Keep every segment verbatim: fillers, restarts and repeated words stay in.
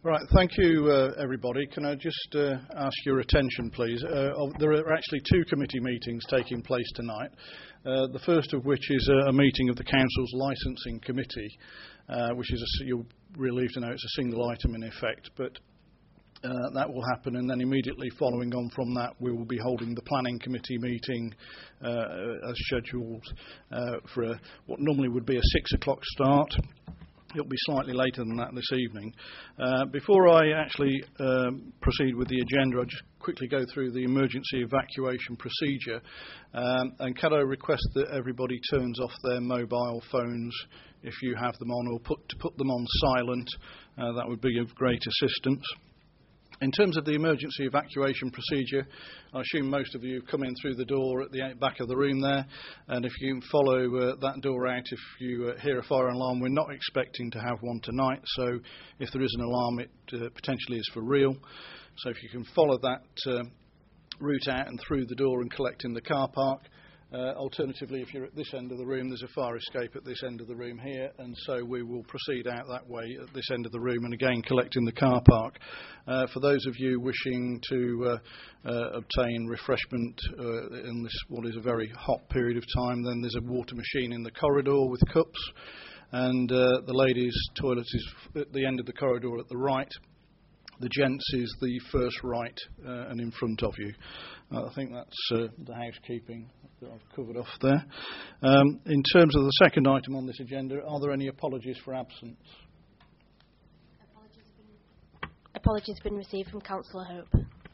Right, thank you, uh, everybody. Can I just uh, ask your attention, please? Uh, there are actually two committee meetings taking place tonight. Uh, the first of which is a, a meeting of the Council's Licensing Committee, uh, which is, a, you're relieved to know it's a single item in effect, but uh, that will happen, and then immediately following on from that, we will be holding the Planning Committee meeting uh, as scheduled uh, for a, what normally would be a six o'clock start. It'll be slightly later than that this evening. Uh, before I actually um, proceed with the agenda, I'll just quickly go through the emergency evacuation procedure. Um, and can I request that everybody turns off their mobile phones if you have them on, or put, to put them on silent. Uh, that would be of great assistance. In terms of the emergency evacuation procedure, I assume most of you come in through the door at the back of the room there, and if you can follow uh, that door out, if you uh, hear a fire alarm, we're not expecting to have one tonight, so if there is an alarm, it uh, potentially is for real. So if you can follow that uh, route out and through the door and collect in the car park. Uh, alternatively, if you're at this end of the room, there's a fire escape at this end of the room here, and so we will proceed out that way at this end of the room and again collect in the car park. Uh, for those of you wishing to uh, uh, obtain refreshment uh, in this what is a very hot period of time, then there's a water machine in the corridor with cups, and uh, the ladies' toilet is at the end of the corridor at the right. The gents is the first right uh, and in front of you. Uh, I think that's uh, the housekeeping that I've covered off there. Um, in terms of the second item on this agenda, are there any apologies for absence? Apologies have been, apologies have been received from Councillor Hope.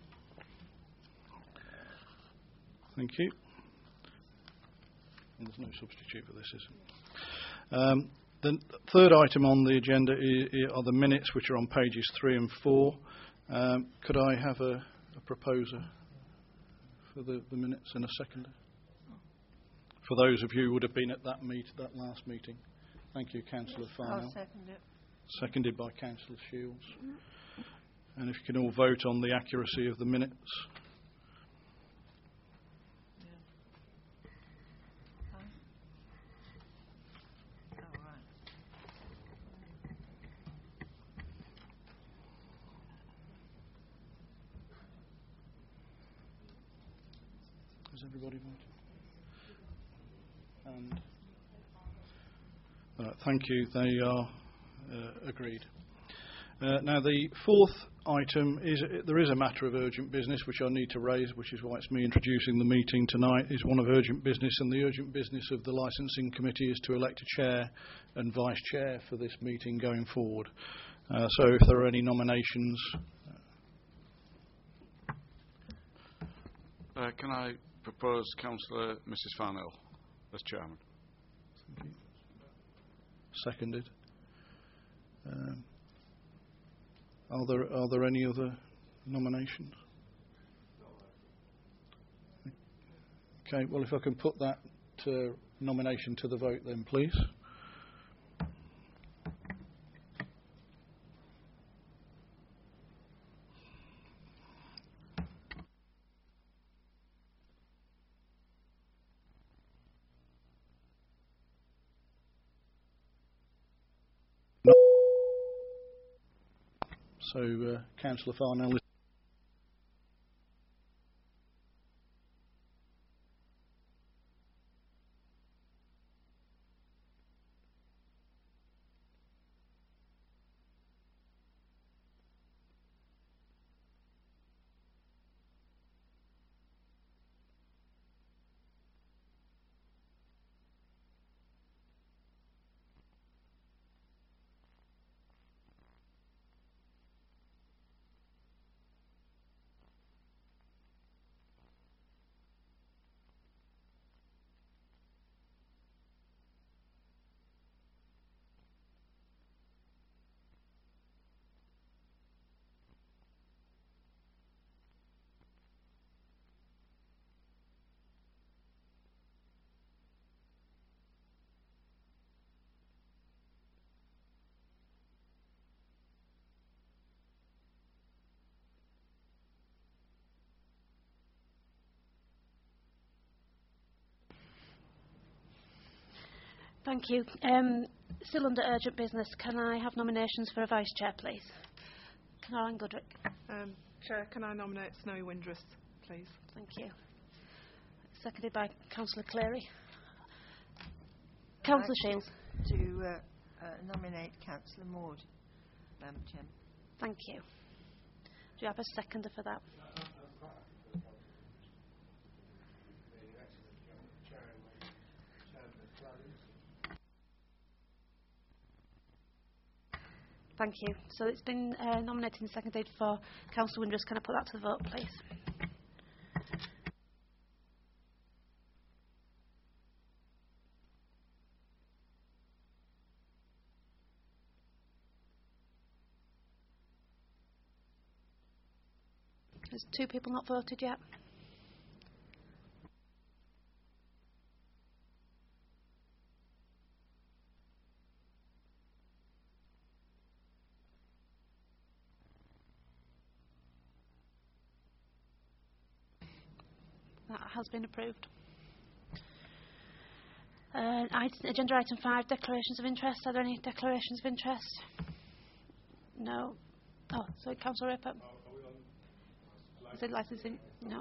Thank you. And there's no substitute for this, is there? Um, The third item on the agenda are the minutes, which are on pages three and four. Um, could I have a, a proposer for the, the minutes in a second? For those of you who would have been at that meet, that last meeting. Thank you, Councillor Farnell. I'll second it. Seconded by Councillor Shields. Mm-hmm. And if you can all vote on the accuracy of the minutes. Has everybody voted? And uh, thank you. They are uh, agreed. Uh, now, the fourth item is uh, there is a matter of urgent business which I need to raise, which is why it's me introducing the meeting tonight. Is one of urgent business, and the urgent business of the licensing committee is to elect a chair and vice chair for this meeting going forward. Uh, so, if there are any nominations, uh, can I propose Councillor Missus Farnell as chairman? Thank you. Seconded. Um, are there are there any other nominations? Okay. Well, if I can put that to nomination to the vote, then please. So, uh, Councillor Farnell is Thank you. Um, still under urgent business, can I have nominations for a vice chair, please? Caroline Goodrick. Um, Chair, can I nominate Snowy Windress, please? Thank you. Seconded by Councillor Cleary. Councillor Shields. To uh, uh, nominate Councillor Maud, Madam Chairman. Thank you. Do you have a seconder for that? Thank you. So it's been uh, nominated and seconded for Councillor Windress. Can I put that to the vote, please? There's two people not voted yet. That has been approved. Uh, item, agenda item five, declarations of interest. Are there any declarations of interest? No. Oh, sorry, Councillor Raper. Is it licensing? No.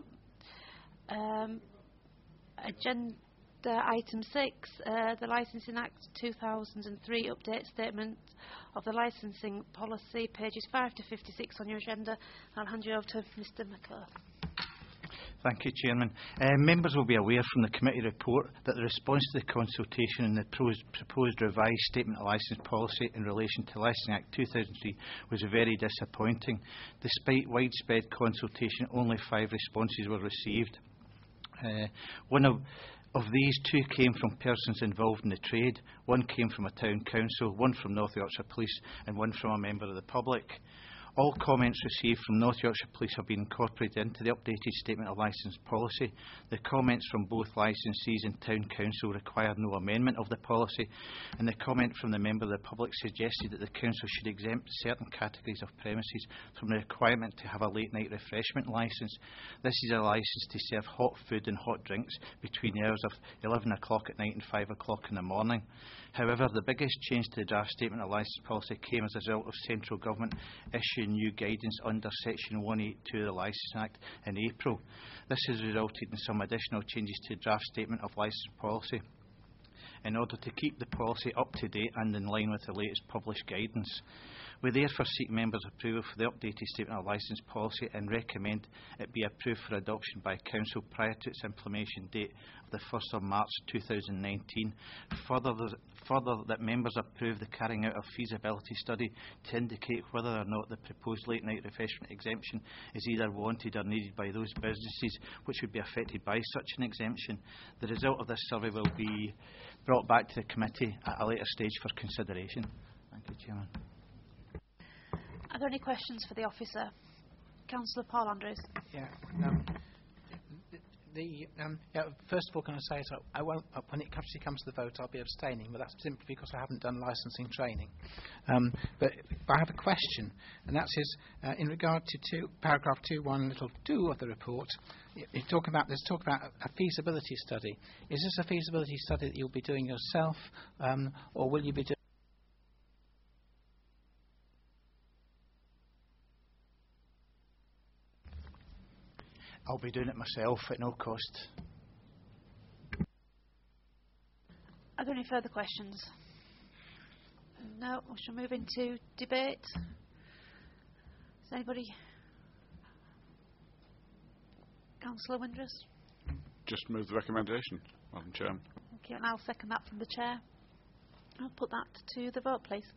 Um, agenda item six, uh, the Licensing Act two thousand three update statement of the licensing policy, pages five to fifty-six on your agenda. I'll hand you over to Mr McClure. Thank you, Chairman. Uh, members will be aware from the committee report that the response to the consultation and the pros proposed revised Statement of Licence policy in relation to Licensing Act two thousand three was very disappointing. Despite widespread consultation, only five responses were received. Uh, one of Of these, two came from persons involved in the trade, one came from a town council, one from North Yorkshire Police and one from a member of the public. All comments received from North Yorkshire Police have been incorporated into the updated Statement of Licence policy. The comments from both licensees and Town Council required no amendment of the policy, and the comment from the member of the public suggested that the Council should exempt certain categories of premises from the requirement to have a late night refreshment licence. This is a licence to serve hot food and hot drinks between the hours of eleven o'clock at night and five o'clock in the morning. However, the biggest change to the draft Statement of Licence policy came as a result of Central Government issuing new guidance under Section one eighty-two of the Licensing Act in April. This has resulted in some additional changes to the draft Statement of Licence policy in order to keep the policy up to date and in line with the latest published guidance. We therefore seek members' approval for the updated Statement of Licence policy and recommend it be approved for adoption by Council prior to its implementation date of the first of March two thousand nineteen. Further, further that members approve the carrying out of feasibility study to indicate whether or not the proposed late night refreshment exemption is either wanted or needed by those businesses which would be affected by such an exemption. The result of this survey will be brought back to the committee at a later stage for consideration. Thank you, Chairman. Are there any questions for the officer? Councillor Paul Andrews. Yeah. Um, the um, yeah, first of all, can I say so? I won't. Uh, when it actually comes to the vote, I'll be abstaining, but that's simply because I haven't done licensing training. Um, but I have a question, and that is uh, in regard to two, paragraph two one, little two of the report. You talk about there's talk about a feasibility study. Is this a feasibility study that you'll be doing yourself, um, or will you be doing? I'll be doing it myself at no cost. Are there any further questions? No, we shall move into debate. Is anybody? Councillor Windress. Just move the recommendation, Madam Chairman. Thank you, and I'll second that from the Chair. I'll put that to the vote, please.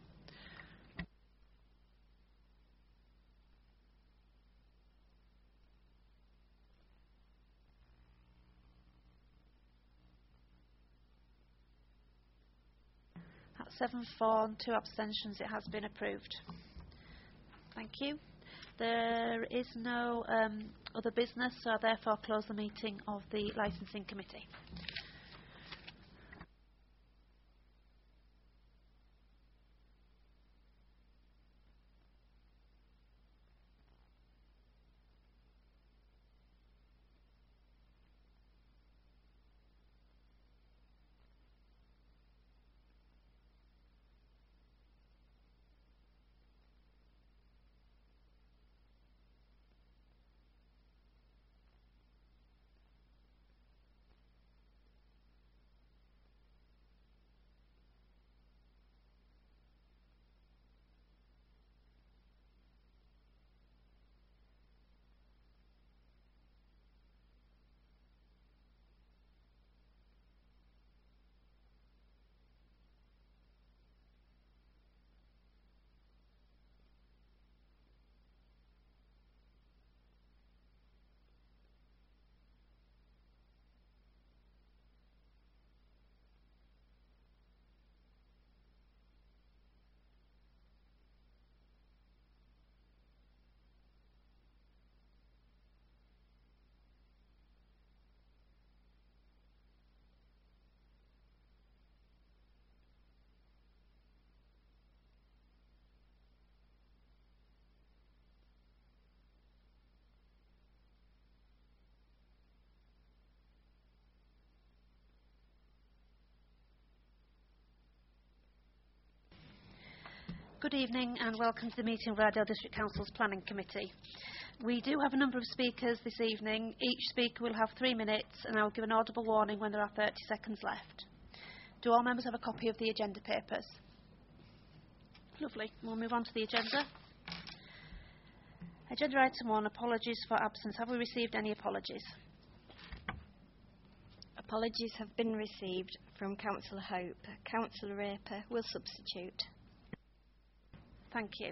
Seven for and two abstentions. It has been approved. Thank you. There is no um, other business, so I therefore close the meeting of the Licensing Committee. Good evening and welcome to the meeting of Iredale District Council's Planning Committee. We do have a number of speakers this evening. Each speaker will have three minutes and I will give an audible warning when there are thirty seconds left. Do all members have a copy of the agenda papers? Lovely. We'll move on to the agenda. Agenda item one, apologies for absence. Have we received any apologies? Apologies have been received from Councillor Hope. Councillor Raper will substitute. Thank you.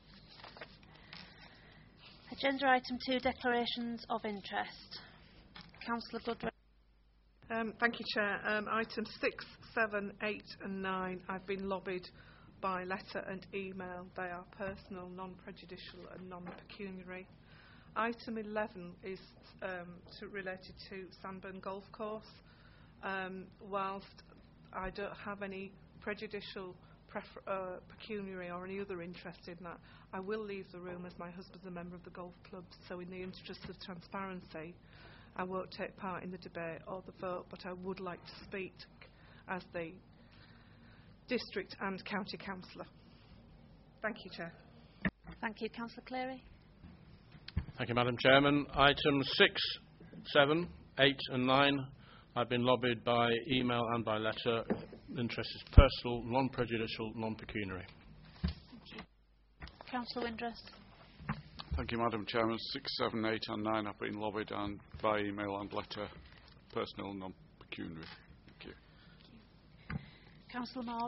Agenda item two, declarations of interest. Councillor Goodwin. Um, thank you, Chair. Um, items six, seven, eight and nine I've been lobbied by letter and email. They are personal, non-prejudicial and non-pecuniary. Item eleven is um, to, related to Sandburn Golf Course. Um, whilst I don't have any prejudicial Prefer, uh, pecuniary or any other interest in that, I will leave the room as my husband's a member of the golf club, so in the interest of transparency I won't take part in the debate or the vote, but I would like to speak as the district and county councillor. Thank you, Chair. Thank you. Councillor Cleary. Thank you, Madam Chairman. Items six, seven, eight and nine I've been lobbied by email and by letter. Interest is personal, non-prejudicial, non-pecuniary. Thank you. Councillor Windruss. Thank you, Madam Chairman. Six, seven, eight and nine have been lobbied and by email and letter. Personal, non-pecuniary. Thank you. Thank you. Councillor Maud.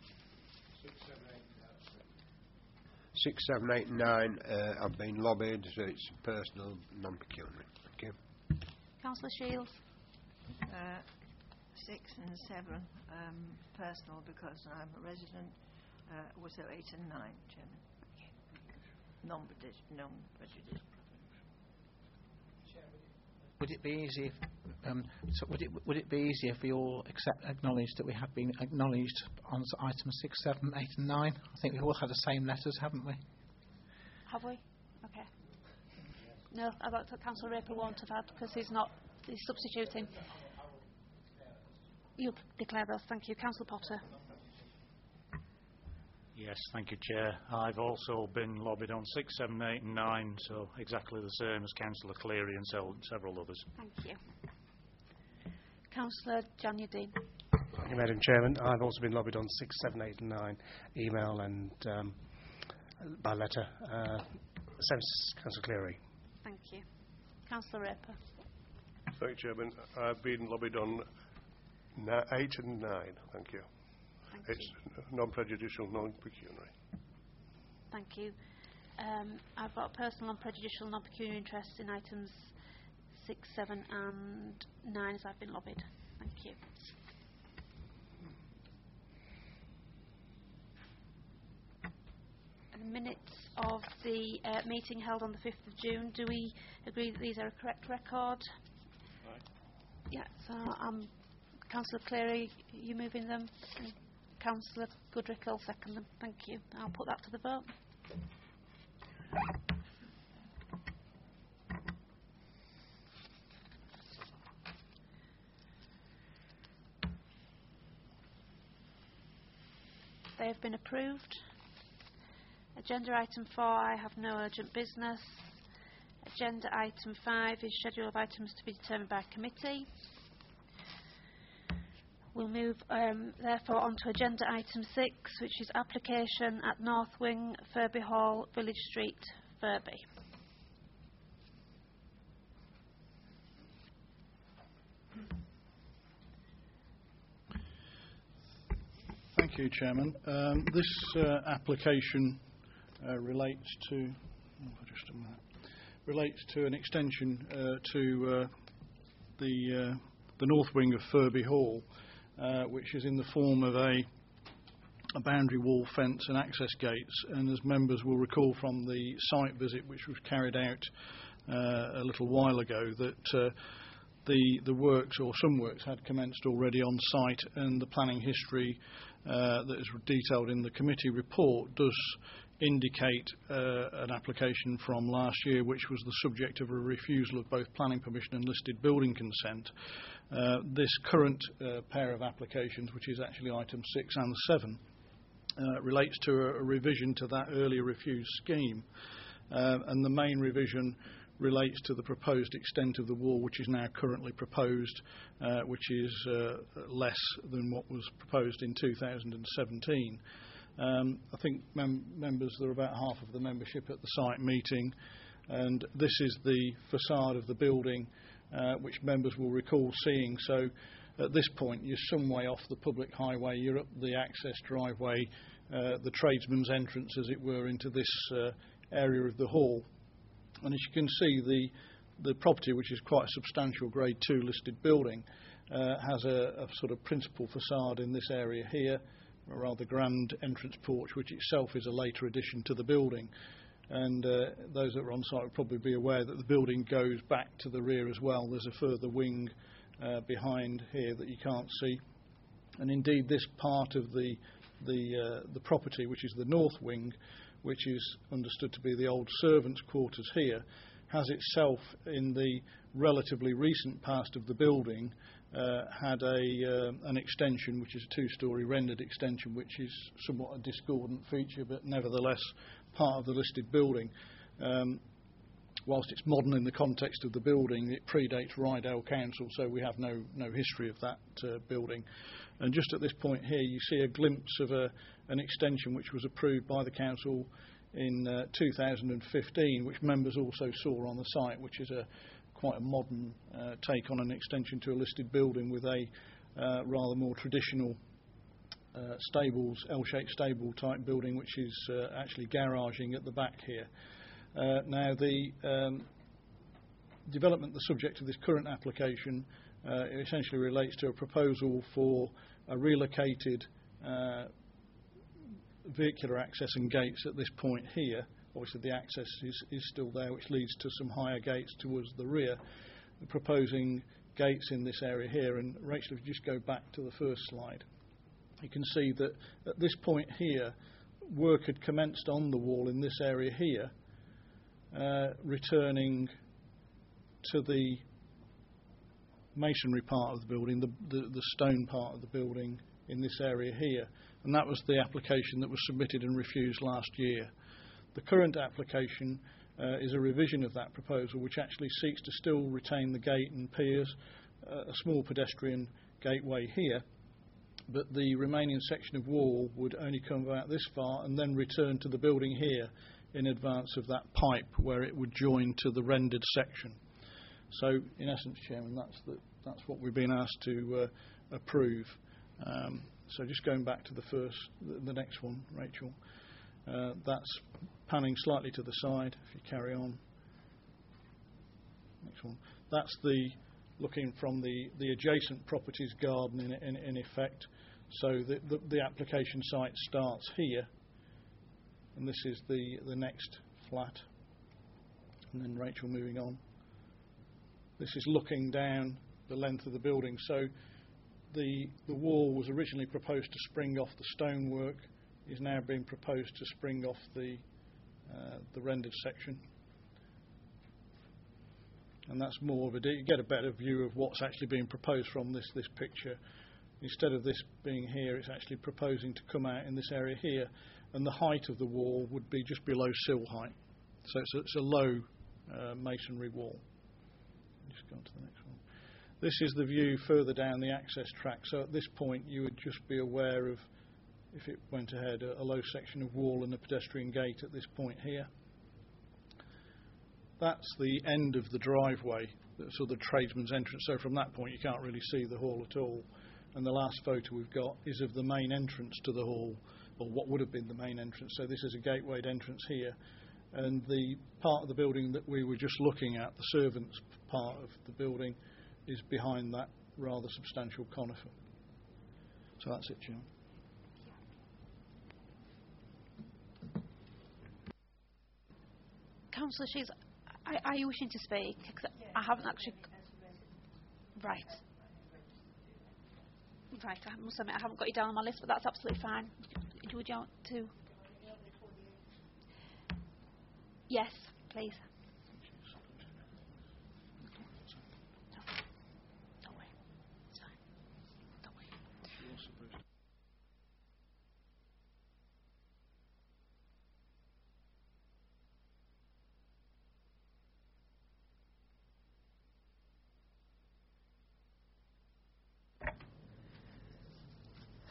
Six, seven, eight and nine uh, have been lobbied, so it's personal, non-pecuniary. Thank you. Councillor Shields. Uh, six and seven, um, personal because I'm a resident. Uh, also eight and nine, Chairman. Non-prejudicial. Non-prejudicial. Would it be easy if, um, so would it would it be easier if we all accept acknowledge that we have been acknowledged on items six, seven, eight, and nine? I think we've all had the same letters, haven't we? Have we? Okay. No, I thought Councillor Raper won't have had because he's not. He's substituting. You'll declare those. Thank you, Councillor Potter. Yes, thank you, Chair. I've also been lobbied on six, seven, eight and nine, so exactly the same as Councillor Cleary and so, several others. Thank you. Councillor Janya-Dean. Thank you, Madam Chairman. I've also been lobbied on six, seven, eight and nine, email and um, by letter. Uh, same as Councillor Cleary. Thank you. Councillor Raper. Thank you, Chairman. I've been lobbied on na eight and nine. Thank you. Thank it's you. non-prejudicial, non-pecuniary. Thank you. Um, I've got personal non-prejudicial, non-pecuniary interests in items six, seven and nine as I've been lobbied. Thank you. The minutes of the uh, meeting held on the fifth of June, do we agree that these are a correct record? Right. Yeah, so um, Councillor Cleary, you moving them? And Councillor Goodrick will second them. Thank you. I'll put that to the vote. They have been approved. Agenda item four, I have no urgent business. Agenda item five is schedule of items to be determined by committee. We'll move um, therefore on to agenda item six, which is application at North Wing, Furby Hall, Village Street, Furby. Thank you, Chairman. Um, this uh, application uh, relates to oh, just a minute, relates to an extension uh, to uh, the uh, the north wing of Furby Hall, uh, which is in the form of a a boundary wall fence and access gates. And as members will recall from the site visit which was carried out uh, a little while ago, that uh, the the works or some works had commenced already on site, and the planning history uh, that is detailed in the committee report does indicate uh, an application from last year which was the subject of a refusal of both planning permission and listed building consent. Uh, this current uh, pair of applications, which is actually item six and seven, uh, relates to a, a revision to that earlier refused scheme. Uh, and the main revision relates to the proposed extent of the wall, which is now currently proposed, uh, which is uh, less than what was proposed in two thousand seventeen. Um, I think mem members, there are about half of the membership at the site meeting, and this is the facade of the building, uh, which members will recall seeing. So at this point, you're some way off the public highway, you're up the access driveway, uh, the tradesman's entrance, as it were, into this uh, area of the hall. And as you can see, the, the property, which is quite a substantial grade two listed building, uh, has a, a sort of principal facade in this area here, a rather grand entrance porch, which itself is a later addition to the building. And uh, those that are on site will probably be aware that the building goes back to the rear as well. There's a further wing uh, behind here that you can't see. And indeed, this part of the, the, uh, the property, which is the north wing, which is understood to be the old servants' quarters here, has itself, in the relatively recent past of the building, uh, had a, uh, an extension, which is a two-storey rendered extension, which is somewhat a discordant feature, but nevertheless part of the listed building. Um, whilst it's modern in the context of the building, it predates Rydale Council, so we have no, no history of that uh, building. And just at this point here, you see a glimpse of a, an extension which was approved by the council in uh, two thousand fifteen, which members also saw on the site, which is a quite a modern uh, take on an extension to a listed building with a uh, rather more traditional uh, stables, L-shaped stable type building, which is uh, actually garaging at the back here. Uh, now, the um, development, the subject of this current application, uh, essentially relates to a proposal for a relocated uh, vehicular access and gates at this point here. Obviously, the access is, is still there, which leads to some higher gates towards the rear. We're proposing gates in this area here. And Rachel, if you just go back to the first slide, you can see that at this point here, work had commenced on the wall in this area here, uh, returning to the masonry part of the building, the, the, the stone part of the building in this area here. And that was the application that was submitted and refused last year. The current application uh, is a revision of that proposal, which actually seeks to still retain the gate and piers, uh, a small pedestrian gateway here, but the remaining section of wall would only come about this far and then return to the building here in advance of that pipe where it would join to the rendered section. So, in essence, Chairman, that's, the, that's what we've been asked to uh, approve. Um, so just going back to the first, the, the next one, Rachel. Uh, that's panning slightly to the side, if you carry on. Next one. That's the looking from the, the adjacent properties garden in, in, in effect. So the, the, the application site starts here, and this is the, the next flat. And then Rachel moving on. This is looking down the length of the building. So the, the wall was originally proposed to spring off the stonework, is now being proposed to spring off the, uh, the rendered section. And that's more of a, you get a better view of what's actually being proposed from this, this picture. Instead of this being here, it's actually proposing to come out in this area here, and the height of the wall would be just below sill height. So it's a, it's a low uh, masonry wall. Just go on to the next one. This is the view further down the access track. So at this point, you would just be aware of, if it went ahead, a, a low section of wall and a pedestrian gate at this point here. That's the end of the driveway, so the tradesman's entrance. So from that point, you can't really see the hall at all. And the last photo we've got is of the main entrance to the hall, or what would have been the main entrance. So this is a gatewayed entrance here. And the part of the building that we were just looking at, the servants' part of the building, is behind that rather substantial conifer. So that's it, Chairman. Councillor Shields, are, are you wishing to speak? 'Cause I haven't actually. Right. Right, I must admit I haven't got you down on my list, but that's absolutely fine. Would you want to? Yes, please. Don't worry. It's fine. Don't worry.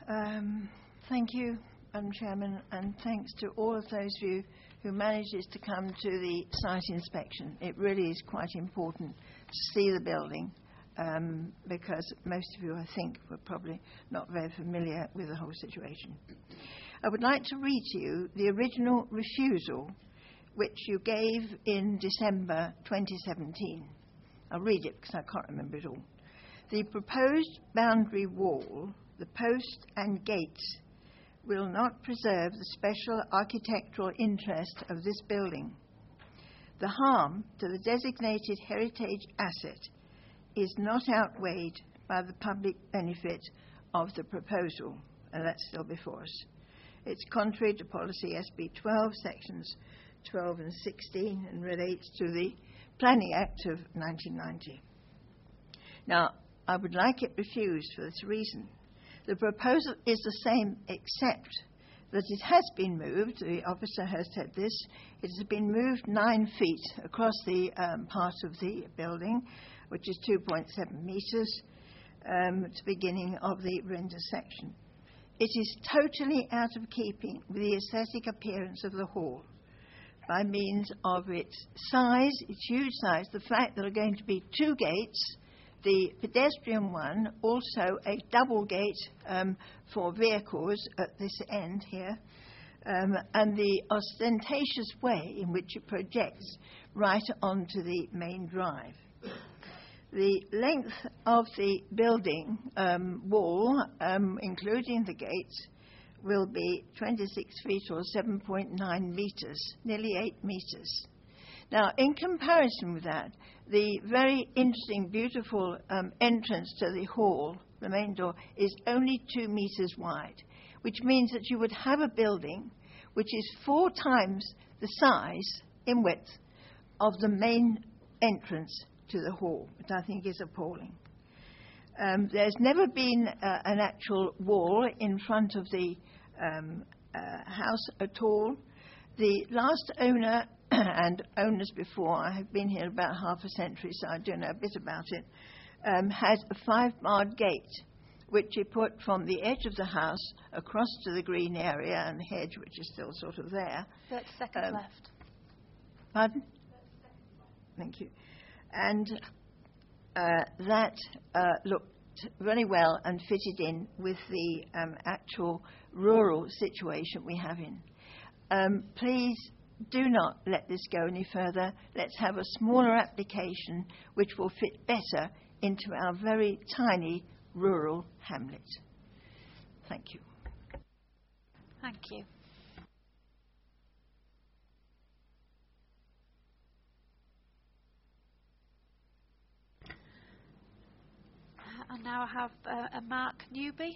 Um, thank you, Madam Chairman, and thanks to all of those of you who managed to come to the site inspection. It really is quite important to see the building, um, because most of you, I think, were probably not very familiar with the whole situation. I would like to read to you the original refusal which you gave in December twenty seventeen. I'll read it because I can't remember it all. The proposed boundary wall, the post and gates will not preserve the special architectural interest of this building. The harm to the designated heritage asset is not outweighed by the public benefit of the proposal, and that's still before us. It's contrary to policy S B twelve, sections twelve and sixteen, and relates to the Planning Act of nineteen ninety. Now, I would like it refused for this reason. The proposal is the same, except that it has been moved. The officer has said this. It has been moved nine feet across the um, part of the building, which is two point seven metres, um, at the beginning of the render section. It is totally out of keeping with the aesthetic appearance of the hall by means of its size, its huge size, the fact that there are going to be two gates, the pedestrian one, also a double gate um, for vehicles at this end here, um, and the ostentatious way in which it projects right onto the main drive. The length of the building um, wall, um, including the gates, will be twenty-six feet or seven point nine metres, nearly eight metres. Now, in comparison with that, the very interesting, beautiful um, entrance to the hall, the main door, is only two metres wide, which means that you would have a building which is four times the size in width of the main entrance to the hall, which I think is appalling. Um, there's never been uh, an actual wall in front of the um, uh, house at all. The last owner and owners before, I have been here about half a century, so I do know a bit about it, um, had a five-barred gate, which he put from the edge of the house across to the green area and the hedge, which is still sort of there. thirty seconds Um, left. Pardon? Thank you. And uh, that uh, looked very well and fitted in with the um, actual rural situation we have in. Um, please do not let this go any further. Let's have a smaller application which will fit better into our very tiny rural hamlet. Thank you. Thank you. Uh, and now I have uh, a Mark Newby.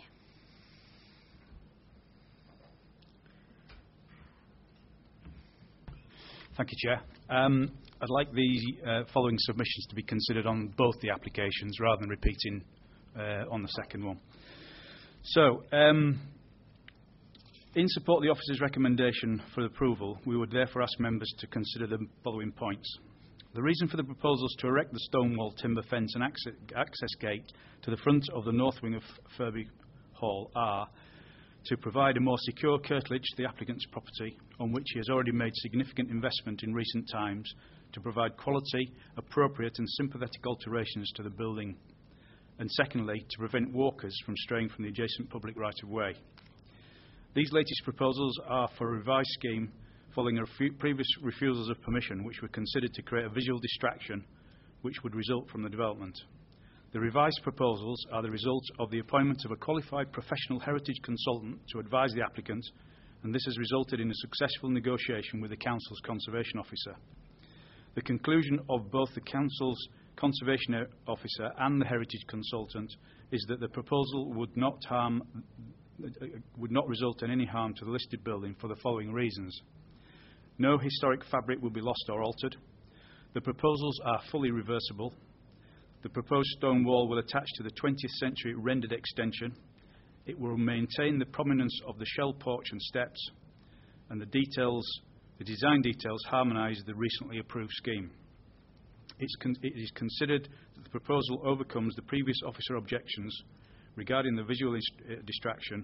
Thank you, Chair. Um, I'd like the uh, following submissions to be considered on both the applications rather than repeating uh, on the second one. So, um, in support of the officer's recommendation for approval, we would therefore ask members to consider the following points. The reason for the proposals to erect the stone wall, timber fence and access, access gate to the front of the north wing of Furby Hall are to provide a more secure curtilage to the applicant's property, on which he has already made significant investment in recent times, to provide quality, appropriate and sympathetic alterations to the building, and secondly, to prevent walkers from straying from the adjacent public right-of-way. These latest proposals are for a revised scheme following a refu- previous refusals of permission, which were considered to create a visual distraction which would result from the development. The revised proposals are the result of the appointment of a qualified professional heritage consultant to advise the applicant, and this has resulted in a successful negotiation with the Council's Conservation Officer. The conclusion of both the Council's Conservation Officer and the heritage consultant is that the proposal would not harm, would not result in any harm to the listed building for the following reasons. No historic fabric will be lost or altered. The proposals are fully reversible. The proposed stone wall will attach to the twentieth century rendered extension. It will maintain the prominence of the shell porch and steps, and the details, the design details harmonise the recently approved scheme. It's con- it is considered that the proposal overcomes the previous officer objections regarding the visual is- uh, distraction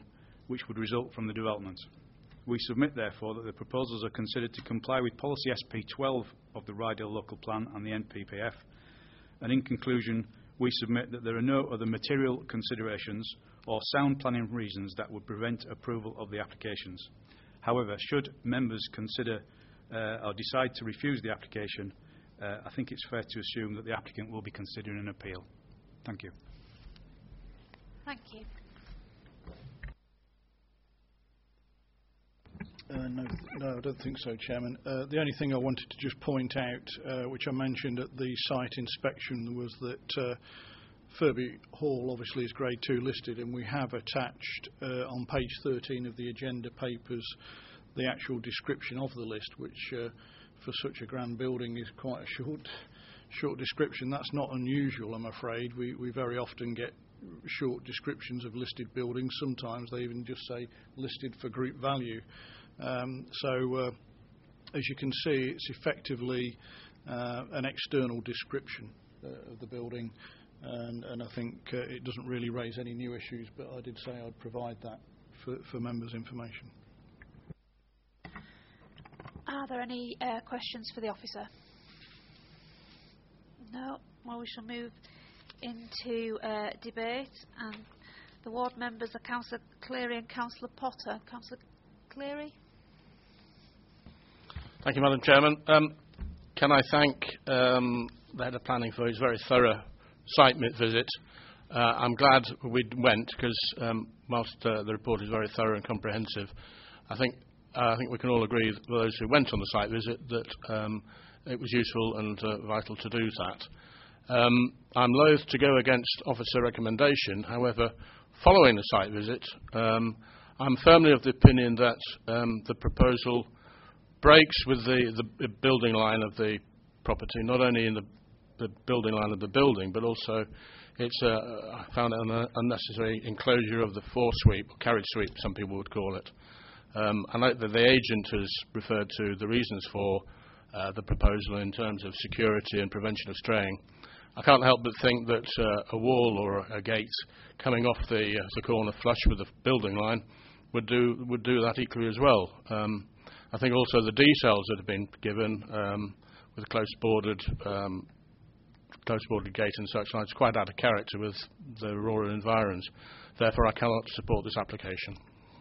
which would result from the development. We submit, therefore, that the proposals are considered to comply with Policy S P twelve of the Rydal Local Plan and the N P P F. And in conclusion, we submit that there are no other material considerations or sound planning reasons that would prevent approval of the applications. However, should members consider uh, or decide to refuse the application, uh, I think it's fair to assume that the applicant will be considering an appeal. Thank you. Thank you. Uh, no, no, I don't think so, Chairman. Uh, the only thing I wanted to just point out, uh, which I mentioned at the site inspection, was that uh, Furby Hall obviously is Grade two listed, and we have attached uh, on page thirteen of the agenda papers the actual description of the list, which uh, for such a grand building is quite a short, short description. That's not unusual, I'm afraid. We, we very often get short descriptions of listed buildings. Sometimes they even just say listed for group value. Um, so, uh, as you can see, it's effectively uh, an external description uh, of the building, and, and I think uh, it doesn't really raise any new issues, but I did say I'd provide that for, for members' information. Are there any uh, questions for the officer? No? Well, we shall move into uh, debate, and the ward members are Councillor Cleary and Councillor Potter. Councillor Cleary? Thank you, Madam Chairman. Um, can I thank um, the Head of Planning for his very thorough site visit. Uh, I'm glad we went because um, whilst uh, the report is very thorough and comprehensive, I think uh, I think we can all agree, with those who went on the site visit, that um, it was useful and uh, vital to do that. Um, I'm loath to go against officer recommendation. However, following the site visit, um, I'm firmly of the opinion that um, the proposal breaks with the, the building line of the property, not only in the, the building line of the building, but also it's uh, I found it an unnecessary enclosure of the four-sweep, or carriage sweep, some people would call it. Um, and I, the, the agent has referred to the reasons for uh, the proposal in terms of security and prevention of straying. I can't help but think that uh, a wall or a gate coming off the, uh, the corner flush with the building line would do would do that equally as well. Um, I think also the details that have been given um, with a close bordered um, close bordered gate and such like, it's quite out of character with the rural environs. Therefore, I cannot support this application.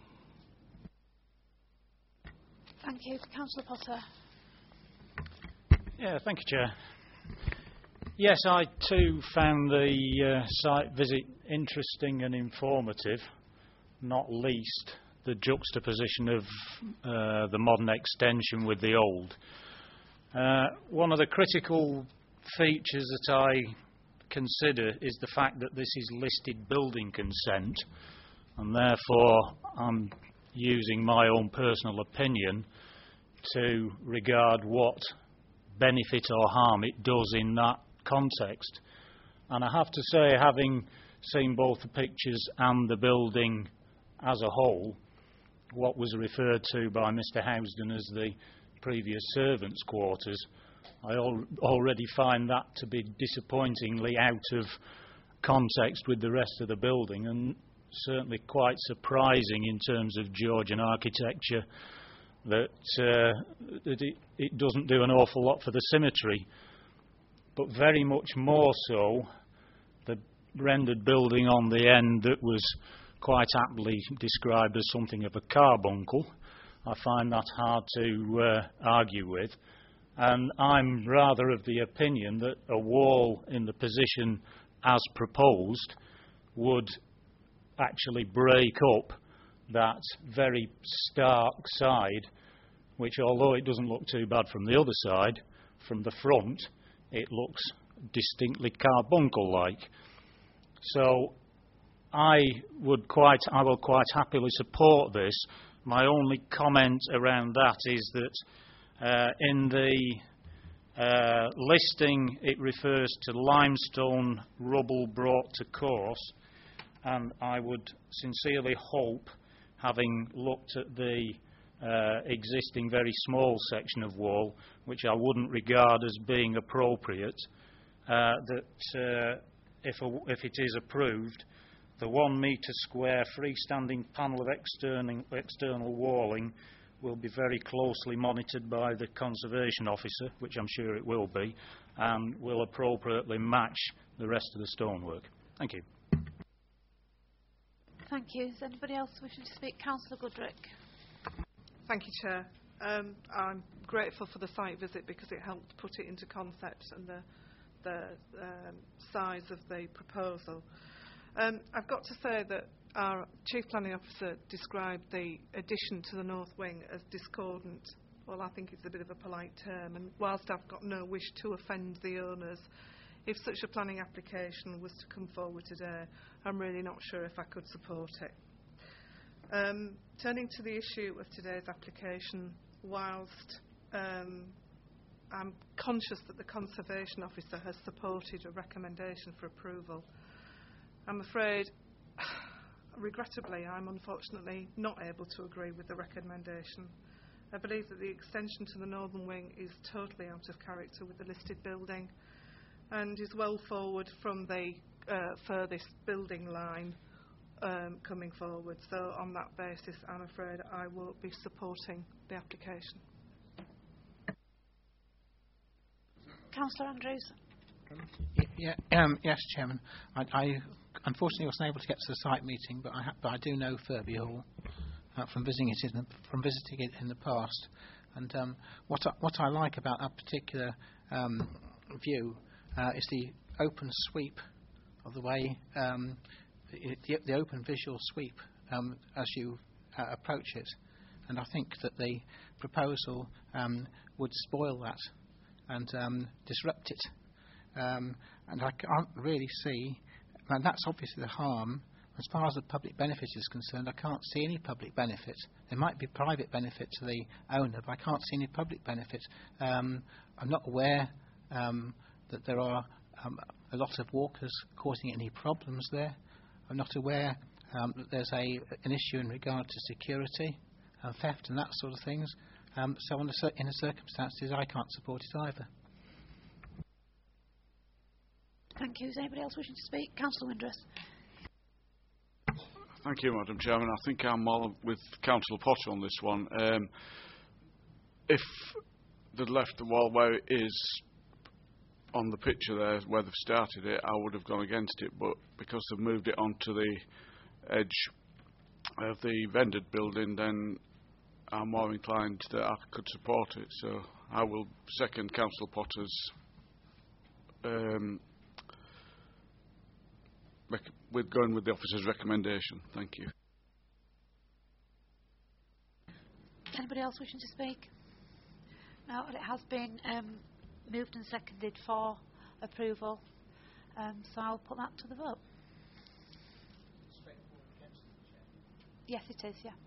Thank you, Councillor Potter. Yeah, thank you, Chair. Yes, I too found the uh, site visit interesting and informative, not least the juxtaposition of uh, the modern extension with the old. Uh, one of the critical features that I consider is the fact that this is listed building consent, and therefore I'm using my own personal opinion to regard what benefit or harm it does in that context. And I have to say, having seen both the pictures and the building as a whole, what was referred to by Mr Housden as the previous servants' quarters, I al already find that to be disappointingly out of context with the rest of the building, and certainly quite surprising in terms of Georgian architecture that, uh, that it, it doesn't do an awful lot for the symmetry. But very much more so, the rendered building on the end that was quite aptly described as something of a carbuncle, I find that hard to uh, argue with. And I'm rather of the opinion that a wall in the position as proposed would actually break up that very stark side, which, although it doesn't look too bad from the other side, from the front, it looks distinctly carbuncle-like. So I would quite, I will quite happily support this. My only comment around that is that uh, in the uh, listing it refers to limestone rubble brought to course, and I would sincerely hope, having looked at the Uh, existing very small section of wall, which I wouldn't regard as being appropriate, uh, that uh, if, a, if it is approved, The one metre square freestanding panel of external, external walling will be very closely monitored by the Conservation Officer, which I'm sure it will be, and will appropriately match the rest of the stonework. Thank you. Thank you. Is anybody else wishing to speak? Councillor Goodrick. Thank you, Chair. Um, I'm grateful for the site visit because it helped put it into concept and the, the um, size of the proposal. Um, I've got to say that our Chief Planning Officer described the addition to the North Wing as discordant. Well, I think it's a bit of a polite term, and whilst I've got no wish to offend the owners, if such a planning application was to come forward today, I'm really not sure if I could support it. Um, turning to the issue of today's application, whilst um, I'm conscious that the Conservation Officer has supported a recommendation for approval, I'm afraid, regrettably, I'm unfortunately not able to agree with the recommendation. I believe that the extension to the northern wing is totally out of character with the listed building and is well forward from the uh, furthest building line um, coming forward. So on that basis, I'm afraid I won't be supporting the application. Councillor Andrews. Yeah, yeah, um, yes, Chairman. I, I unfortunately wasn't able to get to the site meeting, but I, ha but I do know Furby Hall uh, from visiting it in the, from visiting it in the past. And um, what I, what I like about that particular um, view uh, is the open sweep of the way um, the, the, the open visual sweep um, as you uh, approach it. And I think that the proposal um, would spoil that and um, disrupt it. Um, and I can't really see, and that's obviously the harm. As far as the public benefit is concerned, I can't see any public benefit. There might be private benefit to the owner, but I can't see any public benefit. Um, I'm not aware um, that there are um, a lot of walkers causing any problems there. I'm not aware um, that there's a, an issue in regard to security and theft and that sort of things. Um, so under, in the circumstances, I can't support it either. Thank you. Is anybody else wishing to speak? Councillor Windress. Thank you, Madam Chairman. I think I'm all with Councillor Potter on this one. Um, if they'd left the wall where it is on the picture there, where they've started it, I would have gone against it. But because they've moved it onto the edge of the vended building, then I'm more inclined that I could support it. So I will second Councillor Potter's um, with going with the officer's recommendation. Thank you. Anybody else wishing to speak? No, it has been um, moved and seconded for approval, um, so I'll put that to the vote. Yes, it is, yeah.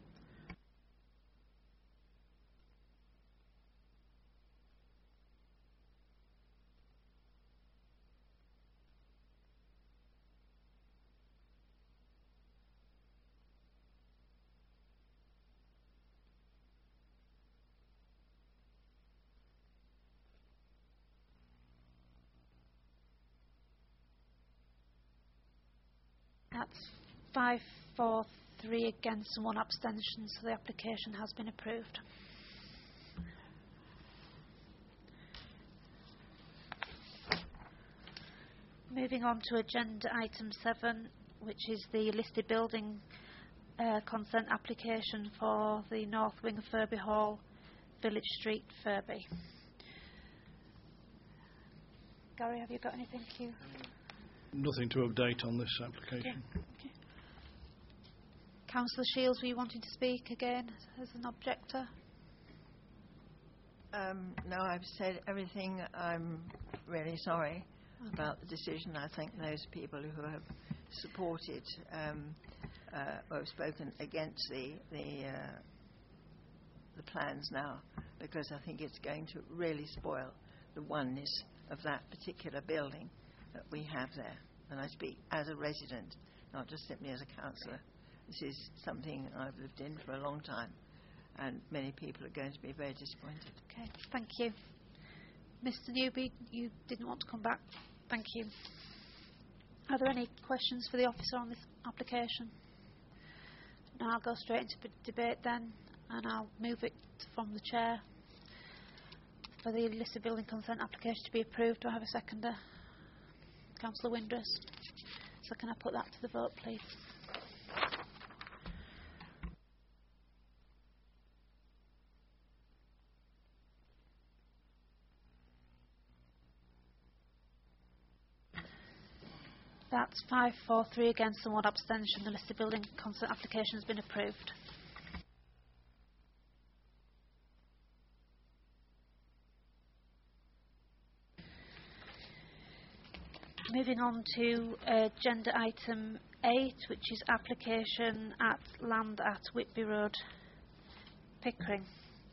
That's five, four, three against and one abstention, so the application has been approved. Moving on to agenda item seven, which is the listed building uh, consent application for the north wing of Furby Hall, Village Street, Furby. Gary, have you got anything to you? Nothing to update on this application. Yeah. Okay. Councillor Shields, were you wanting to speak again as an objector? Um, no, I've said everything. I'm really sorry okay. about the decision. I think those people who have supported um, uh, or have spoken against the the, uh, the plans now, because I think it's going to really spoil the oneness of that particular building that we have there. And I speak as a resident, not just simply as a councillor. This is something I've lived in for a long time, and many people are going to be very disappointed. Okay, thank you. Mister Newby, you didn't want to come back. Thank you. Are there any questions for the officer on this application? No, I'll go straight into b- debate then, and I'll move it from the chair for the listed building consent application to be approved. Do I have a seconder? Councillor Windress. So can I put that to the vote, please? That's five, four, three against and one abstention. The listed building consent application has been approved. Moving on to uh, agenda item eight, which is application at land at Whitby Road, Pickering.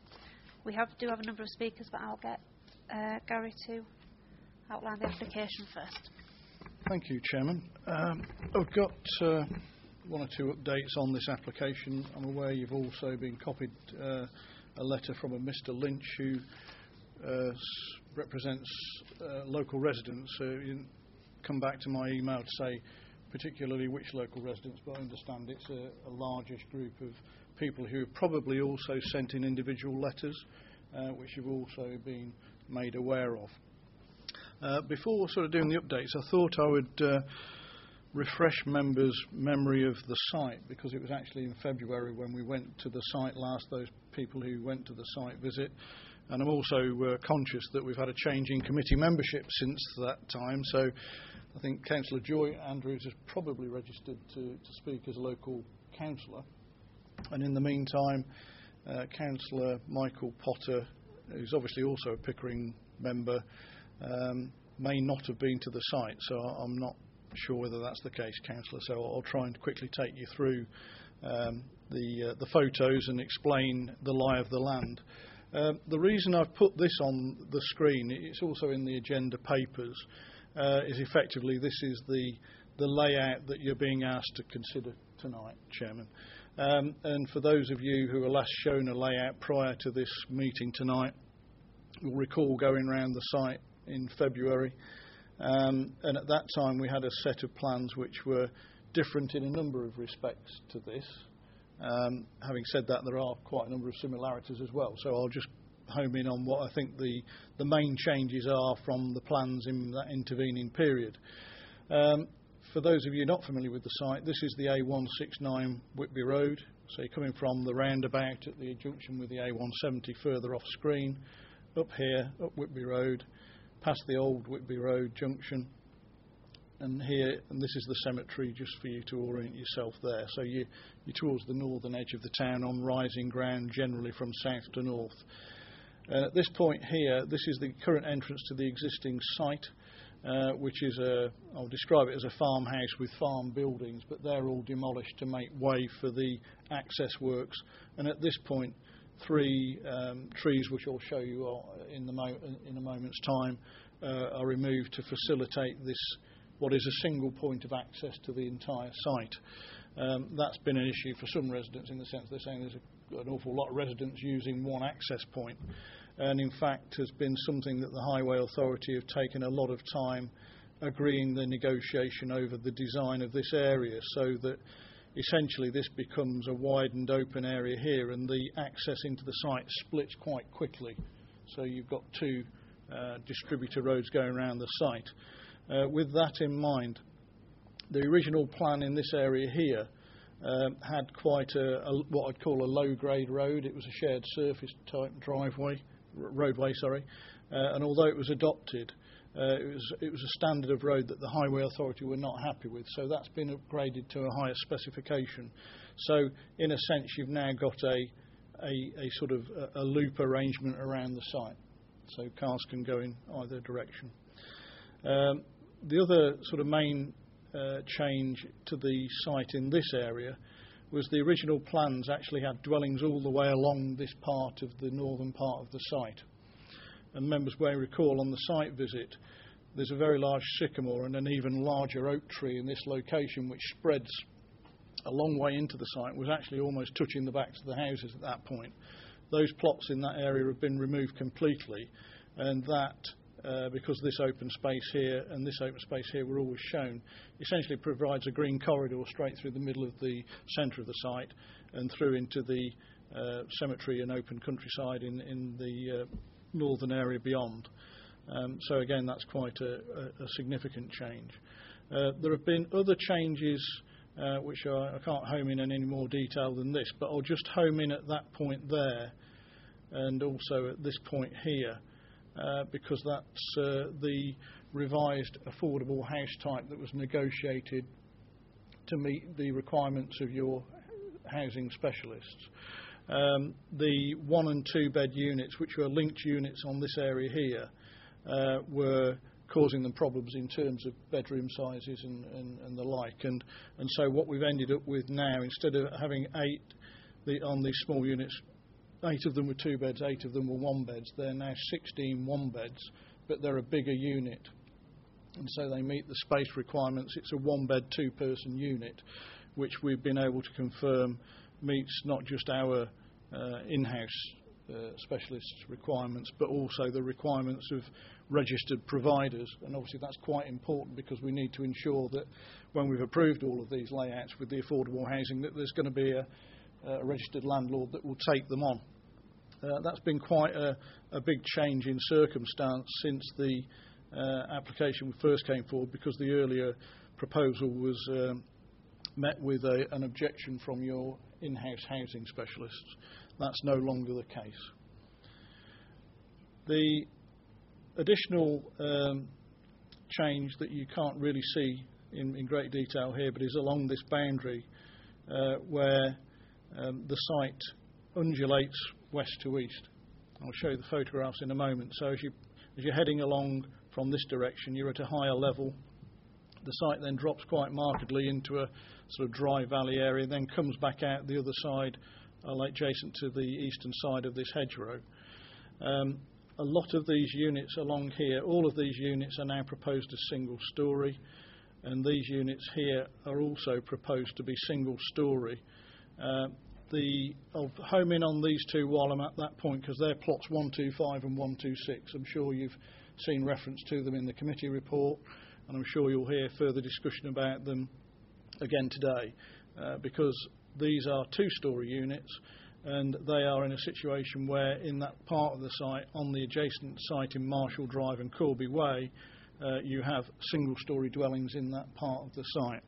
We have do have a number of speakers, but I'll get uh, Gary to outline the application first. Thank you, Chairman. Um, I've got uh, one or two updates on this application. I'm aware you've also been copied uh, a letter from a Mister Lynch who uh, s- represents uh, local residents. Uh, you didn't come back to my email to say particularly which local residents, but I understand it's a, a largish group of people who have probably also sent in individual letters, uh, which you've also been made aware of. Uh, before sort of doing the updates, I thought I would uh, refresh members' memory of the site, because it was actually in February when we went to the site last, those people who went to the site visit. And I'm also uh, conscious that we've had a change in committee membership since that time. So I think Councillor Joy Andrews is probably registered to, to speak as a local councillor. And in the meantime, uh, Councillor Michael Potter, who's obviously also a Pickering member, Um, may not have been to the site, so I'm not sure whether that's the case, Councillor. So I'll try and quickly take you through um, the uh, the photos and explain the lie of the land. Uh, the reason I've put this on the screen, it's also in the agenda papers, uh, is effectively this is the the layout that you're being asked to consider tonight, Chairman. Um, and for those of you who were last shown a layout prior to this meeting tonight, you'll recall going around the site in February, um, and at that time we had a set of plans which were different in a number of respects to this. Um, having said that, there are quite a number of similarities as well, so I'll just home in on what I think the, the main changes are from the plans in that intervening period. Um, for those of you not familiar with the site, this is the A one sixty-nine Whitby Road, so you're coming from the roundabout at the junction with the A one seventy further off screen, up here, up Whitby Road, past the old Whitby Road junction, and here, and this is the cemetery, just for you to orient yourself there. So you, you're towards the northern edge of the town on rising ground, generally from south to north. Uh, at this point here, this is the current entrance to the existing site, uh, which is a, I'll describe it as a farmhouse with farm buildings, but they're all demolished to make way for the access works. And at this point, three um, trees, which I'll show you in, the mo- in a moment's time, uh, are removed to facilitate this, what is a single point of access to the entire site. Um, that's been an issue for some residents in the sense they're saying there's a, an awful lot of residents using one access point. And in fact has been something that the Highway Authority have taken a lot of time agreeing the negotiation over the design of this area, so that essentially this becomes a widened open area here, and the access into the site splits quite quickly. So you've got two uh, distributor roads going around the site. Uh, with that in mind, the original plan in this area here um, had quite a, a what I'd call a low-grade road. It was a shared surface type driveway, r- roadway, sorry. Uh, and although it was adopted, Uh, it was it was a standard of road that the Highway Authority were not happy with, so that's been upgraded to a higher specification. So, in a sense, you've now got a a, a sort of a, a loop arrangement around the site, so cars can go in either direction. Um, the other sort of main uh, change to the site in this area was the original plans actually had dwellings all the way along this part of the northern part of the site. And members may recall on the site visit, there's a very large sycamore and an even larger oak tree in this location, which spreads a long way into the site, was actually almost touching the backs of the houses at that point. Those plots in that area have been removed completely, and that uh, because this open space here and this open space here were always shown, essentially provides a green corridor straight through the middle of the centre of the site and through into the uh, cemetery and open countryside in, in the uh, northern area beyond. Um, so again, that's quite a, a, a significant change. Uh, there have been other changes uh, which are, I can't home in in any more detail than this, but I'll just home in at that point there and also at this point here, uh, because that's uh, the revised affordable house type that was negotiated to meet the requirements of your housing specialists. Um, the one and two bed units, which were linked units on this area here, uh, were causing them problems in terms of bedroom sizes and, and, and the like. And, and so what we've ended up with now, instead of having eight the, on these small units, eight of them were two beds, eight of them were one beds. They're now sixteen one beds, but they're a bigger unit. And so they meet the space requirements. It's a one bed, two person unit, which we've been able to confirm meets not just our uh, in-house uh, specialists' requirements, but also the requirements of registered providers. And obviously that's quite important because we need to ensure that when we've approved all of these layouts with the affordable housing, that there's going to be a, a registered landlord that will take them on. Uh, that's been quite a, a big change in circumstance since the uh, application first came forward, because the earlier proposal was um, met with a, an objection from your in-house housing specialists. That's no longer the case. The additional um, change that you can't really see in, in great detail here, but is along this boundary uh, where um, the site undulates west to east. I'll show you the photographs in a moment. So as, you, as you're heading along from this direction, you're at a higher level. The site then drops quite markedly into a sort of dry valley area, then comes back out the other side, uh, like adjacent to the eastern side of this hedgerow. Um, a lot of these units along here, all of these units are now proposed as single storey, and these units here are also proposed to be single storey. Uh, the I'll home in on these two while I'm at that point, because they're plots one two five and one two six. I'm sure you've seen reference to them in the committee report, and I'm sure you'll hear further discussion about them again today, uh, because these are two-storey units, and they are in a situation where in that part of the site, on the adjacent site in Marshall Drive and Corby Way, uh, you have single-storey dwellings in that part of the site.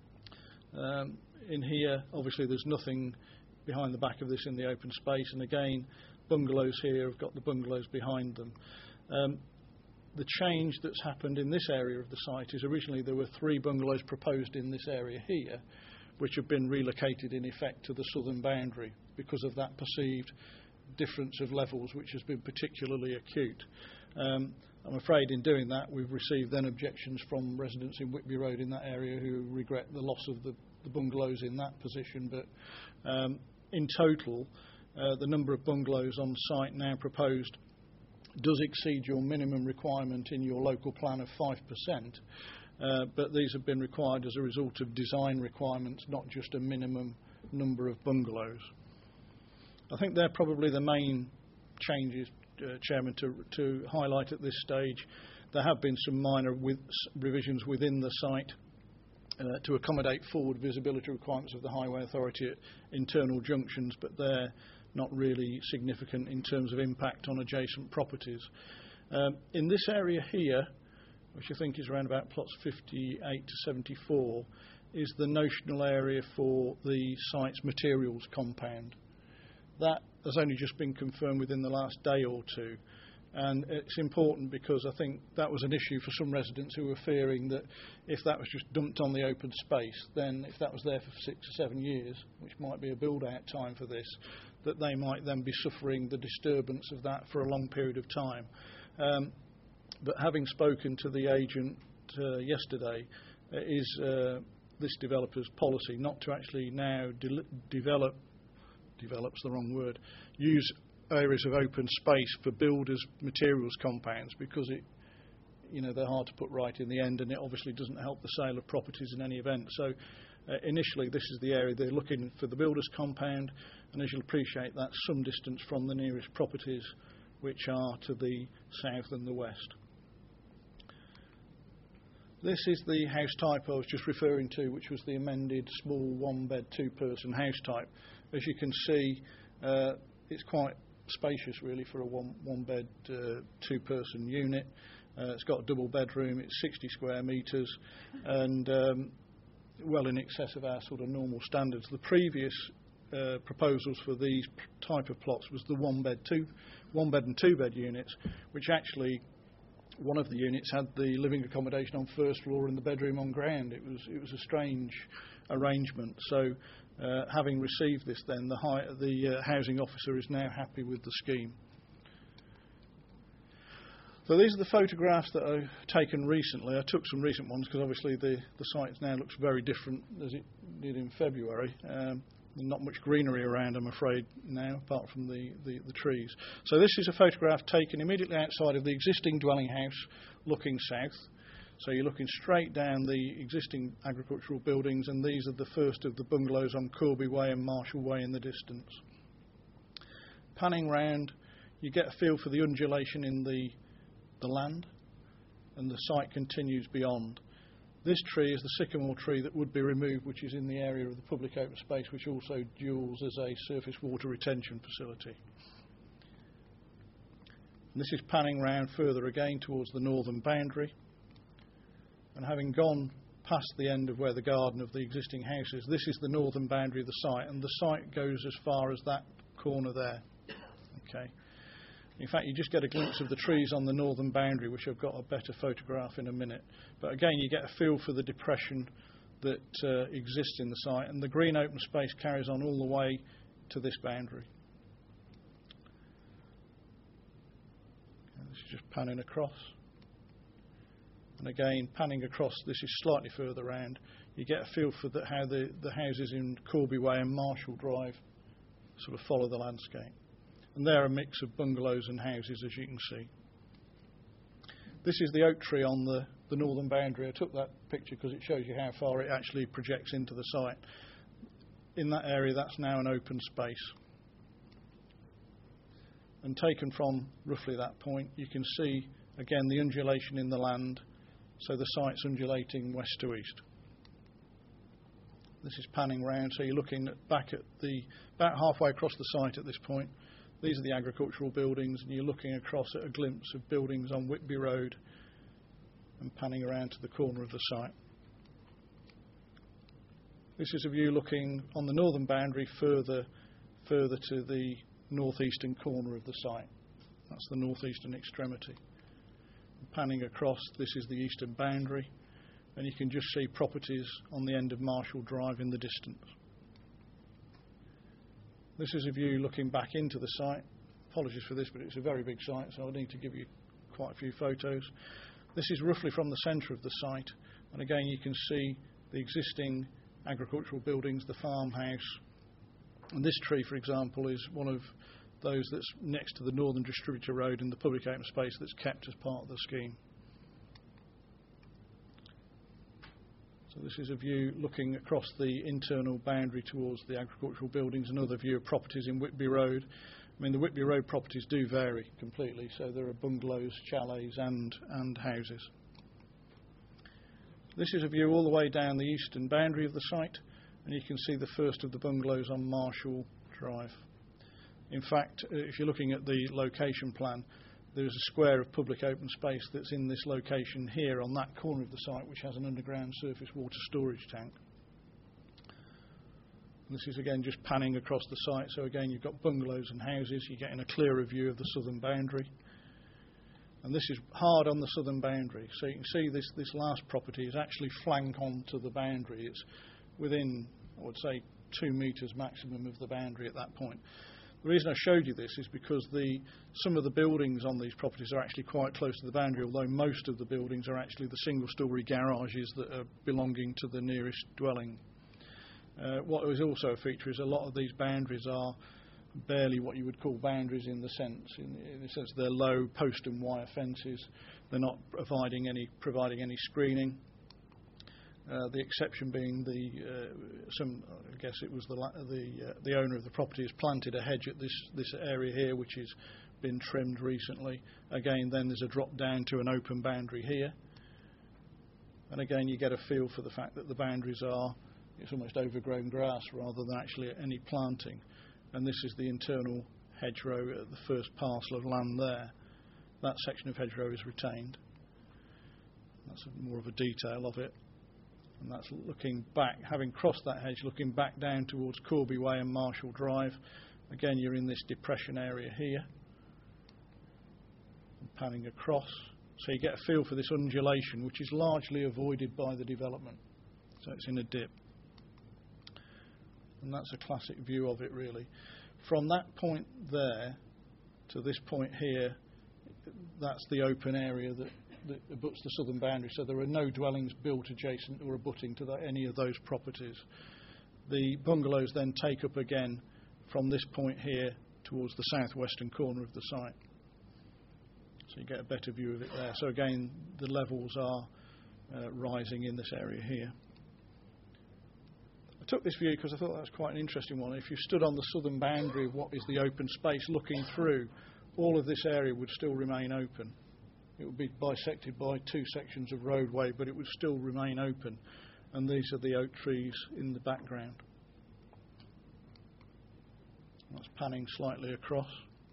Um, in here, obviously, there's nothing behind the back of this in the open space, and again, bungalows here have got the bungalows behind them. Um, the change that's happened in this area of the site is originally there were three bungalows proposed in this area here, which have been relocated in effect to the southern boundary because of that perceived difference of levels, which has been particularly acute. Um, I'm afraid in doing that we've received then objections from residents in Whitby Road in that area who regret the loss of the, the bungalows in that position, but um, in total uh, the number of bungalows on site now proposed does exceed your minimum requirement in your local plan of five percent, uh, but these have been required as a result of design requirements, not just a minimum number of bungalows. I think they're probably the main changes, uh, Chairman, to, to highlight at this stage. There have been some minor with, revisions within the site uh, to accommodate forward visibility requirements of the Highway Authority at internal junctions, but they're not really significant in terms of impact on adjacent properties. Um, in this area here, which I think is around about plots fifty-eight to seventy-four, is the notional area for the site's materials compound. That has only just been confirmed within the last day or two, and it's important because I think that was an issue for some residents who were fearing that if that was just dumped on the open space, then if that was there for six or seven years, which might be a build-out time for this, that they might then be suffering the disturbance of that for a long period of time. Um, but having spoken to the agent uh, yesterday, it is uh, this developer's policy not to actually now de develop, develop's the wrong word, use areas of open space for builders' materials compounds, because it, you know, they're hard to put right in the end, and it obviously doesn't help the sale of properties in any event. So uh, initially this is the area they're looking for the builders' compound, and as you'll appreciate, that's some distance from the nearest properties, which are to the south and the west. This is the house type I was just referring to, which was the amended small one-bed, two-person house type. As you can see, uh, it's quite spacious, really, for a one, one-bed, uh, two-person unit. Uh, it's got a double bedroom. It's sixty square metres, and um, well in excess of our sort of normal standards. The previous uh, proposals for these type of plots was the one-bed, two, one-bed and two-bed units, which actually, one of the units had the living accommodation on first floor and the bedroom on ground. It was it was a strange arrangement. So, uh, having received this, then the, high, the uh, housing officer is now happy with the scheme. So these are the photographs that I've taken recently. I took some recent ones because obviously the the site now looks very different as it did in February. Um, Not much greenery around, I'm afraid, now, apart from the, the, the trees. So this is a photograph taken immediately outside of the existing dwelling house, looking south. So you're looking straight down the existing agricultural buildings, and these are the first of the bungalows on Corby Way and Marshall Way in the distance. Panning round, you get a feel for the undulation in the, the land, and the site continues beyond. This tree is the sycamore tree that would be removed, which is in the area of the public open space, which also duals as a surface water retention facility. And this is panning round further again towards the northern boundary. And having gone past the end of where the garden of the existing house is, this is the northern boundary of the site, and the site goes as far as that corner there. Okay. In fact, you just get a glimpse of the trees on the northern boundary, which I've got a better photograph in a minute. But again, you get a feel for the depression that uh, exists in the site, and the green open space carries on all the way to this boundary. And this is just panning across. And again, panning across, this is slightly further round. You get a feel for the, how the, the houses in Corby Way and Marshall Drive sort of follow the landscape. And they're a mix of bungalows and houses, as you can see. This is the oak tree on the, the northern boundary. I took that picture because it shows you how far it actually projects into the site. In that area, that's now an open space. And taken from roughly that point, you can see, again, the undulation in the land. So the site's undulating west to east. This is panning round, so you're looking at back at the, about halfway across the site at this point. These are the agricultural buildings, and you're looking across at a glimpse of buildings on Whitby Road and panning around to the corner of the site. This is a view looking on the northern boundary further, further to the northeastern corner of the site. That's the northeastern extremity. And panning across, this is the eastern boundary, and you can just see properties on the end of Marshall Drive in the distance. This is a view looking back into the site. Apologies for this, but it's a very big site, so I need to give you quite a few photos. This is roughly from the centre of the site, and again you can see the existing agricultural buildings, the farmhouse. And this tree, for example, is one of those that's next to the Northern Distributor Road in the public open space that's kept as part of the scheme. So this is a view looking across the internal boundary towards the agricultural buildings, another view of properties in Whitby Road. I mean, the Whitby Road properties do vary completely, so there are bungalows, chalets and, and houses. This is a view all the way down the eastern boundary of the site, and you can see the first of the bungalows on Marshall Drive. In fact, if you're looking at the location plan, there's a square of public open space that's in this location here on that corner of the site, which has an underground surface water storage tank. And this is again just panning across the site, so again you've got bungalows and houses, you're getting a clearer view of the southern boundary. And this is hard on the southern boundary, so you can see this, this last property is actually flank onto the boundary. It's within, I would say, two metres maximum of the boundary at that point. The reason I showed you this is because the, some of the buildings on these properties are actually quite close to the boundary, although most of the buildings are actually the single-storey garages that are belonging to the nearest dwelling. Uh, what is also a feature is a lot of these boundaries are barely what you would call boundaries in the sense, in, in the sense they're low post and wire fences. They're not providing any providing any screening. Uh, the exception being the uh, some, I guess it was the the uh, the owner of the property has planted a hedge at this this area here, which has been trimmed recently. Again, then there's a drop down to an open boundary here, And again, you get a feel for the fact that the boundaries are, it's almost overgrown grass rather than actually any planting. And this is the internal hedgerow at the first parcel of land there. That section of hedgerow is retained. That's a, more of a detail of it. And that's looking back, having crossed that hedge, looking back down towards Corby Way and Marshall Drive. Again, you're in this depression area here. And panning across. So you get a feel for this undulation, which is largely avoided by the development. So it's in a dip. And that's a classic view of it, really. From that point there to this point here, that's the open area that, that abuts the southern boundary. So there are no dwellings built adjacent or abutting to that, any of those properties. The bungalows then take up again from this point here towards the southwestern corner of the site. So you get a better view of it there. So again, the levels are uh, rising in this area here. I took this view because I thought that was quite an interesting one. If you stood on the southern boundary of what is the open space looking through, all of this area would still remain open. It would be bisected by two sections of roadway, but it would still remain open. And these are the oak trees in the background. That's panning slightly across.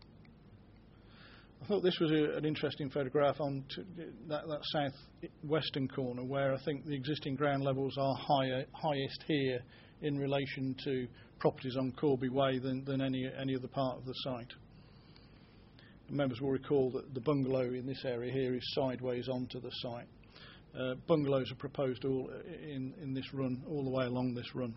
I thought this was a, an interesting photograph on to that, that south-western corner, where I think the existing ground levels are higher, highest here in relation to properties on Corby Way than, than any, any other part of the site. Members will recall that the bungalow in this area here is sideways onto the site. Uh, bungalows are proposed all in, in this run, all the way along this run.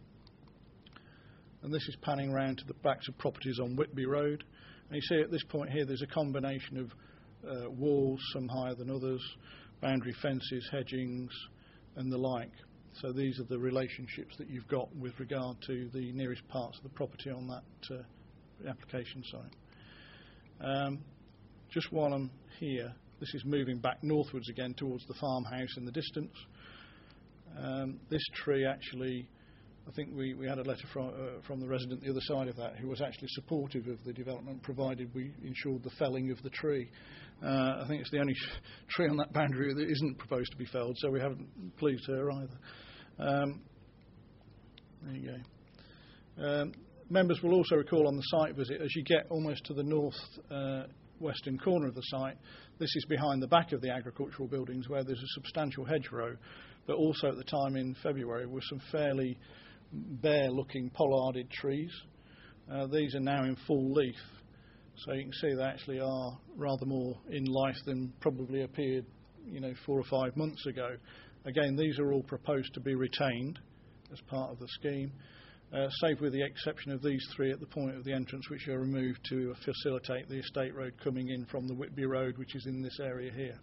And this is panning round to the backs of properties on Whitby Road. And you see at this point here there's a combination of uh, walls, some higher than others, boundary fences, hedgings and the like. So these are the relationships that you've got with regard to the nearest parts of the property on that uh, application site. Um, just while I'm here, this is moving back northwards again towards the farmhouse in the distance. Um, this tree actually, I think we, we had a letter from, uh, from the resident the other side of that who was actually supportive of the development, provided we ensured the felling of the tree. Uh, I think it's the only tree on that boundary that isn't proposed to be felled, so we haven't pleased her either. Um, there you go. Um, members will also recall on the site visit, as you get almost to the north uh, western corner of the site, this is behind the back of the agricultural buildings where there's a substantial hedgerow, but also at the time in February were some fairly bare-looking pollarded trees. Uh, these are now in full leaf, so you can see they actually are rather more in life than probably appeared, you know, four or five months ago. Again, these are all proposed to be retained as part of the scheme, uh, save with the exception of these three at the point of the entrance, which are removed to facilitate the estate road coming in from the Whitby Road, which is in this area here.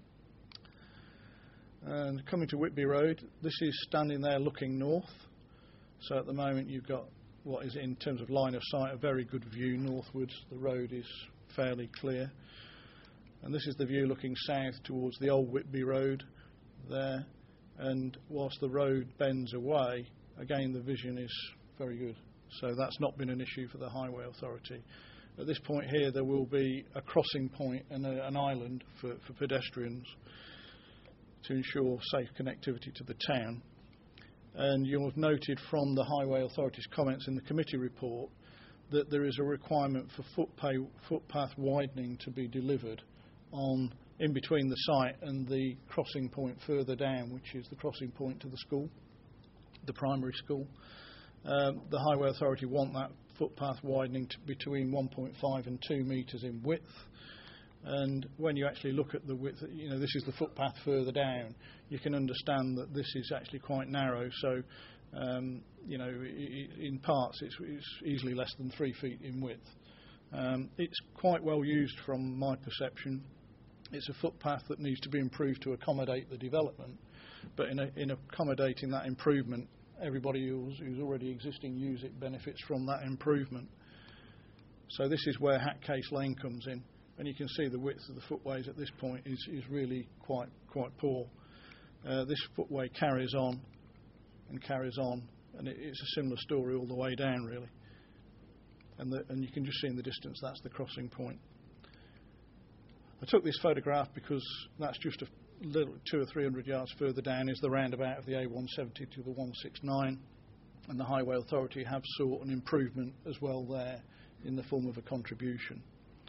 And coming to Whitby Road, this is standing there looking north. So at the moment you've got what is, in terms of line of sight, a very good view northwards. The road is fairly clear. And this is the view looking south towards the old Whitby Road there. And whilst the road bends away, again the vision is very good. So that's not been an issue for the Highway Authority. At this point here there will be a crossing point and a, an island for, for pedestrians to ensure safe connectivity to the town. And you'll have noted from the Highway Authority's comments in the committee report that there is a requirement for footpay, footpath widening to be delivered on in between the site and the crossing point further down, which is the crossing point to the school, the primary school. Um, the Highway Authority want that footpath widening to between one point five and two metres in width. And when you actually look at the width, you know, this is the footpath further down, you can understand that this is actually quite narrow. So, um, you know, in parts it's, it's easily less than three feet in width. Um, it's quite well used from my perception. It's a footpath that needs to be improved to accommodate the development. But in, a, in accommodating that improvement, everybody who's, who's already existing use it benefits from that improvement. So this is where Hat Case Lane comes in. And you can see the width of the footways at this point is, is really quite quite poor. Uh, this footway carries on and carries on, and it, it's a similar story all the way down, really. And, the, and you can just see in the distance that's the crossing point. I took this photograph because that's just a little, two or three hundred yards further down is the roundabout of the A one seventy to the one sixty-nine, and the Highway Authority have sought an improvement as well there in the form of a contribution.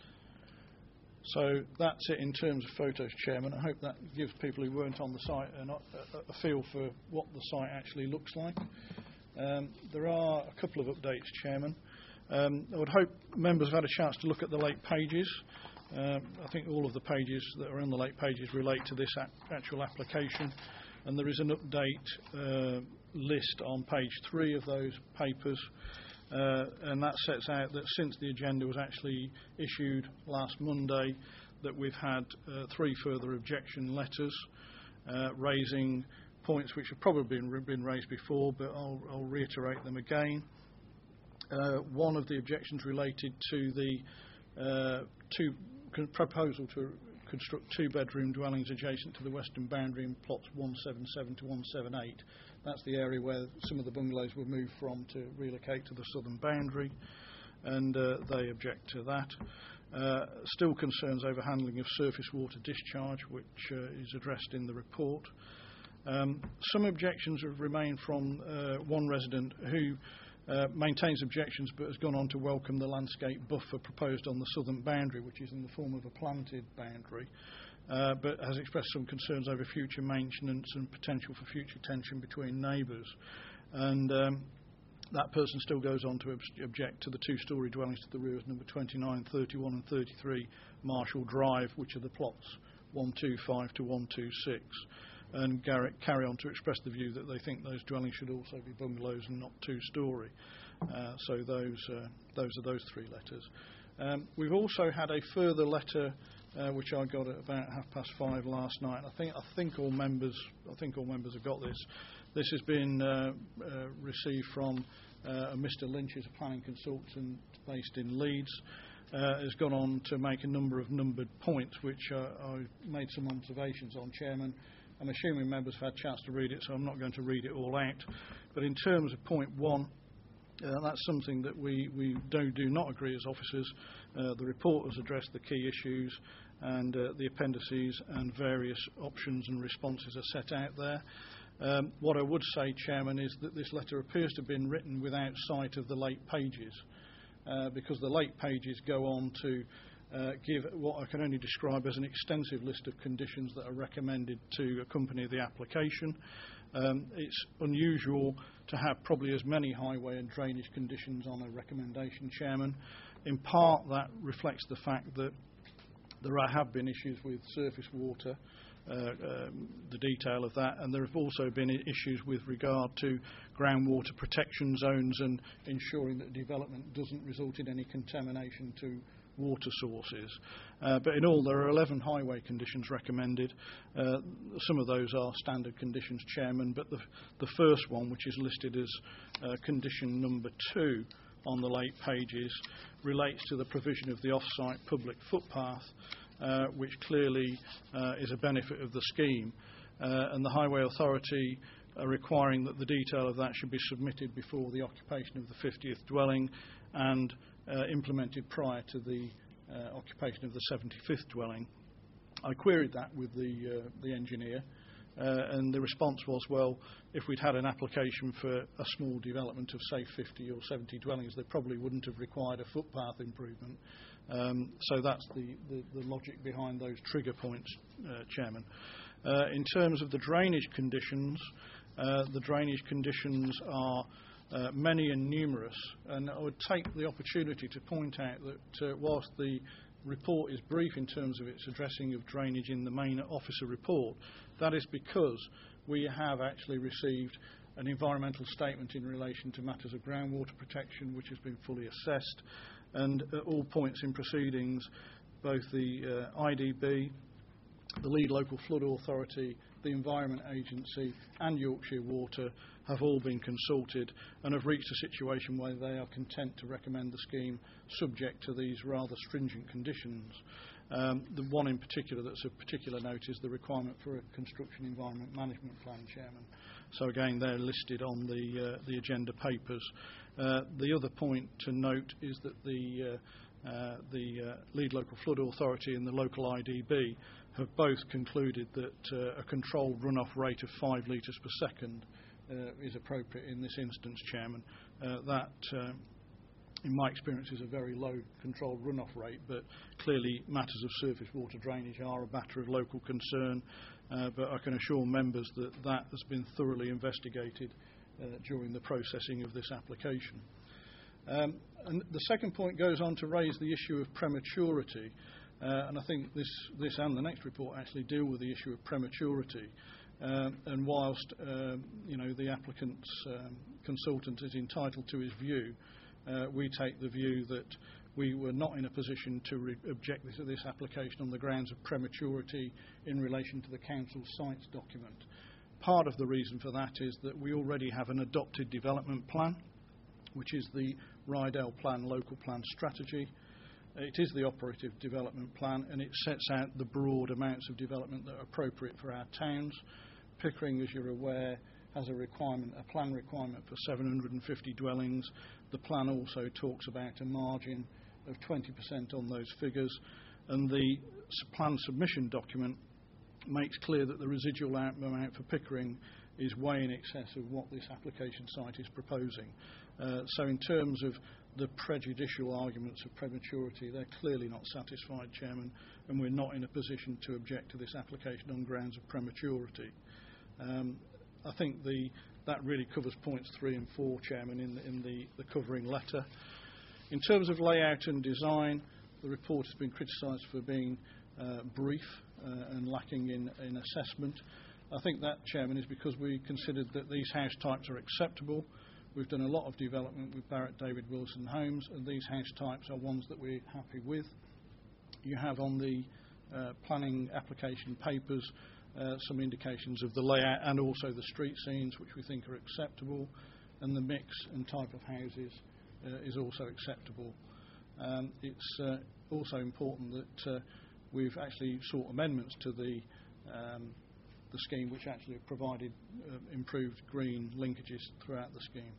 So that's it in terms of photos, Chairman. I hope that gives people who weren't on the site a, a, a feel for what the site actually looks like. Um, there are a couple of updates, Chairman. Um, I would hope members have had a chance to look at the late pages. Uh, I think all of the pages that are on the late pages relate to this a- actual application, and there is an update uh, list on page three of those papers, uh, and that sets out that since the agenda was actually issued last Monday, that we've had uh, three further objection letters uh, raising points which have probably been, been raised before, but I'll, I'll reiterate them again. Uh, one of the objections related to the uh, two con- proposal to construct two-bedroom dwellings adjacent to the western boundary in plots one seventy-seven to one seventy-eight. That's the area where some of the bungalows were moved from to relocate to the southern boundary, and uh, they object to that. Uh, still concerns over handling of surface water discharge, which uh, is addressed in the report. Um, some objections have remained from uh, one resident who uh, maintains objections but has gone on to welcome the landscape buffer proposed on the southern boundary, which is in the form of a planted boundary, uh, but has expressed some concerns over future maintenance and potential for future tension between neighbours. And um, that person still goes on to ob- object to the two-storey dwellings to the rear of number twenty-nine, thirty-one and thirty-three Marshall Drive, which are the plots one twenty-five to one twenty-six. And Garrett carry on to express the view that they think those dwellings should also be bungalows and not two-storey. Uh, so those uh, those are those three letters. Um, we've also had a further letter uh, which I got at about half past five last night. I think I think all members I think all members have got this. This has been uh, uh, received from uh, Mister Lynch, who's a planning consultant based in Leeds. Uh, has gone on to make a number of numbered points, which uh, I made some observations on, Chairman. I'm assuming members have had a chance to read it, so I'm not going to read it all out. But in terms of point one, uh, that's something that we, we do, do not agree as officers. Uh, the report has addressed the key issues, and uh, the appendices and various options and responses are set out there. Um, what I would say, Chairman, is that this letter appears to have been written without sight of the late pages, uh, because the late pages go on to Uh, give what I can only describe as an extensive list of conditions that are recommended to accompany the application. Um, it's unusual to have probably as many highway and drainage conditions on a recommendation, Chairman. In part, that reflects the fact that there have been issues with surface water, uh, um, the detail of that, and there have also been issues with regard to groundwater protection zones and ensuring that development doesn't result in any contamination to water sources. Uh, but in all, there are eleven highway conditions recommended. Uh, some of those are standard conditions, Chairman, but the, the first one, which is listed as uh, condition number two on the late pages, relates to the provision of the off-site public footpath, uh, which clearly uh, is a benefit of the scheme. Uh, and the Highway Authority are requiring that the detail of that should be submitted before the occupation of the fiftieth dwelling and Uh, implemented prior to the uh, occupation of the seventy-fifth dwelling. I queried that with the, uh, the engineer, uh, and the response was, well, if we'd had an application for a small development of, say, fifty or seventy dwellings, they probably wouldn't have required a footpath improvement. Um, so that's the, the, the logic behind those trigger points, uh, Chairman. Uh, in terms of the drainage conditions, uh, the drainage conditions are Uh, many and numerous, and I would take the opportunity to point out that uh, whilst the report is brief in terms of its addressing of drainage in the main officer report, that is because we have actually received an environmental statement in relation to matters of groundwater protection, which has been fully assessed, and at all points in proceedings, both the uh, I D B, the lead local flood authority, the Environment Agency and Yorkshire Water have all been consulted and have reached a situation where they are content to recommend the scheme subject to these rather stringent conditions. Um, the one in particular that's of particular note is the requirement for a construction environment management plan, Chairman. So again, they're listed on the, uh, the agenda papers. Uh, the other point to note is that the, uh, uh, the uh, lead local flood authority and the local I D B have both concluded that uh, a controlled runoff rate of five litres per second uh, is appropriate in this instance, Chairman. Uh, that, uh, in my experience, is a very low controlled runoff rate, but clearly matters of surface water drainage are a matter of local concern, uh, but I can assure members that that has been thoroughly investigated uh, during the processing of this application. Um, and the second point goes on to raise the issue of prematurity, uh, and I think this, this and the next report actually deal with the issue of prematurity. Um, and whilst um, you know, the applicant's um, consultant is entitled to his view, uh, we take the view that we were not in a position to re- object to this application on the grounds of prematurity in relation to the council's sites document. Part of the reason for that is that we already have an adopted development plan, which is the Rydell Plan Local Plan Strategy. It is the operative development plan, and it sets out the broad amounts of development that are appropriate for our towns. Pickering, as you're aware, has a requirement, a plan requirement for seven hundred fifty dwellings. The plan also talks about a margin of twenty percent on those figures, and the plan submission document makes clear that the residual amount for Pickering is way in excess of what this application site is proposing. Uh, so in terms of the prejudicial arguments of prematurity, they're clearly not satisfied, Chairman, and we're not in a position to object to this application on grounds of prematurity. Um, I think the, that really covers points three and four, Chairman, in, the, in the, the covering letter. In terms of layout and design, the report has been criticised for being uh, brief uh, and lacking in, in assessment. I think that, Chairman, is because we considered that these house types are acceptable. We've done a lot of development with Barrett David Wilson homes, and these house types are ones that we're happy with. You have on the uh, planning application papers uh, some indications of the layout and also the street scenes, which we think are acceptable, and the mix and type of houses uh, is also acceptable. Um, it's uh, also important that uh, we've actually sought amendments to the um, the scheme, which actually provided uh, improved green linkages throughout the scheme.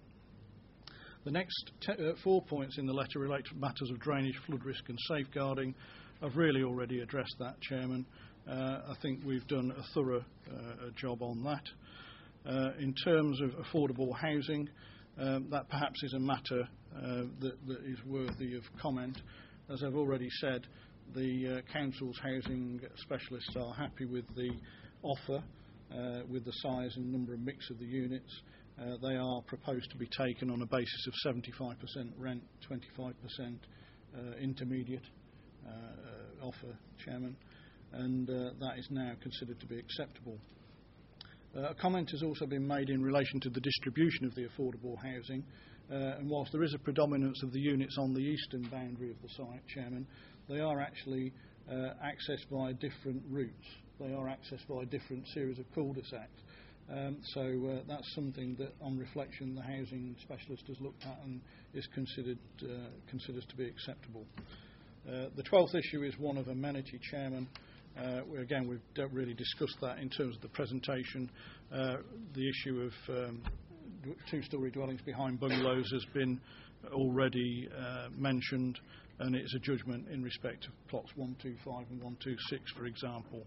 The next te- uh, four points in the letter relate to matters of drainage, flood risk and safeguarding. I've really already addressed that, Chairman. Uh, I think we've done a thorough uh, job on that. Uh, in terms of affordable housing, um, that perhaps is a matter uh, that, that is worthy of comment. As I've already said, the uh, Council's housing specialists are happy with the offer, uh, with the size and number and mix of the units. Uh, they are proposed to be taken on a basis of seventy-five percent rent, twenty-five percent uh, intermediate uh, uh, offer, Chairman, and uh, that is now considered to be acceptable. Uh, a comment has also been made in relation to the distribution of the affordable housing, uh, and whilst there is a predominance of the units on the eastern boundary of the site, Chairman, they are actually uh, accessed via different routes. They are accessed by a different series of cul-de-sacs. Um, so uh, that's something that, on reflection, the housing specialist has looked at and is considered uh, considers to be acceptable. Uh, the twelfth issue is one of amenity, Chairman. Uh, we, again, we don't really discuss that in terms of the presentation. Uh, the issue of um, two-storey dwellings behind bungalows has been already uh, mentioned, and it's a judgment in respect of plots one two five and one two six, for example.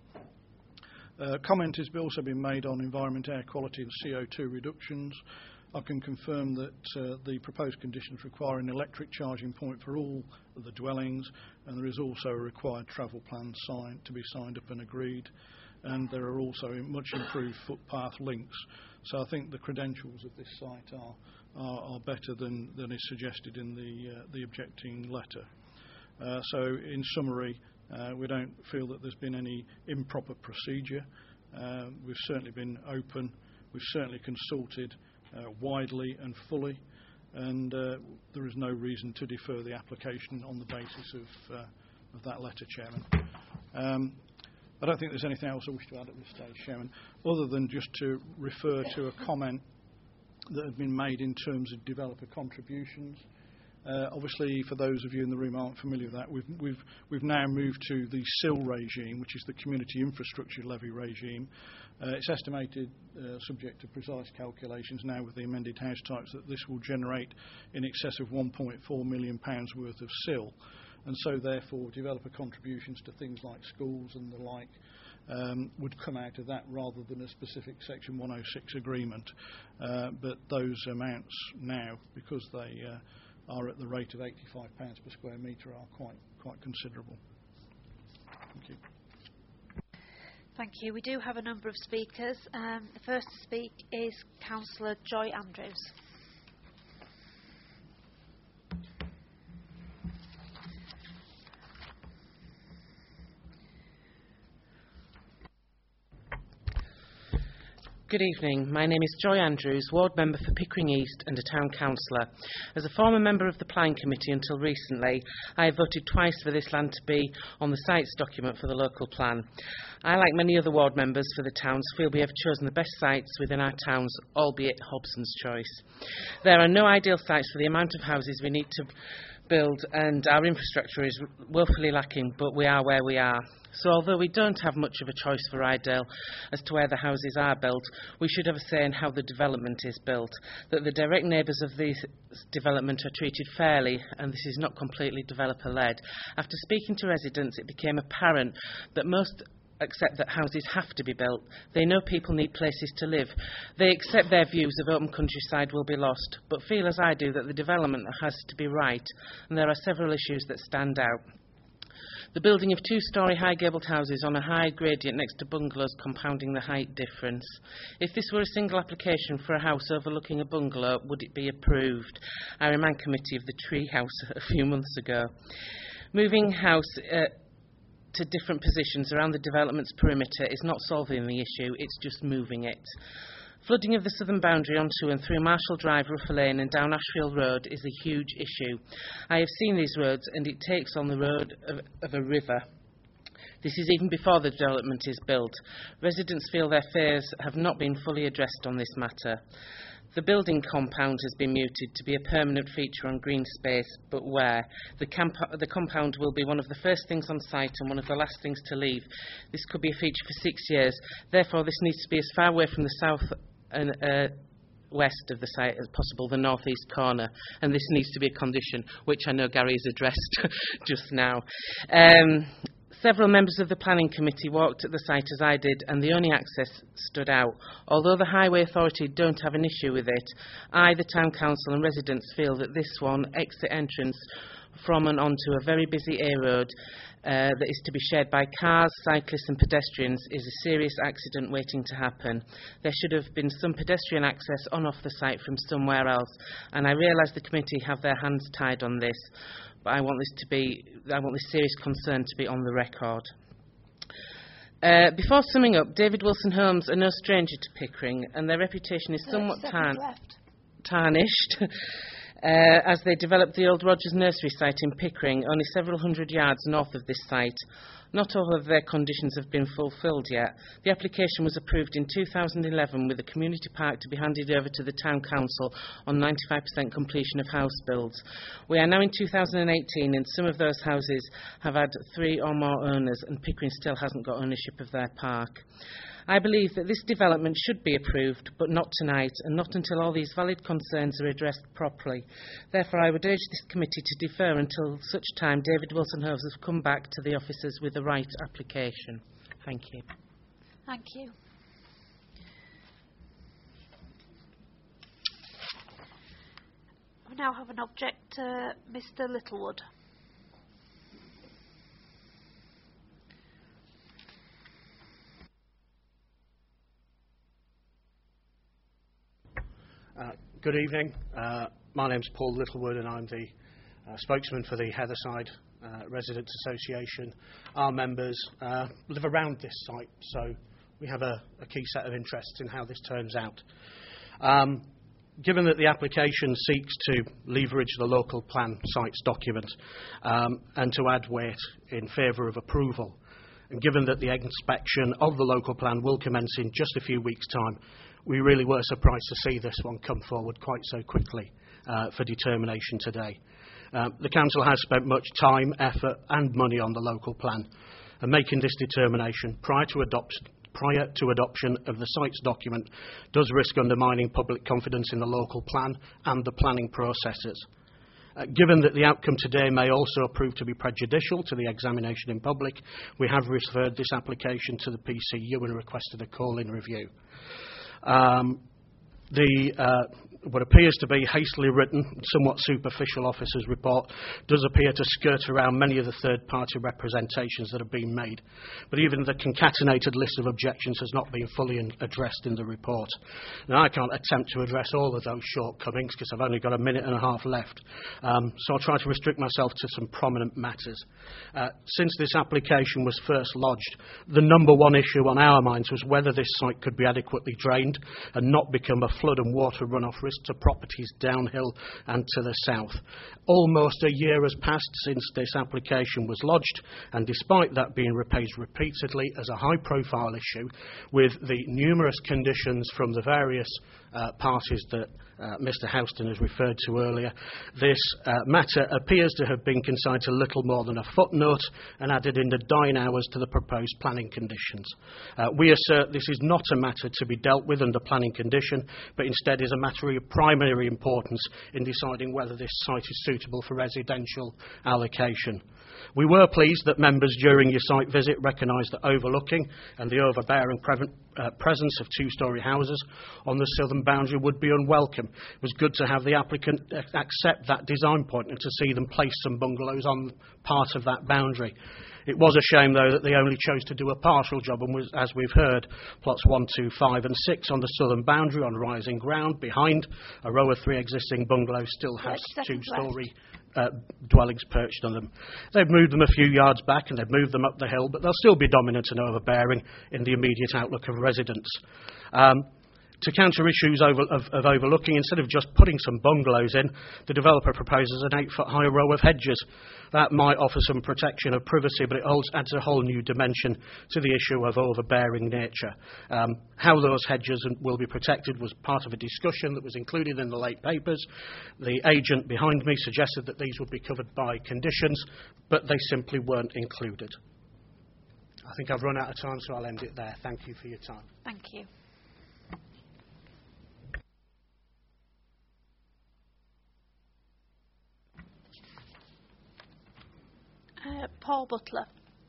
Uh, comment has also been made on environment, air quality and C O two reductions. I can confirm that uh, the proposed conditions require an electric charging point for all of the dwellings, and there is also a required travel plan signed, to be signed up and agreed, and there are also much improved footpath links. So I think the credentials of this site are, are, are better than, than is suggested in the, uh, the objecting letter. Uh, so in summary, Uh, we don't feel that there's been any improper procedure. Uh, we've certainly been open. We've certainly consulted uh, widely and fully, and uh, there is no reason to defer the application on the basis of, uh, of that letter, Chairman. Um, I don't think there's anything else I wish to add at this stage, Chairman, other than just to refer to a comment that had been made in terms of developer contributions. Uh, obviously, for those of you in the room who aren't familiar with that, we've, we've, we've now moved to the S I L regime, which is the Community Infrastructure Levy regime. Uh, it's estimated, uh, subject to precise calculations now with the amended house types, that this will generate in excess of one point four million pounds worth of S I L. And so, therefore, developer contributions to things like schools and the like um, would come out of that rather than a specific Section one oh six agreement. Uh, but those amounts now, because they uh, are at the rate of eighty-five pounds per square metre, are quite quite considerable. Thank you. Thank you. We do have a number of speakers. Um, the first to speak is Councillor Joy Andrews. Good evening. My name is Joy Andrews, Ward Member for Pickering East and a Town Councillor. As a former member of the Planning Committee until recently, I have voted twice for this land to be on the sites document for the local plan. I, like many other ward members for the towns, feel we have chosen the best sites within our towns, albeit Hobson's choice. There are no ideal sites for the amount of houses we need to build, and our infrastructure is woefully lacking, but we are where we are. So although we don't have much of a choice for Idale as to where the houses are built, we should have a say in how the development is built, that the direct neighbours of this development are treated fairly, and this is not completely developer-led. After speaking to residents, it became apparent that most accept that houses have to be built. They know people need places to live. They accept their views of open countryside will be lost, but feel as I do that the development has to be right, and there are several issues that stand out. The building of two-storey high-gabled houses on a high gradient next to bungalows compounding the height difference. If this were a single application for a house overlooking a bungalow, would it be approved? I remind committee of the tree house a few months ago. Moving house uh, to different positions around the development's perimeter is not solving the issue, it's just moving it. Flooding of the southern boundary onto and through Marshall Drive, Ruffer Lane and down Ashfield Road is a huge issue. I have seen these roads and it takes on the road of, of a river. This is even before the development is built. Residents feel their fears have not been fully addressed on this matter. The building compound has been muted to be a permanent feature on green space, but where? The, camp the compound will be one of the first things on site and one of the last things to leave. This could be a feature for six years. Therefore, this needs to be as far away from the south and uh, west of the site as possible, the northeast corner, and this needs to be a condition, which I know Gary has addressed just now. Um, Several members of the Planning Committee walked at the site as I did, and the only access stood out. Although the Highway Authority don't have an issue with it, I, the Town Council and residents feel that this one, exit entrance from and onto a very busy A road uh, that is to be shared by cars, cyclists and pedestrians, is a serious accident waiting to happen. There should have been some pedestrian access on off the site from somewhere else, and I realise the committee have their hands tied on this. But I want this to be, I want this serious concern to be on the record. Uh, before summing up, David Wilson Homes are no stranger to Pickering, and their reputation is somewhat tarn tarnished uh, as they developed the old Rogers Nursery site in Pickering, only several hundred yards north of this site. Not all of their conditions have been fulfilled yet. The application was approved in two thousand eleven with a community park to be handed over to the Town Council on ninety-five percent completion of house builds. We are now in two thousand eighteen and some of those houses have had three or more owners and Pickering still hasn't got ownership of their park. I believe that this development should be approved, but not tonight, and not until all these valid concerns are addressed properly. Therefore, I would urge this committee to defer until such time David Wilson Homes has come back to the officers with the right application. Thank you. Thank you. We now have an object, uh, Mister Littlewood. Uh, good evening. Uh, my name's Paul Littlewood and I'm the uh, spokesman for the Heatherside uh, Residents Association. Our members uh, live around this site, so we have a, a key set of interests in how this turns out. Um, given that the application seeks to leverage the local plan sites document um, and to add weight in favour of approval, and given that the inspection of the local plan will commence in just a few weeks' time, we really were surprised to see this one come forward quite so quickly uh, for determination today. Um, the Council has spent much time, effort and money on the local plan, and making this determination prior to, adopt, prior to adoption of the sites document does risk undermining public confidence in the local plan and the planning processes. Uh, given that the outcome today may also prove to be prejudicial to the examination in public, we have referred this application to the P C U and requested a call-in review. Um, the uh, what appears to be hastily written, somewhat superficial officer's report does appear to skirt around many of the third-party representations that have been made. But even the concatenated list of objections has not been fully in- addressed in the report. Now, I can't attempt to address all of those shortcomings because I've only got a minute and a half left. Um, so I'll try to restrict myself to some prominent matters. Uh, since this application was first lodged, the number one issue on our minds was whether this site could be adequately drained and not become a flood and water runoff risk to properties downhill and to the south. Almost a year has passed since this application was lodged, and despite that being raised repeatedly as a high-profile issue, with the numerous conditions from the various uh, parties that uh, Mr Houston has referred to earlier, this uh, matter appears to have been consigned to little more than a footnote and added in the dying hours to the proposed planning conditions. Uh, we assert this is not a matter to be dealt with under planning condition, but instead is a matter of primary importance in deciding whether this site is suitable for residential allocation. We were pleased that members during your site visit recognised that overlooking and the overbearing pre- uh, presence of two-storey houses on the southern boundary would be unwelcome. It was good to have the applicant accept that design point and to see them place some bungalows on part of that boundary. It was a shame, though, that they only chose to do a partial job and was, as we've heard, plots one, two, five and six on the southern boundary on rising ground behind a row of three existing bungalows still has two-storey uh, dwellings perched on them. They've moved them a few yards back and they've moved them up the hill, but they'll still be dominant and overbearing in the immediate outlook of residents. Um, To counter issues over, of, of overlooking, instead of just putting some bungalows in, the developer proposes an eight-foot high row of hedges. That might offer some protection of privacy, but it also adds a whole new dimension to the issue of overbearing nature. Um, how those hedges will be protected was part of a discussion that was included in the late papers. The agent behind me suggested that these would be covered by conditions, but they simply weren't included. I think I've run out of time, so I'll end it there. Thank you for your time. Thank you. Uh, Paul Butler.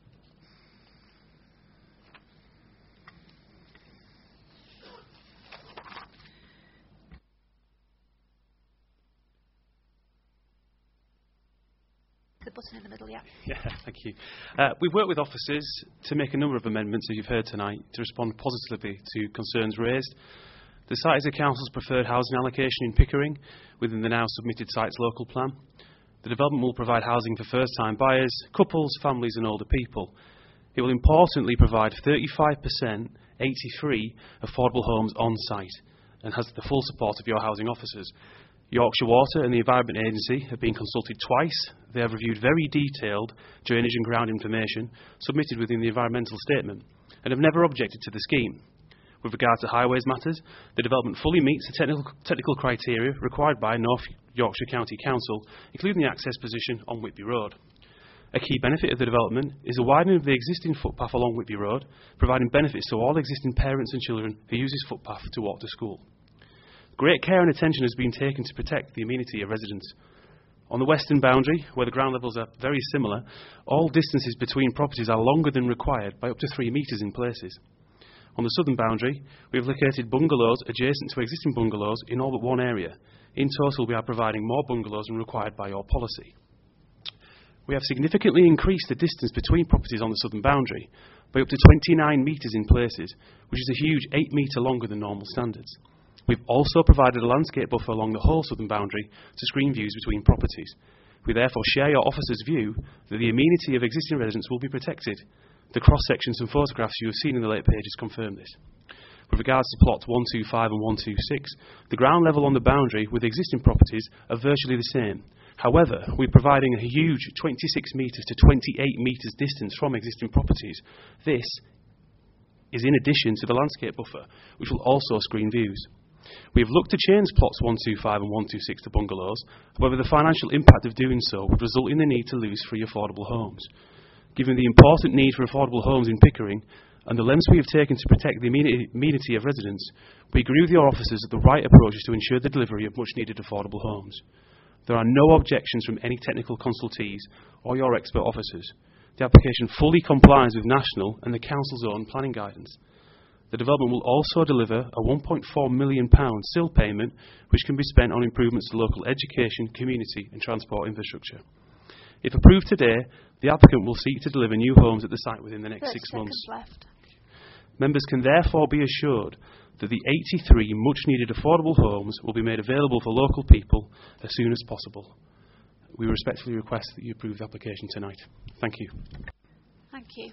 The button in the middle, yeah. Yeah, thank you. Uh, we've worked with officers to make a number of amendments, as you've heard tonight, to respond positively to concerns raised. The site is the Council's preferred housing allocation in Pickering within the now submitted site's local plan. The development will provide housing for first-time buyers, couples, families and older people. It will importantly provide thirty-five percent eighty-three affordable homes on site and has the full support of your housing officers. Yorkshire Water and the Environment Agency have been consulted twice. They have reviewed very detailed drainage and ground information submitted within the environmental statement and have never objected to the scheme. With regard to highways matters, the development fully meets the technical, technical criteria required by North Yorkshire County Council, including the access position on Whitby Road. A key benefit of the development is the widening of the existing footpath along Whitby Road, providing benefits to all existing parents and children who use this footpath to walk to school. Great care and attention has been taken to protect the amenity of residents. On the western boundary, where the ground levels are very similar, all distances between properties are longer than required by up to three metres in places. On the southern boundary, we have located bungalows adjacent to existing bungalows in all but one area. In total, we are providing more bungalows than required by your policy. We have significantly increased the distance between properties on the southern boundary by up to twenty-nine metres in places, which is a huge eight metre longer than normal standards. We've also provided a landscape buffer along the whole southern boundary to screen views between properties. We therefore share your officer's view that the amenity of existing residents will be protected. The cross-sections and photographs you have seen in the late pages confirm this. With regards to plots one two five and one two six, the ground level on the boundary with existing properties are virtually the same. However, we're providing a huge twenty-six metres to twenty-eight metres distance from existing properties. This is in addition to the landscape buffer, which will also screen views. We have looked to change plots one two five and one two six to bungalows, however the financial impact of doing so would result in the need to lose free affordable homes. Given the important need for affordable homes in Pickering and the lengths we have taken to protect the amenity of residents, we agree with your officers that the right approach is to ensure the delivery of much-needed affordable homes. There are no objections from any technical consultees or your expert officers. The application fully complies with national and the Council's own planning guidance. The development will also deliver a one point four million pounds S I L payment, which can be spent on improvements to local education, community and transport infrastructure. If approved today, the applicant will seek to deliver new homes at the site within the next six months. Left. Members can therefore be assured that the eighty-three much-needed affordable homes will be made available for local people as soon as possible. We respectfully request that you approve the application tonight. Thank you. Thank you.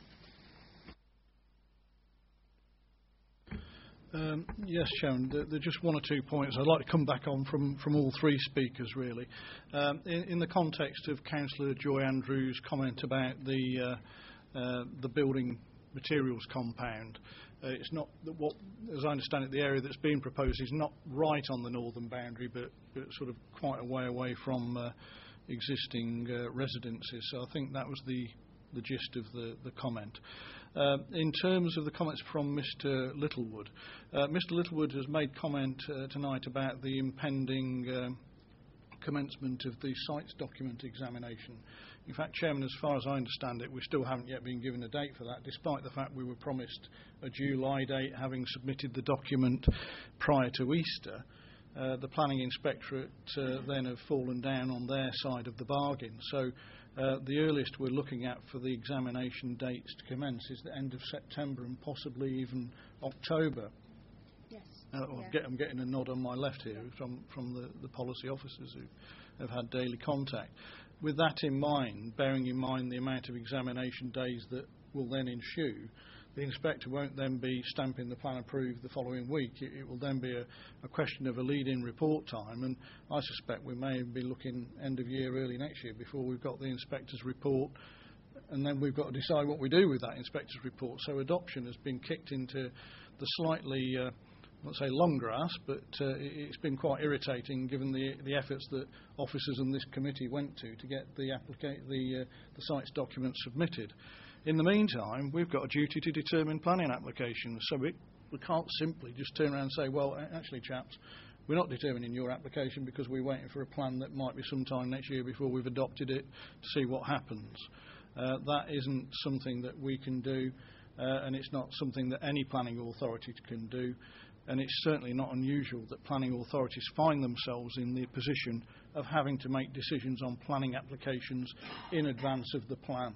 Um, yes, Sharon, there, there are just one or two points I'd like to come back on from, from all three speakers, really. Um, in, in the context of Councillor Joy Andrews' comment about the, uh, uh, the building materials compound, uh, it's not that what, as I understand it, the area that's being proposed is not right on the northern boundary, but, but sort of quite a way away from uh, existing uh, residences. So I think that was the, the gist of the, the comment. Uh, in terms of the comments from Mr Littlewood, uh, Mr Littlewood has made comment uh, tonight about the impending um, commencement of the sites document examination. In fact, Chairman, as far as I understand it, we still haven't yet been given a date for that, despite the fact we were promised a July date, having submitted the document prior to Easter. Uh, the Planning Inspectorate uh, then have fallen down on their side of the bargain. So uh, the earliest we're looking at for the examination dates to commence is the end of September and possibly even October. Yes. Uh, yeah. I'm, get, I'm getting a nod on my left here from, from the, the policy officers who have had daily contact. With that in mind, bearing in mind the amount of examination days that will then ensue, the inspector won't then be stamping the plan approved the following week. It, it will then be a, a question of a lead-in report time, and I suspect we may be looking end of year, early next year before we've got the inspector's report, and then we've got to decide what we do with that inspector's report. So adoption has been kicked into the slightly, uh, I won't say long grass, but uh, it, it's been quite irritating given the, the efforts that officers and this committee went to to get the, applica- the, uh, the sites document submitted. In the meantime, we've got a duty to determine planning applications, so we, we can't simply just turn around and say, well, actually, chaps, we're not determining your application because we're waiting for a plan that might be sometime next year before we've adopted it to see what happens. Uh, that isn't something that we can do, uh, and it's not something that any planning authority can do, and it's certainly not unusual that planning authorities find themselves in the position of having to make decisions on planning applications in advance of the plan.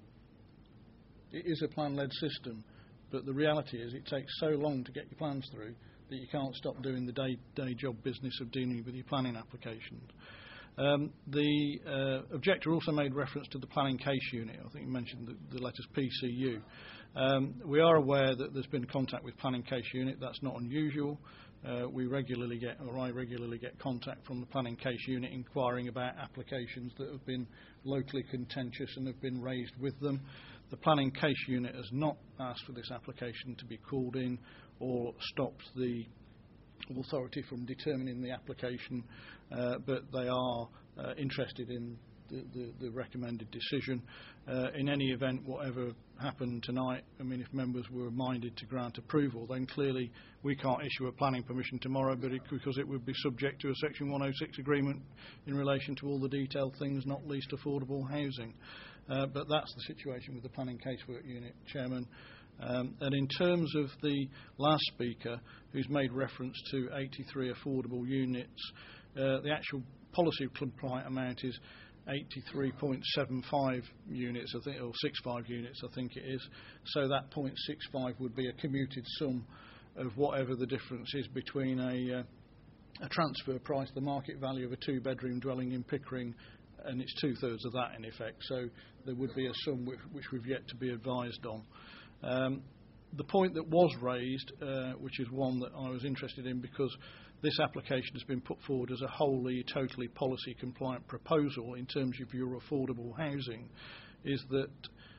It is a plan-led system, but the reality is it takes so long to get your plans through that you can't stop doing the day-to-day job business of dealing with your planning applications. Um, the uh, objector also made reference to the planning case unit. I think you mentioned the, the letters P C U. Um, we are aware that there's been contact with planning case unit. That's not unusual. Uh, we regularly get, or I regularly get contact from the planning case unit inquiring about applications that have been locally contentious and have been raised with them. The planning case unit has not asked for this application to be called in or stopped the authority from determining the application, uh, but they are uh, interested in the, the, the recommended decision. Uh, in any event, whatever happened tonight, I mean, if members were minded to grant approval, then clearly we can't issue a planning permission tomorrow, but it, because it would be subject to a Section one oh six agreement in relation to all the detailed things, not least affordable housing. Uh, but that's the situation with the planning casework unit, Chairman. Um, and in terms of the last speaker, who's made reference to eighty-three affordable units, uh, the actual policy compliant amount is eighty-three point seven five units, I think, or sixty-five units, I think it is. So that zero point six five would be a commuted sum of whatever the difference is between a, uh, a transfer price, the market value of a two-bedroom dwelling in Pickering, and it's two-thirds of that in effect. So there would be a sum which, which we've yet to be advised on. Um, the point that was raised, uh, which is one that I was interested in because this application has been put forward as a wholly, totally policy-compliant proposal in terms of your affordable housing, is that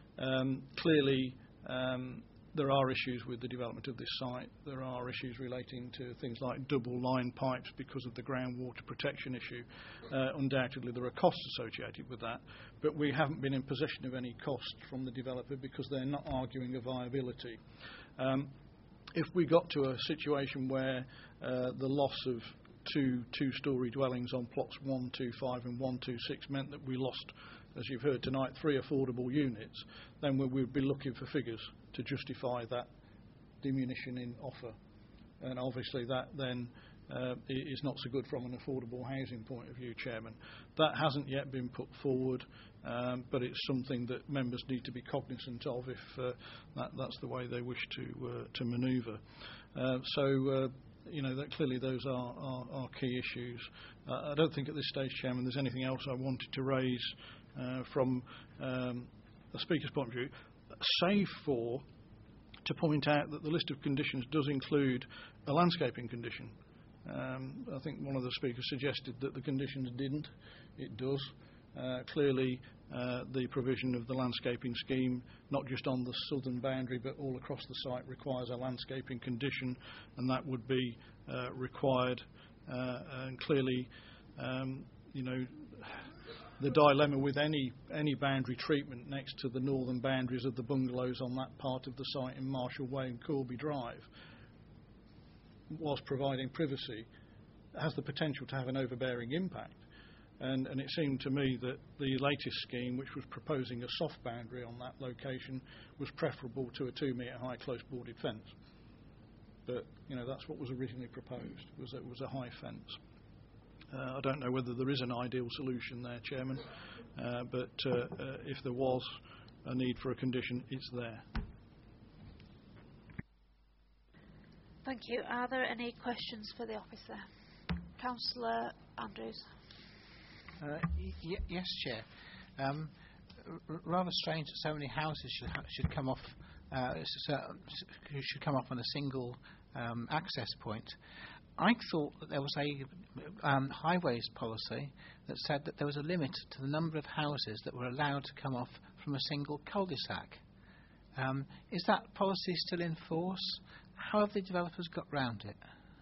um, clearly um, there are issues with the development of this site. There are issues relating to things like double line pipes because of the groundwater protection issue. Uh, undoubtedly there are costs associated with that, but we haven't been in possession of any cost from the developer because they're not arguing a viability. Um, if we got to a situation where uh, the loss of two two-storey dwellings on plots one two five and one two six meant that we lost, as you've heard tonight, three affordable units, then we would be looking for figures to justify that diminution in offer. And obviously that then uh, is not so good from an affordable housing point of view, Chairman. That hasn't yet been put forward, um, but it's something that members need to be cognizant of if uh, that, that's the way they wish to, uh, to manoeuvre. Uh, so, uh, you know, that clearly those are, are, are key issues. Uh, I don't think at this stage, Chairman, there's anything else I wanted to raise uh, from um, the Speaker's point of view, save for to point out that the list of conditions does include a landscaping condition. Um, I think one of the speakers suggested that the conditions didn't. It does. Uh, clearly, uh, the provision of the landscaping scheme, not just on the southern boundary but all across the site, requires a landscaping condition, and that would be uh, required. Uh, and clearly, um, you know, the dilemma with any any boundary treatment next to the northern boundaries of the bungalows on that part of the site in Marshall Way and Corby Drive, whilst providing privacy, has the potential to have an overbearing impact. And, and it seemed to me that the latest scheme, which was proposing a soft boundary on that location, was preferable to a two metre high close boarded fence. But, you know, that's what was originally proposed, was it was a high fence. Uh, I don't know whether there is an ideal solution there, Chairman, uh, but uh, uh, if there was a need for a condition, it's there. Thank you. Are there any questions for the officer? Councillor Andrews. Uh, y- yes, Chair. Um, r- rather strange that so many houses should ha- should come off uh, so, should come off on a single um, access point. I thought that there was a um, highways policy that said that there was a limit to the number of houses that were allowed to come off from a single cul-de-sac. Um, is that policy still in force? How have the developers got round it?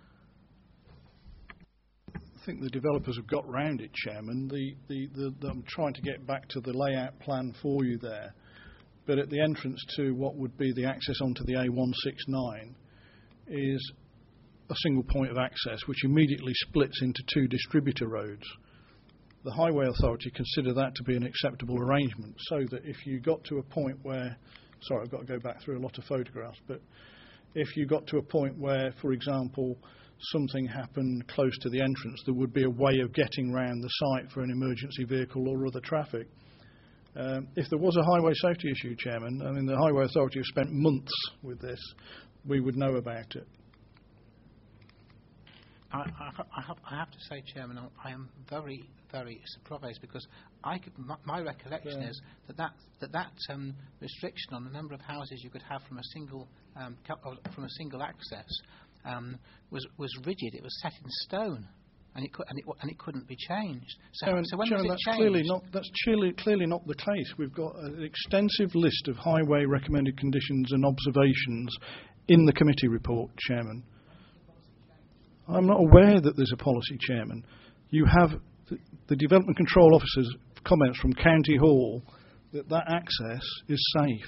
I think the developers have got round it, Chairman. The, the, the, the, I'm trying to get back to the layout plan for you there. But at the entrance to what would be the access onto the A one sixty-nine is a single point of access which immediately splits into two distributor roads. The Highway Authority consider that to be an acceptable arrangement, so that if you got to a point where, sorry, I've got to go back through a lot of photographs, but if you got to a point where, for example, something happened close to the entrance, there would be a way of getting round the site for an emergency vehicle or other traffic. Um, if there was a highway safety issue, Chairman, I mean, the Highway Authority have spent months with this, we would know about it. I, I, I, have, I have to say, Chairman, I am very, very surprised because I could, my, my recollection yeah. is that that, that, that um, restriction on the number of houses you could have from a single um, from a single access um, was was rigid. It was set in stone, and it could, and it, and it couldn't be changed. So, Chairman, so when Chairman, was it that's changed? clearly not that's clearly, clearly not the case. We've got an extensive list of highway recommended conditions and observations in the committee report, Chairman. I'm not aware that there's a policy, Chairman. You have the, the Development Control Officer's comments from County Hall that that access is safe.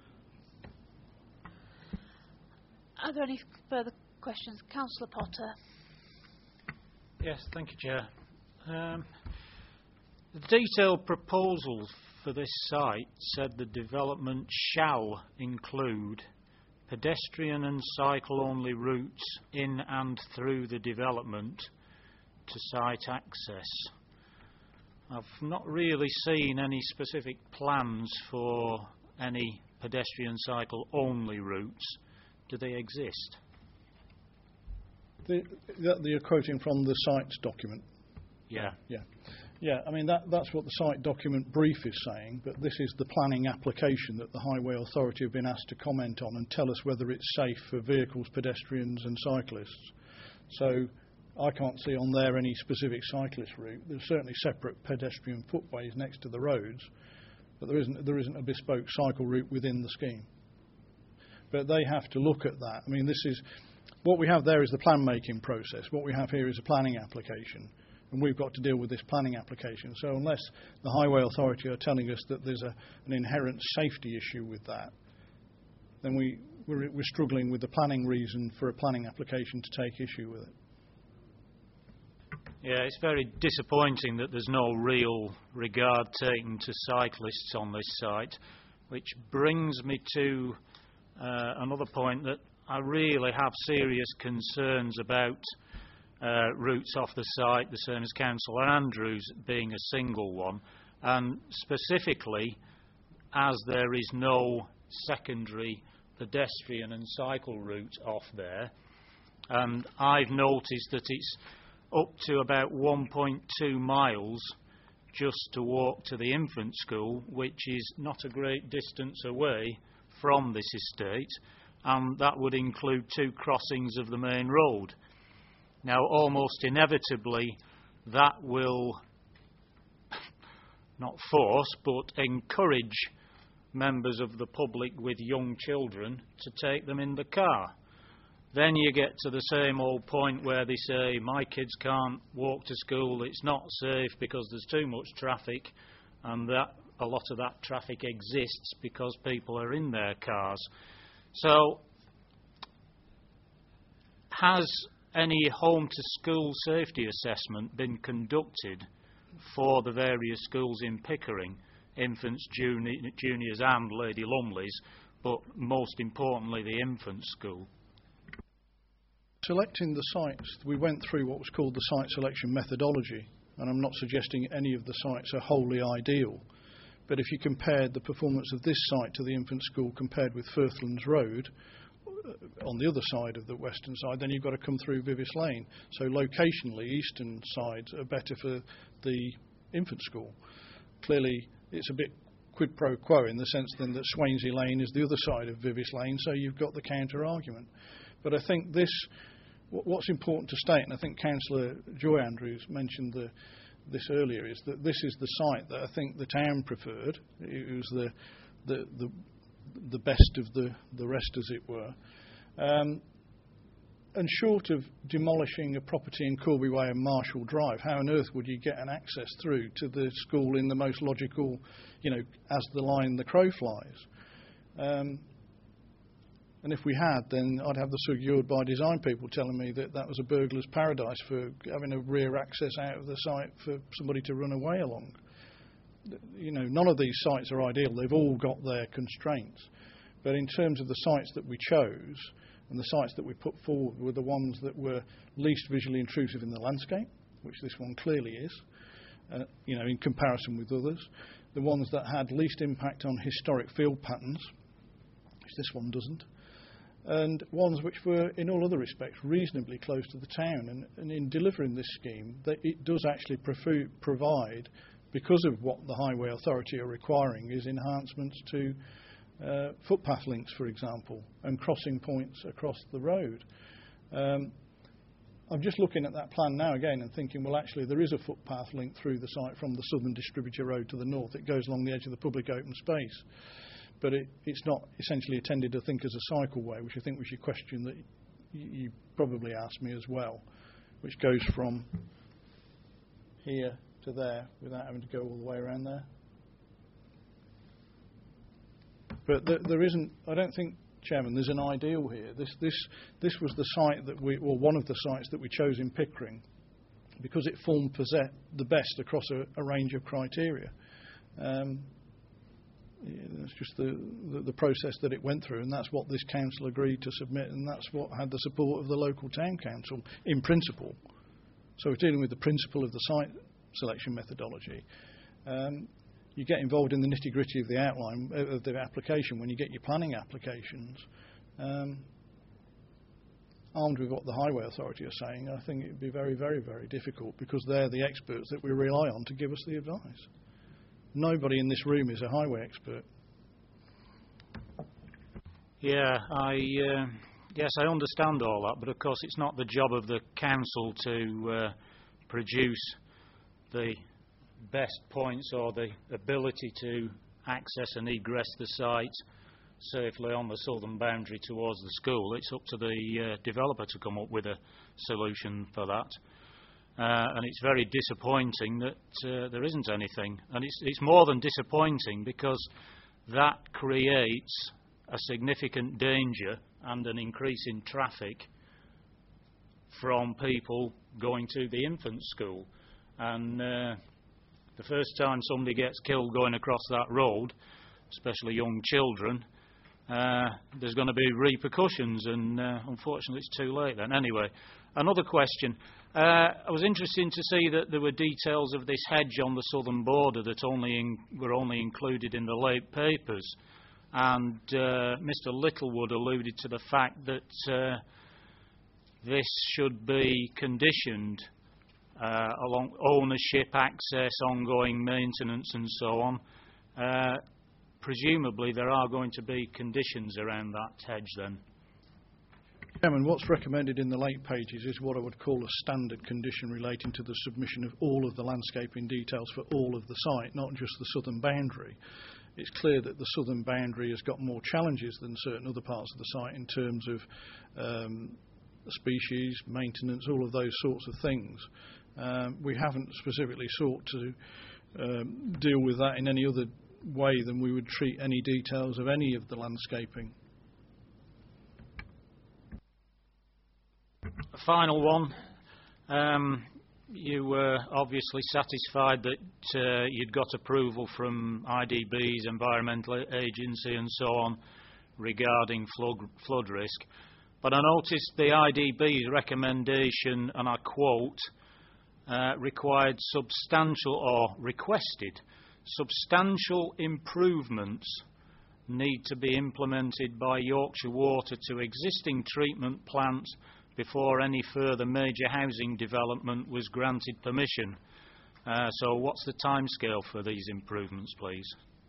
Are there any further questions? Councillor Potter. Yes, thank you, Chair. Um, the detailed proposal for this site said the development shall include pedestrian and cycle-only routes in and through the development to site access. I've not really seen any specific plans for any pedestrian cycle-only routes. Do they exist? The, that you're quoting from the site's document? Yeah. Yeah. Yeah, I mean, that, that's what the site document brief is saying, but this is the planning application that the Highway Authority have been asked to comment on and tell us whether it's safe for vehicles, pedestrians and cyclists. So I can't see on there any specific cyclist route. There's certainly separate pedestrian footways next to the roads, but there isn't, there isn't a bespoke cycle route within the scheme. But they have to look at that. I mean, this is, what we have there is the plan-making process. What we have here is a planning application. And we've got to deal with this planning application. So unless the Highway Authority are telling us that there's a, an inherent safety issue with that, then we, we're, we're struggling with the planning reason for a planning application to take issue with it. Yeah, it's very disappointing that there's no real regard taken to cyclists on this site, which brings me to uh, another point that I really have serious concerns about uh, routes off the site, the same as Councillor Andrews being a single one, and specifically as there is no secondary pedestrian and cycle route off there. And I've noticed that it's up to about one point two miles just to walk to the infant school, which is not a great distance away from this estate, and that would include two crossings of the main road. Now, almost inevitably, that will not force, but encourage members of the public with young children to take them in the car. Then you get to the same old point where they say, my kids can't walk to school, it's not safe because there's too much traffic, and that a lot of that traffic exists because people are in their cars. So, has any home-to-school safety assessment been conducted for the various schools in Pickering, infants, juni juniors and Lady Lumley's, but most importantly the infant school? Selecting the sites, we went through what was called the site selection methodology, and I'm not suggesting any of the sites are wholly ideal, but if you compared the performance of this site to the infant school compared with Firthlands Road, uh, on the other side of the western side, then you've got to come through Vivis Lane. So locationally, eastern sides are better for the infant school. Clearly, it's a bit quid pro quo in the sense then that Swainsea Lane is the other side of Vivis Lane, so you've got the counter-argument. But I think this, what's important to state, and I think Councillor Joy Andrews mentioned the, this earlier, is that this is the site that I think the town preferred. It was the the the, the best of the, the rest, as it were. Um, and short of demolishing a property in Corby Way and Marshall Drive, how on earth would you get an access through to the school in the most logical, you know, as the line the crow flies? Um, And if we had, then I'd have the secured by design people telling me that that was a burglar's paradise for having a rear access out of the site for somebody to run away along. You know, none of these sites are ideal. They've all got their constraints. But in terms of the sites that we chose and the sites that we put forward were the ones that were least visually intrusive in the landscape, which this one clearly is, uh, you know, in comparison with others. The ones that had least impact on historic field patterns, which this one doesn't. And ones which were, in all other respects, reasonably close to the town. And, and in delivering this scheme, that it does actually profu- provide, because of what the Highway Authority are requiring, is enhancements to uh, footpath links, for example, and crossing points across the road. Um, I'm just looking at that plan now again and thinking, well, actually, there is a footpath link through the site from the Southern Distributor Road to the north. It goes along the edge of the public open space. But it, it's not essentially intended, I think, as a cycleway, which I think was your question that you, you probably asked me as well, which goes from here to there without having to go all the way around there. But th- there isn't, I don't think, Chairman, there's an ideal here. This, this, this was the site that we, or one of the sites that we chose in Pickering, because it formed the best across a, a range of criteria. Um, It's just the, the, the process that it went through, and that's what this council agreed to submit, and that's what had the support of the local town council in principle. So we're dealing with the principle of the site selection methodology. Um, you get involved in the nitty-gritty of the outline of the application when you get your planning applications. Um, armed with what the Highway Authority are saying, I think it would be very, very, very difficult, because they're the experts that we rely on to give us the advice. Nobody in this room is a highway expert. Yeah, I uh, yes, I understand all that, but of course it's not the job of the council to uh, produce the best points or the ability to access and egress the site safely on the southern boundary towards the school. It's up to the uh, developer to come up with a solution for that. Uh, and it's very disappointing that uh, there isn't anything. And it's, it's more than disappointing, because that creates a significant danger and an increase in traffic from people going to the infant school. And uh, the first time somebody gets killed going across that road, especially young children, uh, there's going to be repercussions, and uh, unfortunately it's too late then. Anyway, another question. Uh, I was interested to see that there were details of this hedge on the southern border that only in, were only included in the late papers, and uh, Mr Littlewood alluded to the fact that uh, this should be conditioned uh, along ownership, access, ongoing maintenance and so on. Uh, presumably there are going to be conditions around that hedge then. Chairman, what's recommended in the late pages is what I would call a standard condition relating to the submission of all of the landscaping details for all of the site, not just the southern boundary. It's clear that the southern boundary has got more challenges than certain other parts of the site in terms of um, species, maintenance, all of those sorts of things. Um, we haven't specifically sought to um, deal with that in any other way than we would treat any details of any of the landscaping. A final one. Um, you were obviously satisfied that uh, you'd got approval from I D B's Environmental Agency and so on regarding flood, flood risk. But I noticed the I D B's recommendation, and I quote, uh, required substantial or requested substantial improvements need to be implemented by Yorkshire Water to existing treatment plants before any further major housing development was granted permission. Uh, so what's the timescale for these improvements, please?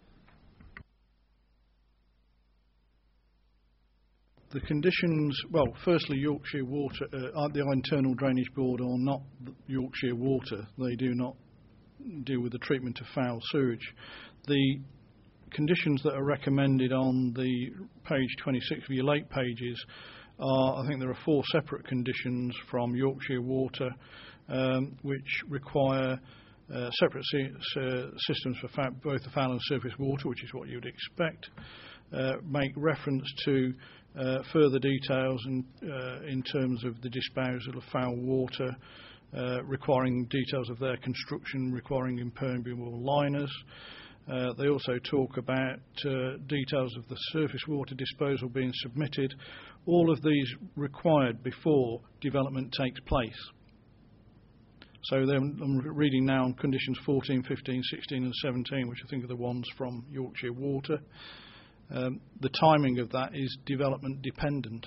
The conditions, well, firstly, Yorkshire Water, uh, the Internal Drainage Board are not Yorkshire Water. They do not deal with the treatment of foul sewage. The conditions that are recommended on the page twenty-six of your late pages are, I think there are four separate conditions from Yorkshire Water um, which require uh, separate si uh, systems for fa both the foul and surface water, which is what you would expect, uh, make reference to uh, further details in, uh, in terms of the disposal of foul water, uh, requiring details of their construction, requiring impermeable liners. Uh, they also talk about uh, details of the surface water disposal being submitted, all of these required before development takes place. So then I'm reading now on conditions fourteen, fifteen, sixteen and seventeen, which I think are the ones from Yorkshire Water. Um, the timing of that is development dependent.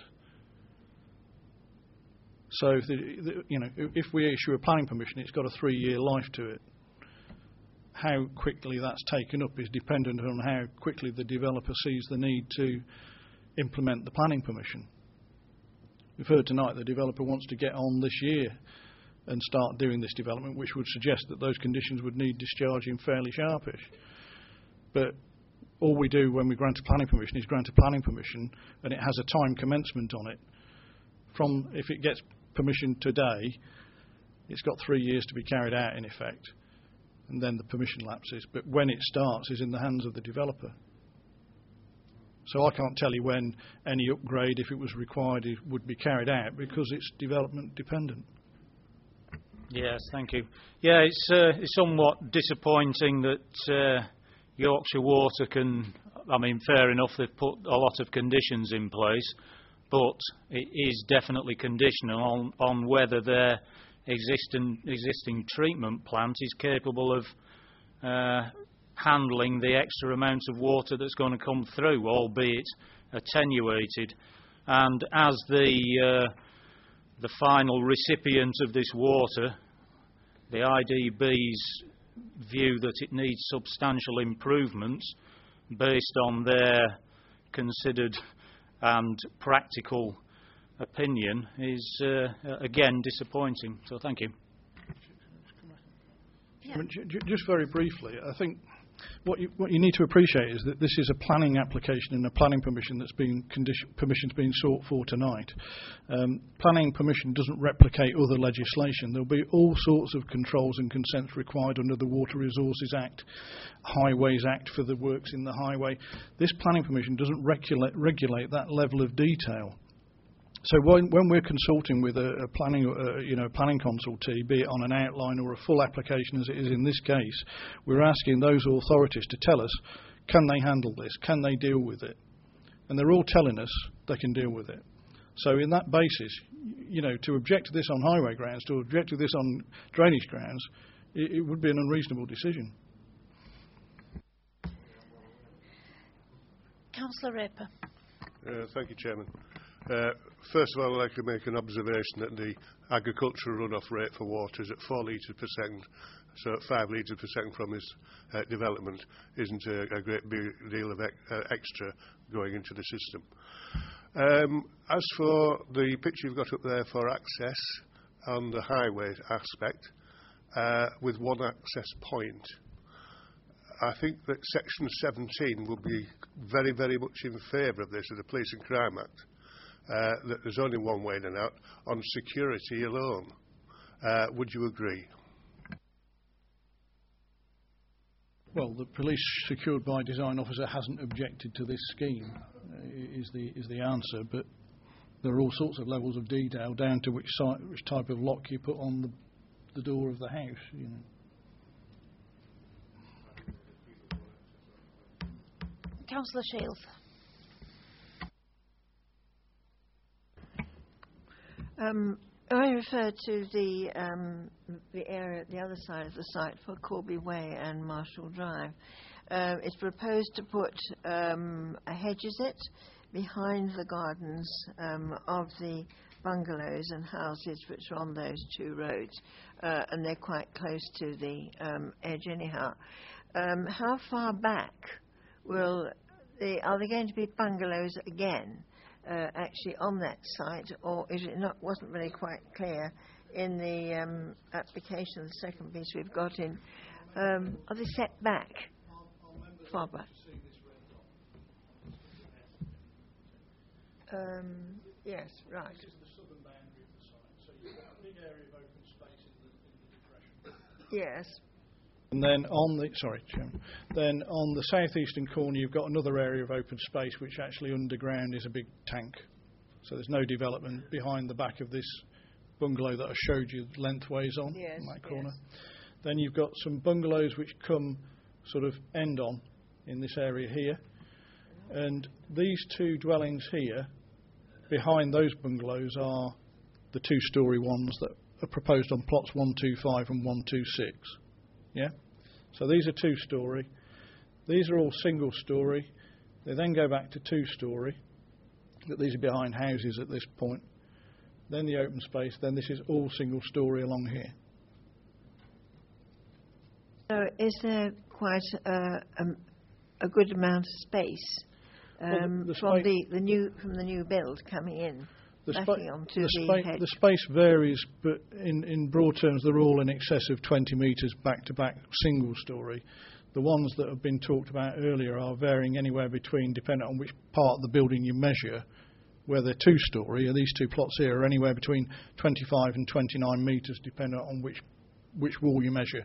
So if, the, the, you know, if we issue a planning permission, it's got a three-year life to it. How quickly that's taken up is dependent on how quickly the developer sees the need to implement the planning permission. We've heard tonight the developer wants to get on this year and start doing this development, which would suggest that those conditions would need discharging fairly sharpish. But all we do when we grant a planning permission is grant a planning permission, and it has a time commencement on it. From if it gets permission today, it's got three years to be carried out in effect, and then the permission lapses. But when it starts is in the hands of the developer. So I can't tell you when any upgrade, if it was required, it would be carried out, because it's development dependent. Yes, thank you. Yeah, it's, uh, it's somewhat disappointing that uh, Yorkshire Water can, I mean, fair enough, they've put a lot of conditions in place, but it is definitely conditional on, on whether their existing, existing treatment plant is capable of uh, handling the extra amount of water that's going to come through, albeit attenuated. And as the uh, the final recipient of this water, the I D B's view that it needs substantial improvements based on their considered and practical opinion is uh, again disappointing. So thank you. Yeah. I mean, j just very briefly, I think what you, what you need to appreciate is that this is a planning application and a planning permission that's been condition, permission's been sought for tonight. Um, planning permission doesn't replicate other legislation. There'll be all sorts of controls and consents required under the Water Resources Act, Highways Act for the works in the highway. This planning permission doesn't regulate, regulate that level of detail. So when, when we're consulting with a, a planning, uh, you know, planning consultee, be it on an outline or a full application as it is in this case, we're asking those authorities to tell us, can they handle this? Can they deal with it? And they're all telling us they can deal with it. So in that basis, you know, to object to this on highway grounds, to object to this on drainage grounds, it, it would be an unreasonable decision. Councillor Raper. Uh, thank you, Chairman. Uh, first of all, I'd like to make an observation that the agricultural runoff rate for water is at four litres per second, so at five litres per second from this uh, development isn't a, a great deal of ex uh, extra going into the system. Um, as for the picture you've got up there for access on the highway aspect, uh, with one access point, I think that Section seventeen will be very, very much in favour of this, of the Police and Crime Act. Uh, that there's only one way in and out on security alone. Uh, would you agree? Well, the police secured by design officer hasn't objected to this scheme, uh, is the is the answer. But there are all sorts of levels of detail down to which site, which type of lock you put on the the door of the house. You know. Councillor Shields. Um, I refer to the um, the area at the other side of the site for Corby Way and Marshall Drive. Uh, it's proposed to put um, a hedge, is it, behind the gardens um, of the bungalows and houses which are on those two roads, uh, and they're quite close to the um, edge anyhow. Um, how far back will the, are there going to be bungalows again? Uh, actually on that site, or is it not? Wasn't really quite clear in the um, application. The second piece we've got in, um, are they set back? Far back. Um, yes, right. This is the southern boundary of the site, so you've got a big area of open space in the, in the depression. Yes. And then on the sorry, Chairman. Then on the southeastern corner, you've got another area of open space, which actually underground is a big tank. So there's no development behind the back of this bungalow that I showed you lengthways on, yes, on that corner. Yes. Then you've got some bungalows which come sort of end on in this area here, and these two dwellings here, behind those bungalows, are the two-storey ones that are proposed on plots one two five and one two six. Yeah, so these are two-storey. These are all single-storey. They then go back to two-storey. But these are behind houses at this point. Then the open space. Then this is all single-storey along here. So is there quite a, a, a good amount of space um, well, the, the from spa- the, the new from the new build coming in? The, backing spa- onto the, the, spa- hedge. the space varies, but in, in broad terms, they're all in excess of twenty metres back-to-back single story. The ones that have been talked about earlier are varying anywhere between, depending on which part of the building you measure, where they're two-storey, and these two plots here are anywhere between twenty-five and twenty-nine metres, depending on which which wall you measure.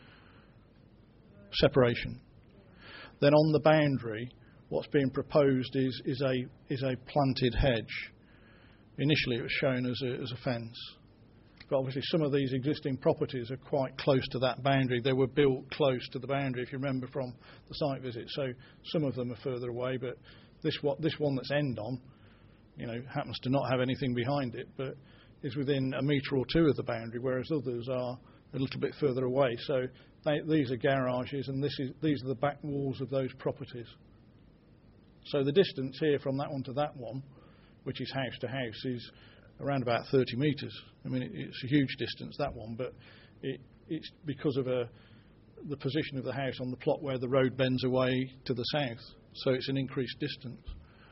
Separation. Then on the boundary, what's being proposed is is a is a planted hedge. Initially, it was shown as a, as a fence. But obviously, some of these existing properties are quite close to that boundary. They were built close to the boundary, if you remember from the site visit. So some of them are further away, but this what this one that's end on, you know, happens to not have anything behind it, but is within a metre or two of the boundary, whereas others are a little bit further away. So they, these are garages, and this is these are the back walls of those properties. So the distance here from that one to that one, which is house to house, is around about thirty metres. I mean, it, it's a huge distance, that one, but it, it's because of a, the position of the house on the plot where the road bends away to the south. So it's an increased distance.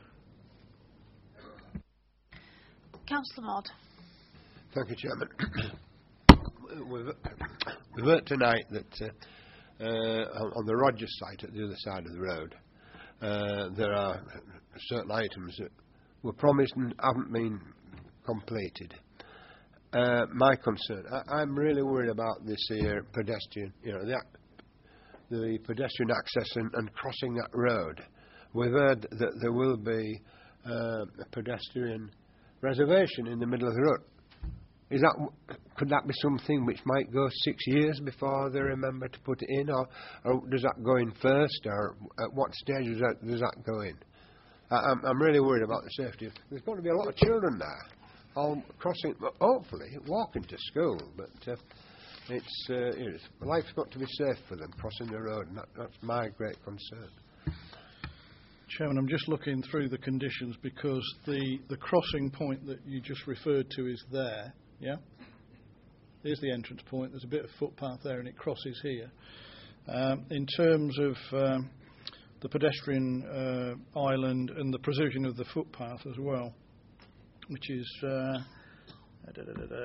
Councillor Maude. Thank you, Chairman. we've, we've heard tonight that uh, uh, on the Rogers site at the other side of the road, uh, there are certain items that were promised and haven't been completed. Uh, my concern, I, I'm really worried about this here pedestrian, you know, the, the pedestrian access and, and crossing that road. We've heard that there will be uh, a pedestrian reservation in the middle of the road. Is that, could that be something which might go six years before they remember to put it in, or, or does that go in first, or at what stage does that, does that go in? I, I'm, I'm really worried about the safety. There's going to be a lot of children there, all crossing, hopefully, walking to school, but uh, it's, uh, it's life's got to be safe for them crossing the road, and that, that's my great concern. Chairman, I'm just looking through the conditions because the, the crossing point that you just referred to is there. Yeah, here's the entrance point. There's a bit of footpath there, and it crosses here. Um, in terms of um, the pedestrian uh, island and the provision of the footpath as well, which is uh, da, da, da, da.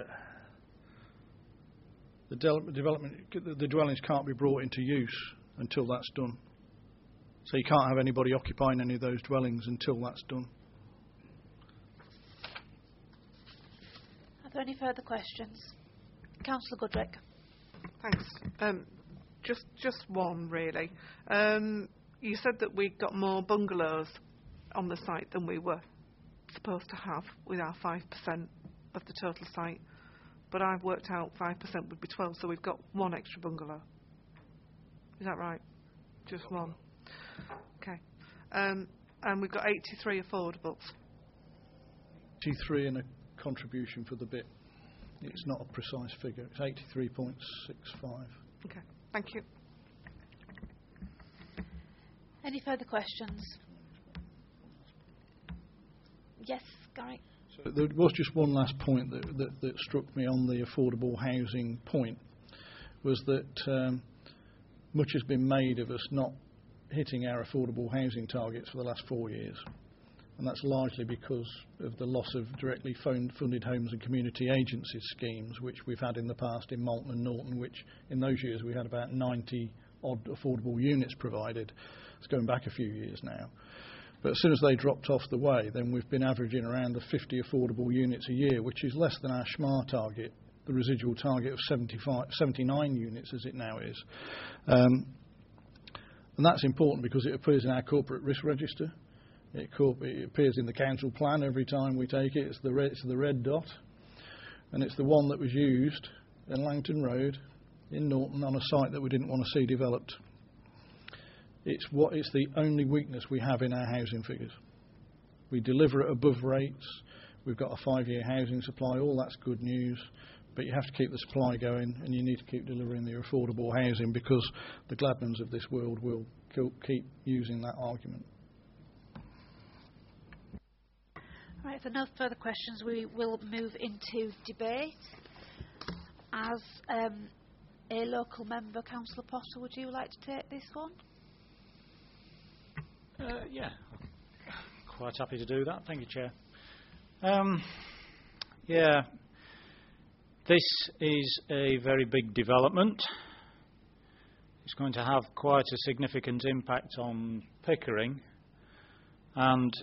the de- development, the dwellings can't be brought into use until that's done. So you can't have anybody occupying any of those dwellings until that's done. Are there any further questions? Councillor Goodrick. Thanks. Um, just just one, really. Um, you said that we got more bungalows on the site than we were supposed to have with our five percent of the total site. But I've worked out five percent would be twelve, so we've got one extra bungalow. Is that right? Just one. Okay. Um, and we've got eighty-three affordables. eighty-three and a contribution for the bit. It's not a precise figure. It's eighty-three point six five. Okay. Thank you. Any further questions? Yes, Gary. So there was just one last point that, that, that struck me on the affordable housing point, was that um, much has been made of us not hitting our affordable housing targets for the last four years. And that's largely because of the loss of directly funded homes and community agencies schemes, which we've had in the past in Malton and Norton, which in those years we had about ninety odd affordable units provided. It's going back a few years now. But as soon as they dropped off the way, then we've been averaging around the fifty affordable units a year, which is less than our S M A R target, the residual target of seventy-five, seventy-nine units as it now is. Um, and that's important because it appears in our corporate risk register. It, it appears in the council plan every time we take it. It's the, red, it's the red dot. And it's the one that was used in Langton Road in Norton on a site that we didn't want to see developed. It's, what, it's the only weakness we have in our housing figures. We deliver at above rates. We've got a five-year housing supply. All that's good news. But you have to keep the supply going, and you need to keep delivering the affordable housing because the Gladmans of this world will keep using that argument. Right, if there are no further questions, we will move into debate. As um, a local member, Councillor Potter, would you like to take this one? Uh, yeah, quite happy to do that. Thank you, Chair. Um, yeah, this is a very big development. It's going to have quite a significant impact on Pickering, and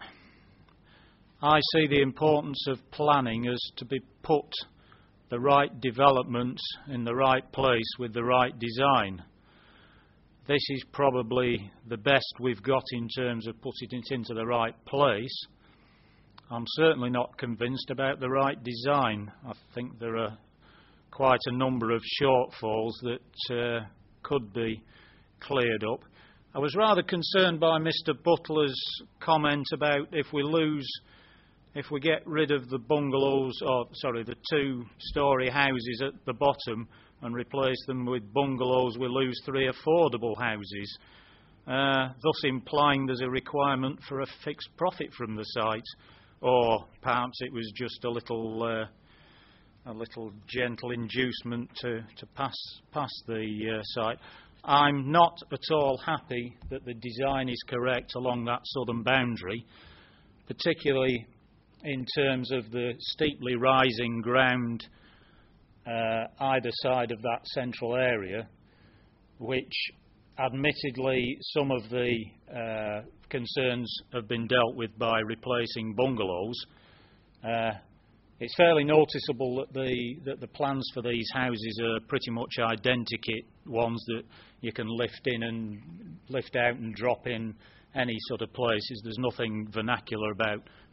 I see the importance of planning as to be put the right development in the right place with the right design. This is probably the best we've got in terms of putting it into the right place. I'm certainly not convinced about the right design. I think there are quite a number of shortfalls that uh, could be cleared up. I was rather concerned by Mr Butler's comment about if we lose If we get rid of the bungalows, or sorry, the two-storey houses at the bottom and replace them with bungalows, we lose three affordable houses, uh, thus implying there's a requirement for a fixed profit from the site, or perhaps it was just a little, uh, a little gentle inducement to to pass pass the uh, site. I'm not at all happy that the design is correct along that southern boundary, particularly in terms of the steeply rising ground uh, either side of that central area, which admittedly some of the uh, concerns have been dealt with by replacing bungalows. Uh, it's fairly noticeable that the, that the plans for these houses are pretty much identical ones that you can lift in and lift out and drop in any sort of places. There's nothing vernacular about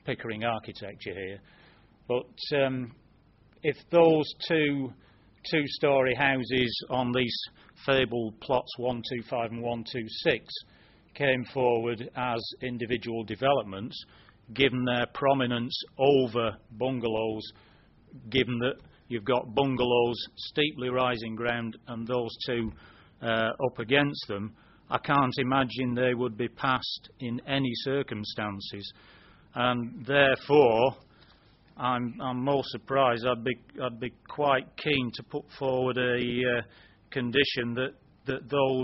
Pickering architecture here. But um, if those two two-storey houses on these fabled plots one two five and one two six came forward as individual developments, given their prominence over bungalows, given that you've got bungalows, steeply rising ground, and those two uh, up against them, I can't imagine they would be passed in any circumstances. And therefore, I'm, I'm most surprised. I'd be, I'd be quite keen to put forward a uh, condition that, that those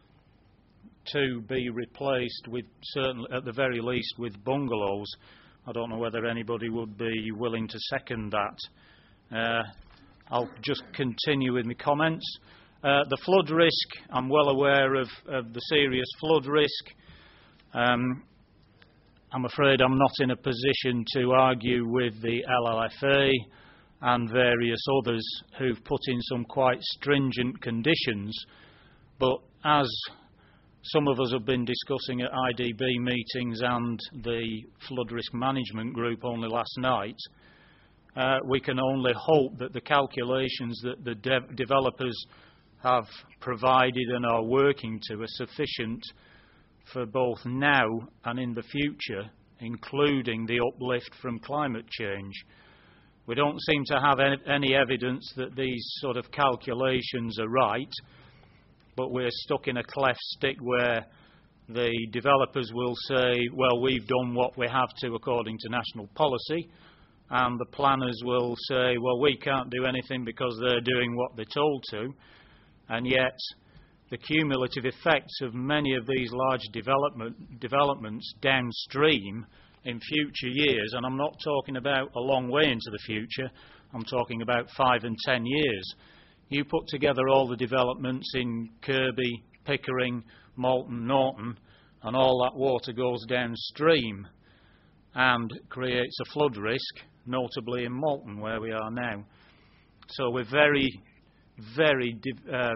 two be replaced with, certainly at the very least, with bungalows. I don't know whether anybody would be willing to second that. Uh, I'll just continue with my comments. Uh, the flood risk, I'm well aware of, of the serious flood risk. Um, I'm afraid I'm not in a position to argue with the L L F A and various others who've put in some quite stringent conditions, but as some of us have been discussing at I D B meetings and the Flood Risk Management Group only last night, uh, we can only hope that the calculations that the de developers have provided and are working to are sufficient for both now and in the future, including the uplift from climate change. We don't seem to have any evidence that these sort of calculations are right, but we're stuck in a cleft stick where the developers will say, well, we've done what we have to according to national policy, and the planners will say, well, we can't do anything because they're doing what they're told to. And yet the cumulative effects of many of these large development, developments downstream in future years, and I'm not talking about a long way into the future, I'm talking about five and ten years. You put together all the developments in Kirby, Pickering, Malton, Norton, and all that water goes downstream and creates a flood risk, notably in Malton where we are now. So we're very, very uh,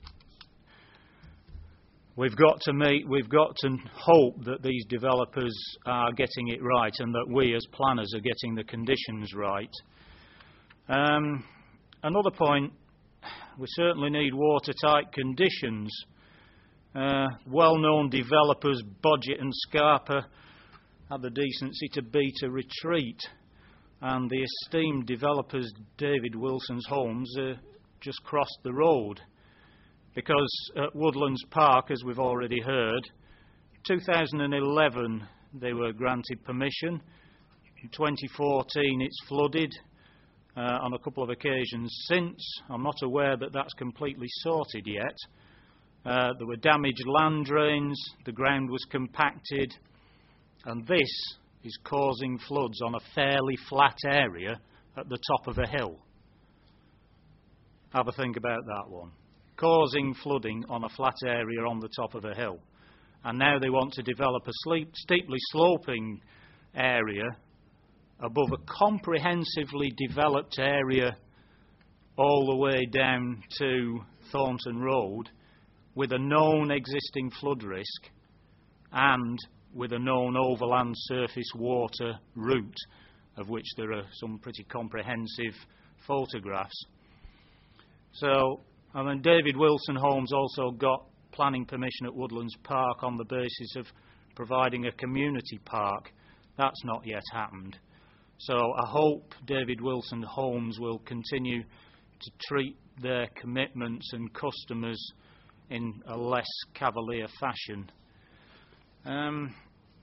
We've got to meet, we've got to hope that these developers are getting it right and that we as planners are getting the conditions right. Um, another point, we certainly need watertight conditions. Uh, well-known developers, Bodgett and Scarpa, had the decency to beat a retreat, and the esteemed developers David Wilson's Homes uh, just crossed the road. Because at Woodlands Park, as we've already heard, two thousand eleven they were granted permission. In twenty fourteen it's flooded uh, on a couple of occasions since. I'm not aware that that's completely sorted yet. Uh, there were damaged land drains, the ground was compacted, and this is causing floods on a fairly flat area at the top of a hill. Have a think about that one. Causing flooding on a flat area on the top of a hill. And now they want to develop a sleep, steeply sloping area above a comprehensively developed area all the way down to Thornton Road with a known existing flood risk and with a known overland surface water route, of which there are some pretty comprehensive photographs. So, I mean, David Wilson Homes also got planning permission at Woodlands Park on the basis of providing a community park. That's not yet happened. So I hope David Wilson Homes will continue to treat their commitments and customers in a less cavalier fashion. Um,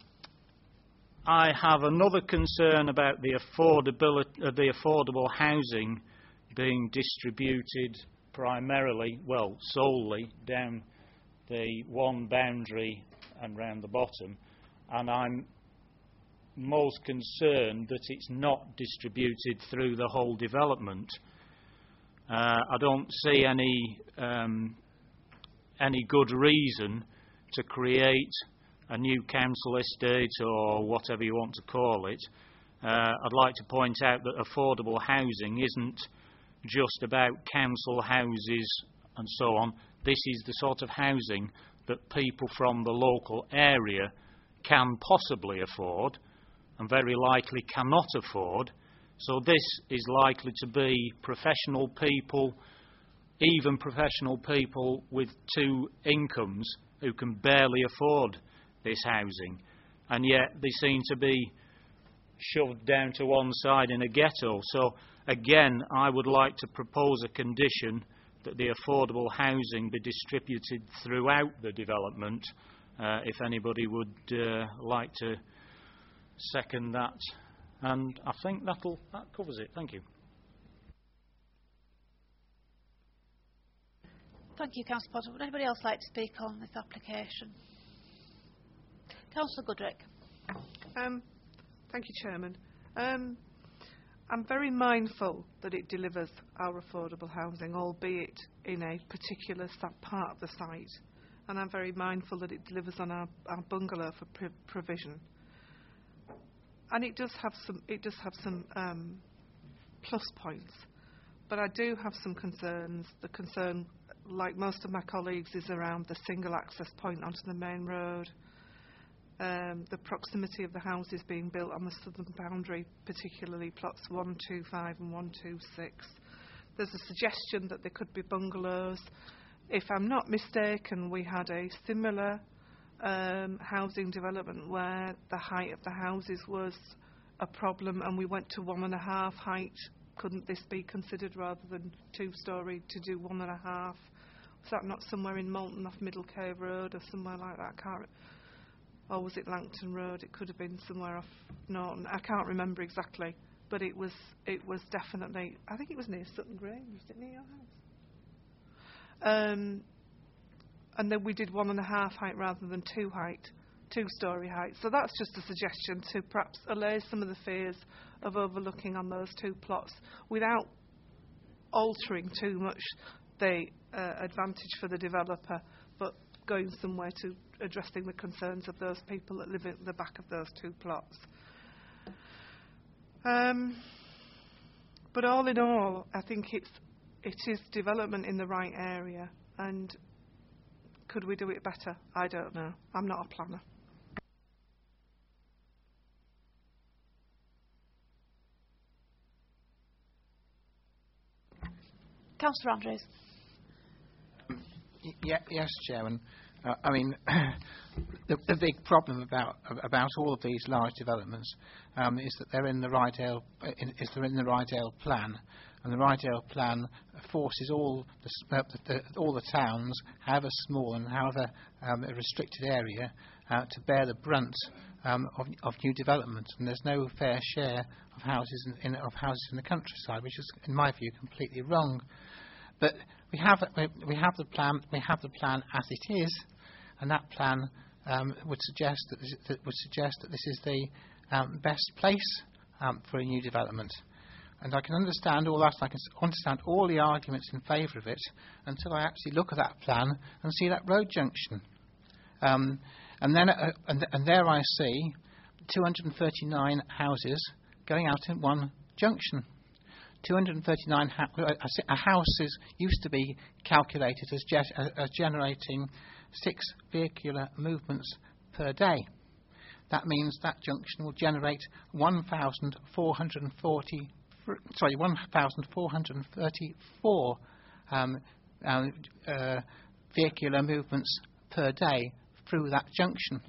I have another concern about the affordability, uh, the affordable housing being distributed primarily, well, solely down the one boundary and round the bottom, and I'm most concerned that it's not distributed through the whole development. Uh, I don't see any um, any good reason to create a new council estate or whatever you want to call it. Uh, I'd like to point out that affordable housing isn't just about council houses and so on. This is the sort of housing that people from the local area can possibly afford, and very likely cannot afford. So this is likely to be professional people, even professional people with two incomes who can barely afford this housing. And yet they seem to be shoved down to one side in a ghetto. So again, I would like to propose a condition that the affordable housing be distributed throughout the development. Uh, if anybody would uh, like to second that. And I think that'll, that covers it. Thank you. Thank you, Councillor Potter. Would anybody else like to speak on this application? Councillor Goodrick. Um, thank you, Chairman. Um, I'm very mindful that it delivers our affordable housing, albeit in a particular part of the site. And I'm very mindful that it delivers on our, our bungalow for pr provision. And it does have some, it does have some um, plus points. But I do have some concerns. The concern, like most of my colleagues, is around the single access point onto the main road. Um, the proximity of the houses being built on the southern boundary, particularly plots one two five and one two six. There's a suggestion that there could be bungalows. If I'm not mistaken, we had a similar um, housing development where the height of the houses was a problem and we went to one and a half height. Couldn't this be considered rather than two-storey to do one and a half? Was that not somewhere in Malton off Middle Cave Road or somewhere like that? I can't. Or was it Langton Road? It could have been somewhere off Norton. I can't remember exactly, but it was it was definitely. I think it was near Sutton Grange. Was it near your house? Um, and then we did one and a half height rather than two height, two-storey height. So that's just a suggestion to perhaps allay some of the fears of overlooking on those two plots without altering too much the uh, advantage for the developer, but going somewhere to addressing the concerns of those people that live at the back of those two plots. Um, but all in all, I think it's it is development in the right area, and could we do it better? I don't know. I'm not a planner. Councillor Andrews. Yeah, yes, Chairman. Uh, I mean, the, the big problem about about all of these large developments um, is that they're in the Rydale in, is they're in the Rydale plan, and the Rydale plan forces all the, uh, the, the all the towns, however small and however um, a restricted area, uh, to bear the brunt um, of, of new development. And there's no fair share of houses in, in of houses in the countryside, which is, in my view, completely wrong. But we have we have the plan we have the plan as it is, and that plan um, would suggest that, this, that would suggest that this is the um, best place um, for a new development. And I can understand all that. I can understand all the arguments in favour of it until I actually look at that plan and see that road junction. Um, and then uh, and, and there I see two hundred thirty-nine houses going out in one junction. two hundred thirty-nine ha uh, houses used to be calculated as, ge uh, as generating six vehicular movements per day. That means that junction will generate one thousand four hundred forty, sorry, one thousand four hundred thirty-four um, uh, uh, vehicular movements per day through that junction.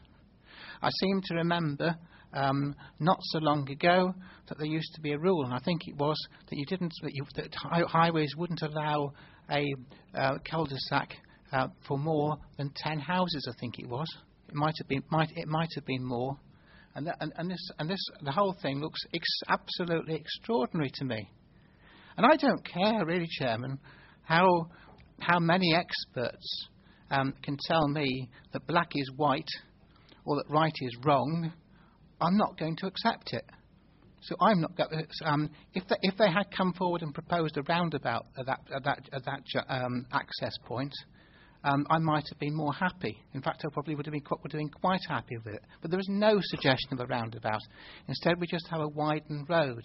I seem to remember Um, not so long ago that there used to be a rule, and I think it was that you didn't that, you, that hi highways wouldn't allow a uh, cul-de-sac uh, for more than ten houses. I think it was. It might have been might it might have been more, and that, and, and this and this the whole thing looks ex absolutely extraordinary to me. And I don't care really, Chairman, how how many experts um, can tell me that black is white or that right is wrong. I'm not going to accept it. So I'm not going. Um, if they, if they had come forward and proposed a roundabout at that at that, at that um, access point, um, I might have been more happy. In fact, I probably would have been, would have been quite happy with it. But there is no suggestion of a roundabout. Instead, we just have a widened road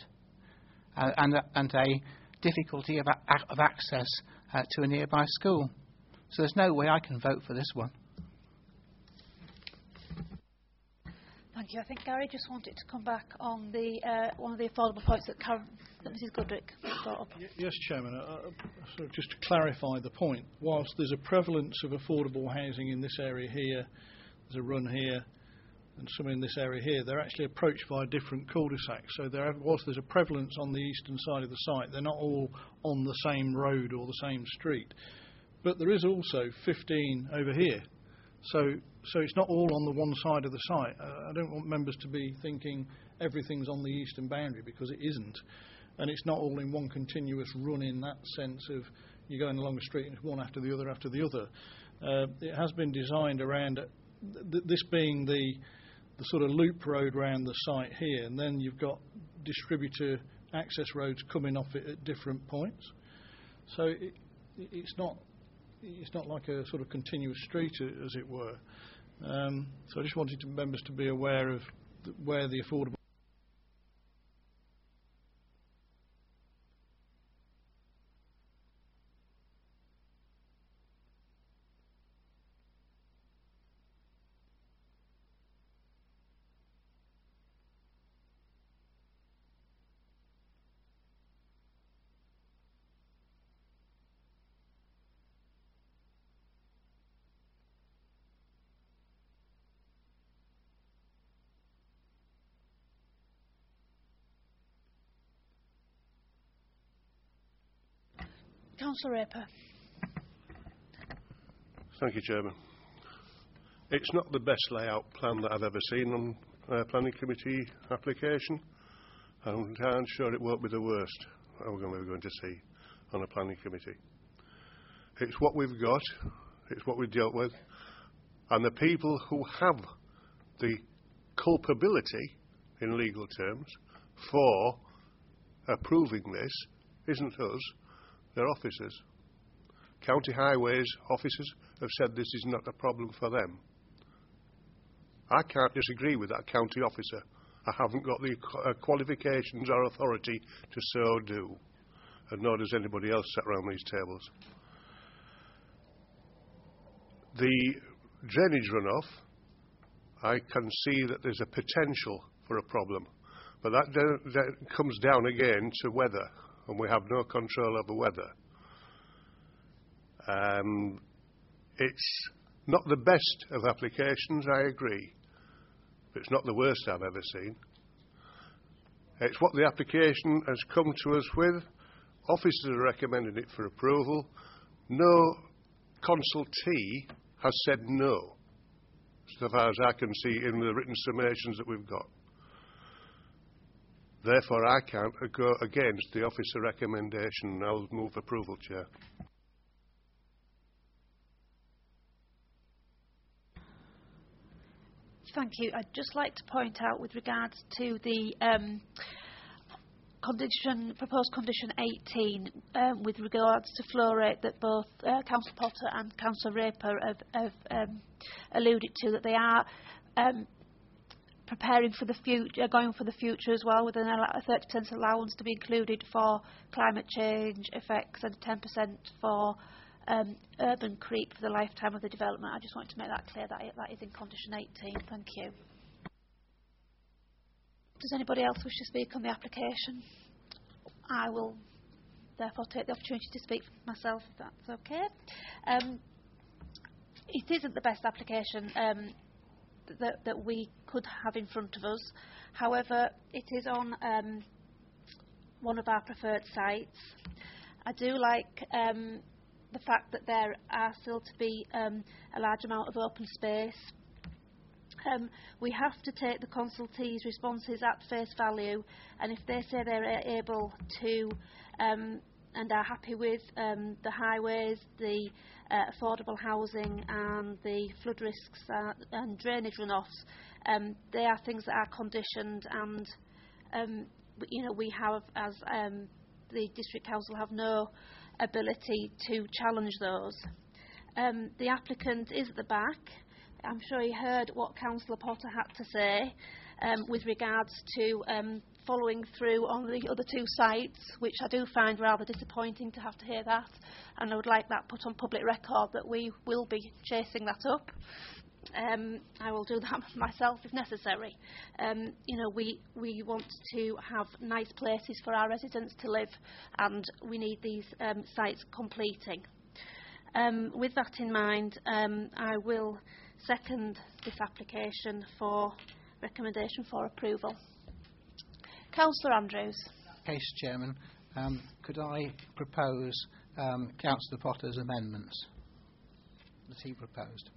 uh, and a, and a difficulty of, a, of access uh, to a nearby school. So there's no way I can vote for this one. Thank you. I think Gary just wanted to come back on the uh, one of the affordable points that, Karen, that Mrs Goodrick brought up. Y- yes, Chairman. Uh, uh, sort of just to clarify the point, whilst there's a prevalence of affordable housing in this area here, there's a run here, and some in this area here, they're actually approached by different cul-de-sacs. So there, whilst there's a prevalence on the eastern side of the site, they're not all on the same road or the same street. But there is also fifteen over here. So, so it's not all on the one side of the site. Uh, I don't want members to be thinking everything's on the eastern boundary, because it isn't. And it's not all in one continuous run in that sense of you're going along a street and it's one after the other after the other. Uh, it has been designed around th- this being the the sort of loop road around the site here, and then you've got distributor access roads coming off it at different points. So it, it's not it's not like a sort of continuous street, as it were. Um, so I just wanted to, members to be aware of the, where the affordable. Councillor Raper. Thank you, Chairman. It's not the best layout plan that I've ever seen on a planning committee application. I'm sure it won't be the worst we're going to see on a planning committee. It's what we've got, it's what we've dealt with, and the people who have the culpability, in legal terms, for approving this isn't us, they're officers. County Highways officers have said this is not a problem for them. I can't disagree with that county officer. I haven't got the uh, qualifications or authority to so do, and nor does anybody else sat around these tables. The drainage runoff, I can see that there's a potential for a problem, but that, d- that comes down again to weather, and we have no control over weather. Um, it's not the best of applications, I agree, but it's not the worst I've ever seen. It's what the application has come to us with. Officers are recommending it for approval. No consultee has said no, so far as I can see in the written summations that we've got. Therefore, I can't go against the officer recommendation. I'll move approval, Chair. Thank you. I'd just like to point out, with regards to the um, condition, proposed condition eighteen, um, with regards to flow rate, that both uh, Councillor Potter and Councillor Raper have, have um, alluded to, that they are um, preparing for the future, going for the future as well, with an a thirty percent allowance to be included for climate change effects and ten percent for um, urban creep for the lifetime of the development. I just want to make that clear that that is in condition eighteen. Thank you. Does anybody else wish to speak on the application? I will therefore take the opportunity to speak for myself, if that's okay. Um, it isn't the best application um, that, that we could have in front of us. However, it is on um, one of our preferred sites. I do like um, the fact that there are still to be um, a large amount of open space. Um, we have to take the consultees' responses at face value, and if they say they're able to um, and are happy with um, the highways, the uh, affordable housing and the flood risks uh, and drainage runoffs, um, they are things that are conditioned, and um, you know, we have, as um, the District Council, have no ability to challenge those. Um, the applicant is at the back. I'm sure he heard what Councillor Potter had to say um, with regards to um, following through on the other two sites, which I do find rather disappointing to have to hear that, and I would like that put on public record that we will be chasing that up. Um, I will do that myself if necessary. Um, you know, we, we want to have nice places for our residents to live, and we need these um, sites completing. Um, with that in mind, um, I will second this application for recommendation for approval. Councillor Andrews. Case Chairman, um, could I propose um, Councillor Potter's amendments that he proposed?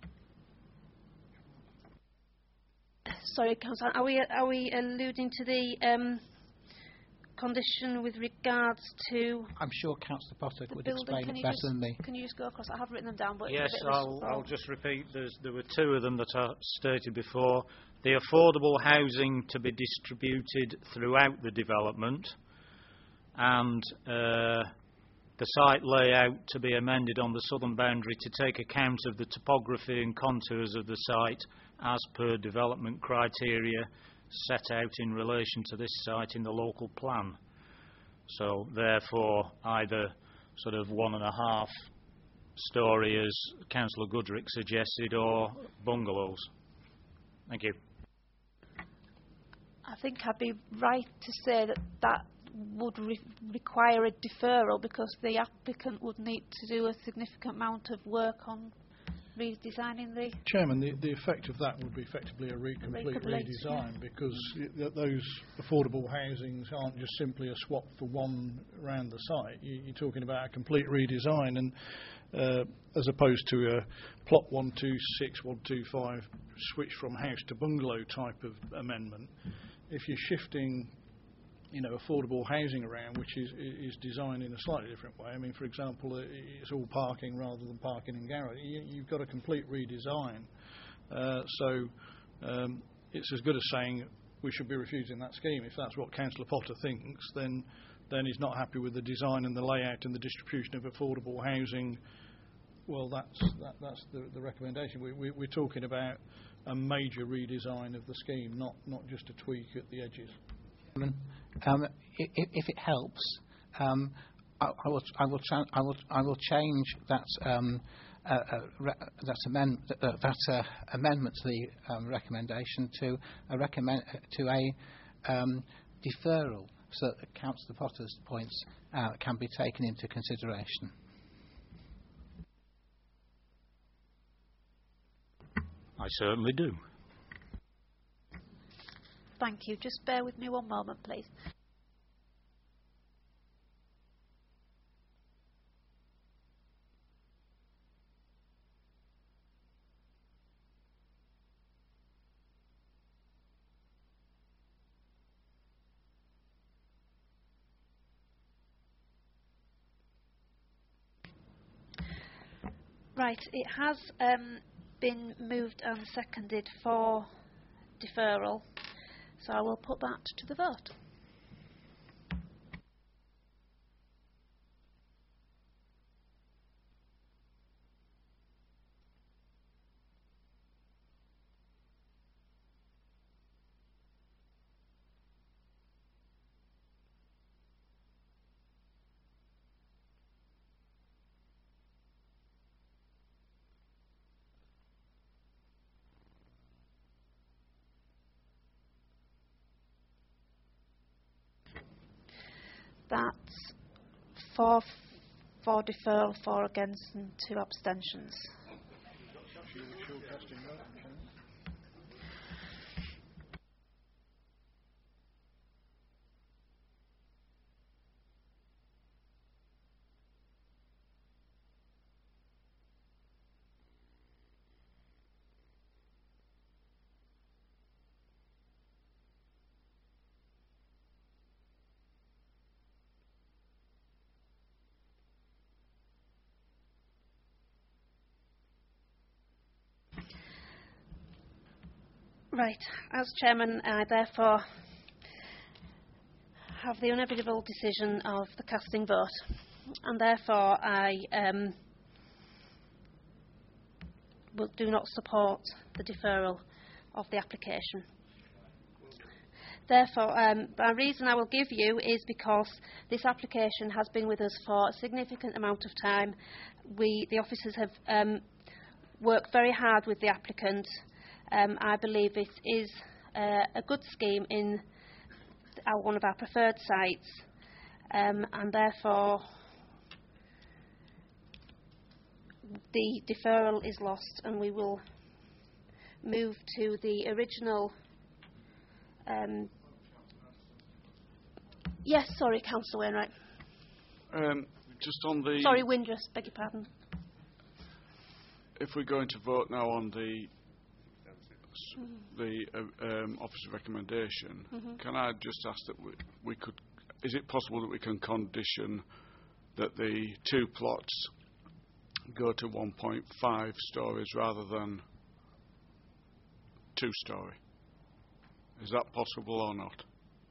Sorry, Councillor, are we are we alluding to the um, condition with regards to? I'm sure Councillor Potter would building? explain Can it you better just, than me. Can you just go across? I have written them down, but Yes, it's a bit I'll, of a I'll just repeat. There's, there were two of them that I stated before. The affordable housing to be distributed throughout the development, and uh, the site layout to be amended on the southern boundary to take account of the topography and contours of the site as per development criteria set out in relation to this site in the local plan. So therefore either sort of one and a half storey as Councillor Goodrick suggested, or bungalows. Thank you. I think I'd be right to say that that would re require a deferral, because the applicant would need to do a significant amount of work on redesigning the... Chairman, the, the effect of that would be effectively a re complete Recomplete, redesign, yeah. because th those affordable housings aren't just simply a swap for one around the site. You, you're talking about a complete redesign, and uh, as opposed to a plot one two six, one two five switch from house to bungalow type of amendment. If you're shifting, you know, affordable housing around, which is is designed in a slightly different way. I mean, for example, it's all parking rather than parking in garage. You, you've got a complete redesign. Uh, so um, it's as good as saying we should be refusing that scheme. If that's what Councillor Potter thinks, then then he's not happy with the design and the layout and the distribution of affordable housing. Well, that's that, that's the, the recommendation. We, we, we're talking about a major redesign of the scheme, not not just a tweak at the edges. Um, if, if it helps, um, I, I will I will I will I will change that um, uh, uh, re that amend uh, that uh, amendment to the um, recommendation to a recommend to a um, deferral, so that Councillor Potter's points uh, can be taken into consideration. I certainly do. Thank you. Just bear with me one moment, please. Right, it has um, been moved and seconded for deferral. So I will put that to the vote. That's four for deferral, four against, and two abstentions. Right, as Chairman, I therefore have the inevitable decision of the casting vote, and therefore I um, will do not support the deferral of the application. Therefore, um, the reason I will give you is because this application has been with us for a significant amount of time. We, the officers have um, worked very hard with the applicant. Um, I believe it is uh, a good scheme in our, one of our preferred sites, um, and therefore the deferral is lost, and we will move to the original. Um, yes, sorry, Councillor Wainwright. Um, just on the... Sorry, Windrush, beg your pardon. If we're going to vote now on the the uh, um, officer recommendation, Mm-hmm. can I just ask that we, we could... Is it possible that we can condition that the two plots go to one point five stories rather than two storey? Is that possible or not?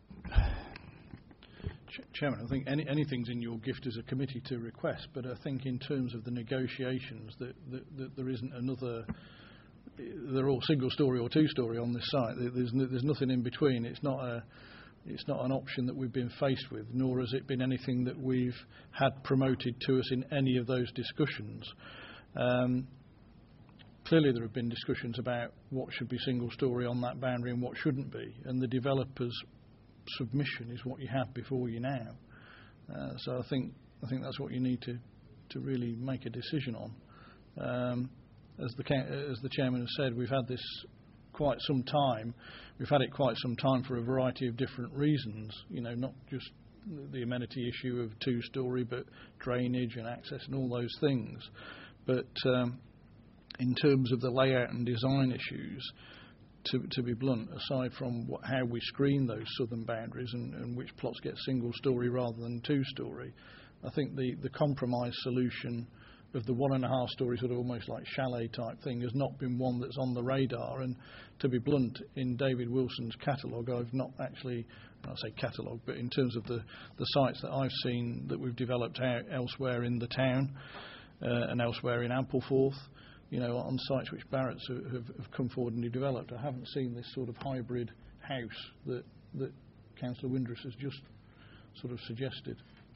Chairman, I think any, anything's in your gift as a committee to request, but I think in terms of the negotiations that, that, that there isn't another, they're all single storey or two storey on this site. There's, no, there's nothing in between. It's not a, it's not an option that we've been faced with, nor has it been anything that we've had promoted to us in any of those discussions. Um, clearly there have been discussions about what should be single storey on that boundary and what shouldn't be, and the developers submission is what you have before you now. Uh, so I think I think that's what you need to to really make a decision on. Um, as the as the chairman has said, we've had this quite some time. We've had it quite some time for a variety of different reasons. You know, not just the amenity issue of two-storey, but drainage and access and all those things. But um, in terms of the layout and design issues, To, to be blunt, aside from what, how we screen those southern boundaries and, and which plots get single storey rather than two storey, I think the, the compromise solution of the one and a half storey sort of almost like chalet type thing has not been one that's on the radar. And to be blunt, in David Wilson's catalogue, I've not actually, I say catalogue, but in terms of the, the sites that I've seen that we've developed out elsewhere in the town uh, and elsewhere in Ampleforth, you know, on sites which Barrett's have, have come forward and developed, I haven't seen this sort of hybrid house that, that Councillor Windrush has just sort of suggested.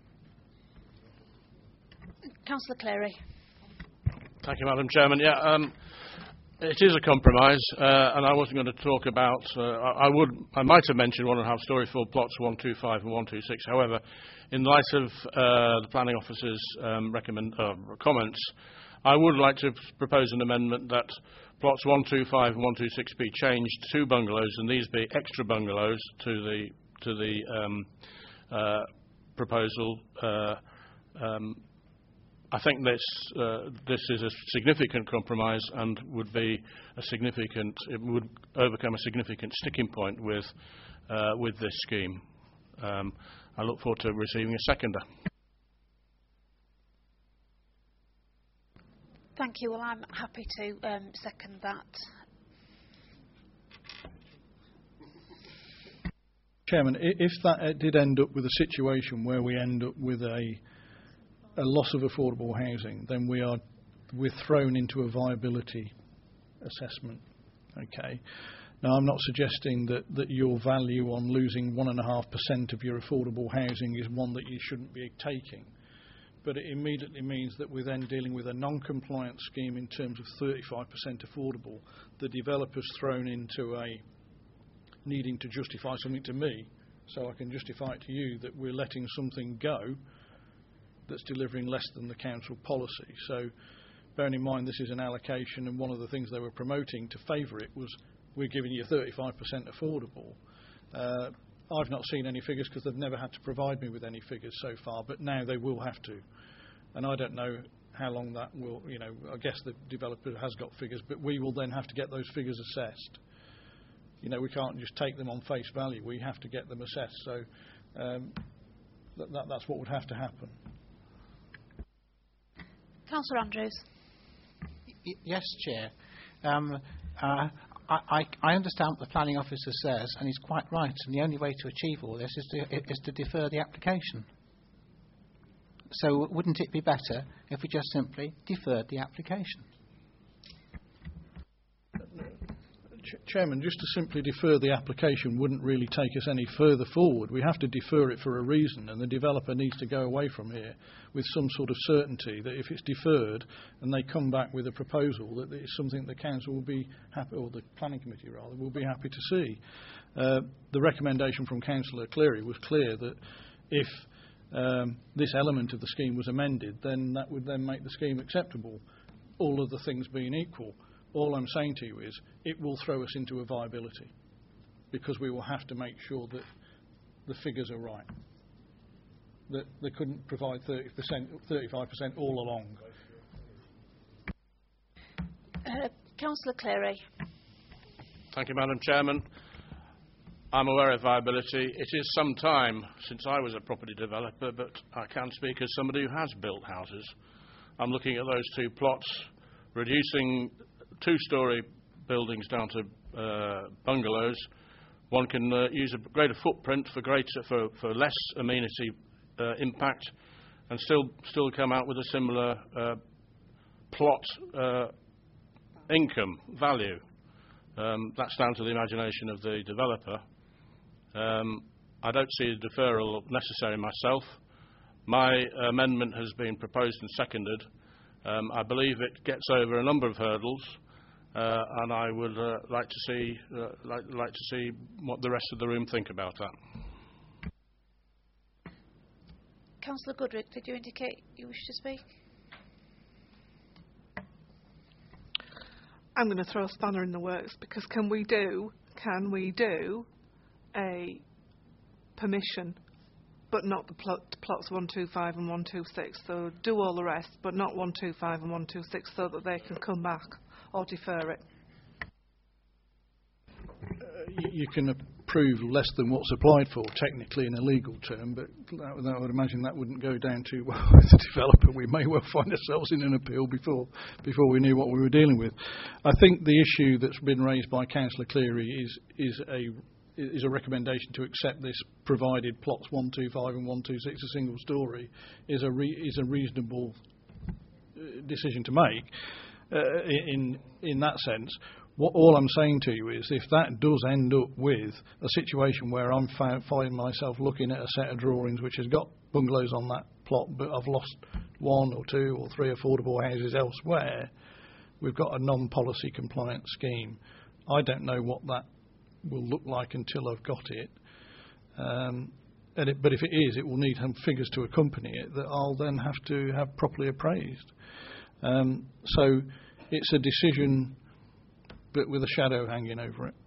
Councillor Clary. Thank you, Madam Chairman. Yeah, um, it is a compromise, uh, and I wasn't going to talk about. Uh, I, I would, I might have mentioned one and a half storey for plots one two five and one two six. However, in light of uh, the planning officer's um, recommend uh, comments, I would like to propose an amendment that plots one two five and one two six be changed to bungalows, and these be extra bungalows to the to the um, uh, proposal. Uh, um, I think this uh, this is a significant compromise and would be a significant. It would overcome a significant sticking point with uh, with this scheme. Um, I look forward to receiving a seconder. Thank you. Well, I'm happy to um, second that. Chairman, i- if that uh, did end up with a situation where we end up with a a loss of affordable housing, then we are we're thrown into a viability assessment. Okay. Now, I'm not suggesting that, that your value on losing one and a half percent of your affordable housing is one that you shouldn't be taking. But it immediately means that we're then dealing with a non-compliant scheme in terms of thirty-five percent affordable. The developer's thrown into a needing to justify something to me, so I can justify it to you that we're letting something go that's delivering less than the council policy. So bearing in mind this is an allocation, and one of the things they were promoting to favour it was we're giving you thirty-five percent affordable. Uh, I've not seen any figures because they've never had to provide me with any figures so far, but now they will have to. And I don't know how long that will, you know, I guess the developer has got figures, but we will then have to get those figures assessed. You know, we can't just take them on face value. We have to get them assessed. So um, that, that, that's what would have to happen. Councillor Andrews. Y- yes, Chair. Um, uh, I, I, I understand what the planning officer says, and he's quite right. And the only way to achieve all this is to, is to defer the application. So wouldn't it be better if we just simply deferred the application? Ch- Chairman, just to simply defer the application wouldn't really take us any further forward. We have to defer it for a reason, and the developer needs to go away from here with some sort of certainty that if it's deferred and they come back with a proposal, that it's something the council will be happy, or the planning committee rather, will be happy to see. Uh, the recommendation from Councillor Cleary was clear that if um, this element of the scheme was amended, then that would then make the scheme acceptable, all of the things being equal. All I'm saying to you is it will throw us into a viability, because we will have to make sure that the figures are right, that they couldn't provide thirty percent, thirty-five percent all along. Uh, Councillor Cleary. Thank you, Madam Chairman. I'm aware of viability. It is some time since I was a property developer, but I can speak as somebody who has built houses. I'm looking at those two plots, reducing two-storey buildings down to uh, bungalows. One can uh, use a greater footprint for greater for, for less amenity uh, impact, and still still come out with a similar uh, plot uh, income value. Um, that's down to the imagination of the developer. Um, I don't see a deferral necessary myself. My amendment has been proposed and seconded. Um, I believe it gets over a number of hurdles, uh, and I would uh, like to see uh, like, like to see what the rest of the room think about that. Councillor Goodrick, did you indicate you wish to speak? I'm going to throw a spanner in the works, because can we do can we do a permission, but not the plot, plots one two five and one two six. So do all the rest, but not one two five and one two six, so that they can come back or defer it. Uh, you, you can approve less than what's applied for, technically in a legal term, but that, that, I would imagine that wouldn't go down too well with the developer. We may well find ourselves in an appeal before before we knew what we were dealing with. I think the issue that's been raised by Councillor Cleary is is a is a recommendation to accept this, provided plots one two five and one two six, a single story, is a re, is a reasonable uh, decision to make. Uh, in in that sense, what all I'm saying to you is, if that does end up with a situation where I'm found, find myself looking at a set of drawings which has got bungalows on that plot, but I've lost one or two or three affordable houses elsewhere, we've got a non-policy compliant scheme. I don't know what that will look like until I've got it. Um, and it, but if it is, it will need some figures to accompany it that I'll then have to have properly appraised. Um, so it's a decision, but with a shadow hanging over it.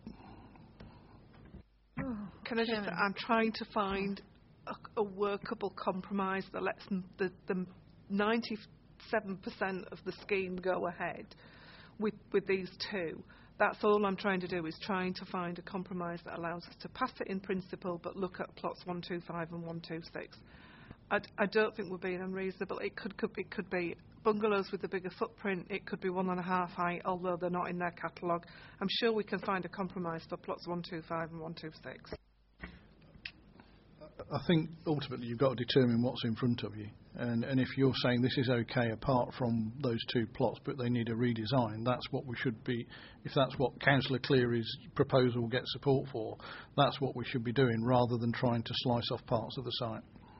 Can I just? I'm trying to find a, a workable compromise that lets m- the, the ninety-seven percent of the scheme go ahead with with these two. That's all I'm trying to do, is trying to find a compromise that allows us to pass it in principle, but look at plots one two five and one two six. I, I don't think we're being unreasonable. It could, could it could be bungalows with a bigger footprint. It could be one and a half height, although they're not in their catalogue. I'm sure we can find a compromise for plots one two five and one two six. I think ultimately you've got to determine what's in front of you, and, and if you're saying this is okay apart from those two plots but they need a redesign, that's what we should be. If that's what Councillor Cleary's proposal gets support for, that's what we should be doing, rather than trying to slice off parts of the site.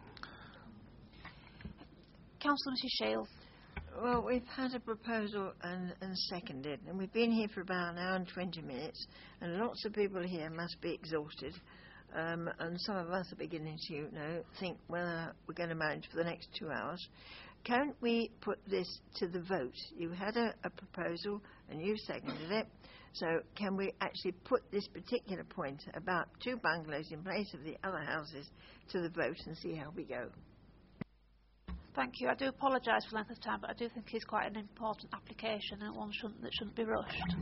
Councillor Missus Shale. Well, we've had a proposal and, and seconded, and we've been here for about an hour and twenty minutes, and lots of people here must be exhausted. Um, and some of us are beginning to, you know, think whether we're going to manage for the next two hours. Can't we put this to the vote? You had a, a proposal and you seconded it. So can we actually put this particular point about two bungalows in place of the other houses to the vote and see how we go? Thank you. I do apologise for the length of time, but I do think it's quite an important application and one shouldn't, that shouldn't be rushed.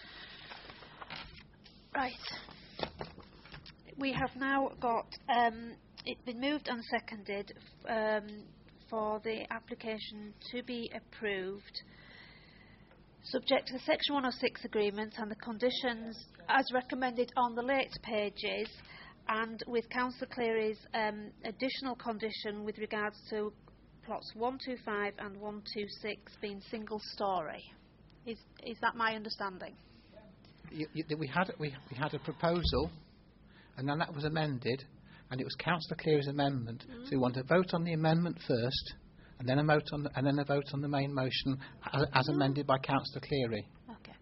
Right. We have now got um, it been moved and seconded um, for the application to be approved, subject to the Section one oh six agreement and the conditions as recommended on the late pages, and with Councillor Cleary's um, additional condition with regards to plots one two five and one two six being single storey. Is is that my understanding? you, you, we had we, we had a proposal, and then that was amended, and it was Councillor Cleary's amendment. Mm. So we want to vote on the amendment first, and then a vote on the, and then a vote on the main motion as, as Mm. amended by Councillor Cleary. Okay.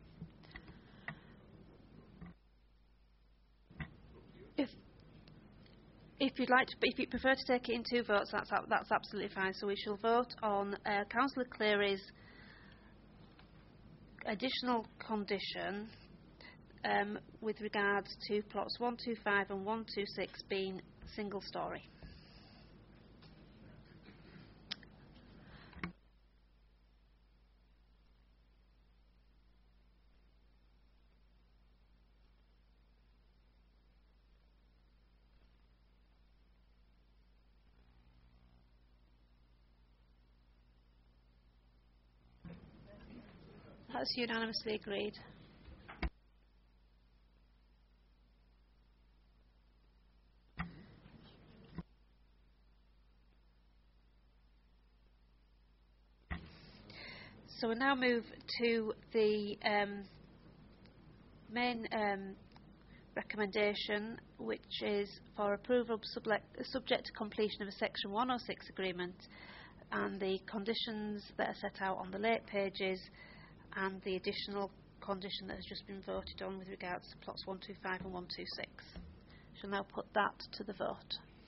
If if you'd like to, if you prefer to take it in two votes, that's ab- that's absolutely fine. So we shall vote on uh, Councillor Cleary's additional condition um, with regards to plots one two five and one two six being single storey. That's unanimously agreed. So we'll now move to the um, main um, recommendation, which is for approval subject, subject to completion of a Section one oh six agreement and the conditions that are set out on the late pages and the additional condition that has just been voted on with regards to plots one two five and one two six. Shall now put that to the vote.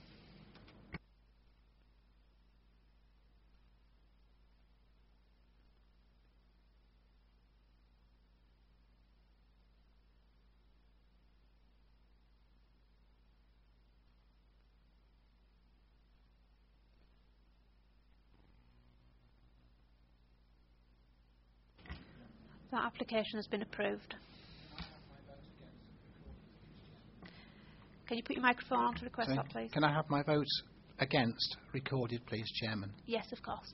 That application has been approved. Can you put your microphone on to request So that, please? can I have my vote against recorded, please, Chairman? Yes, of course.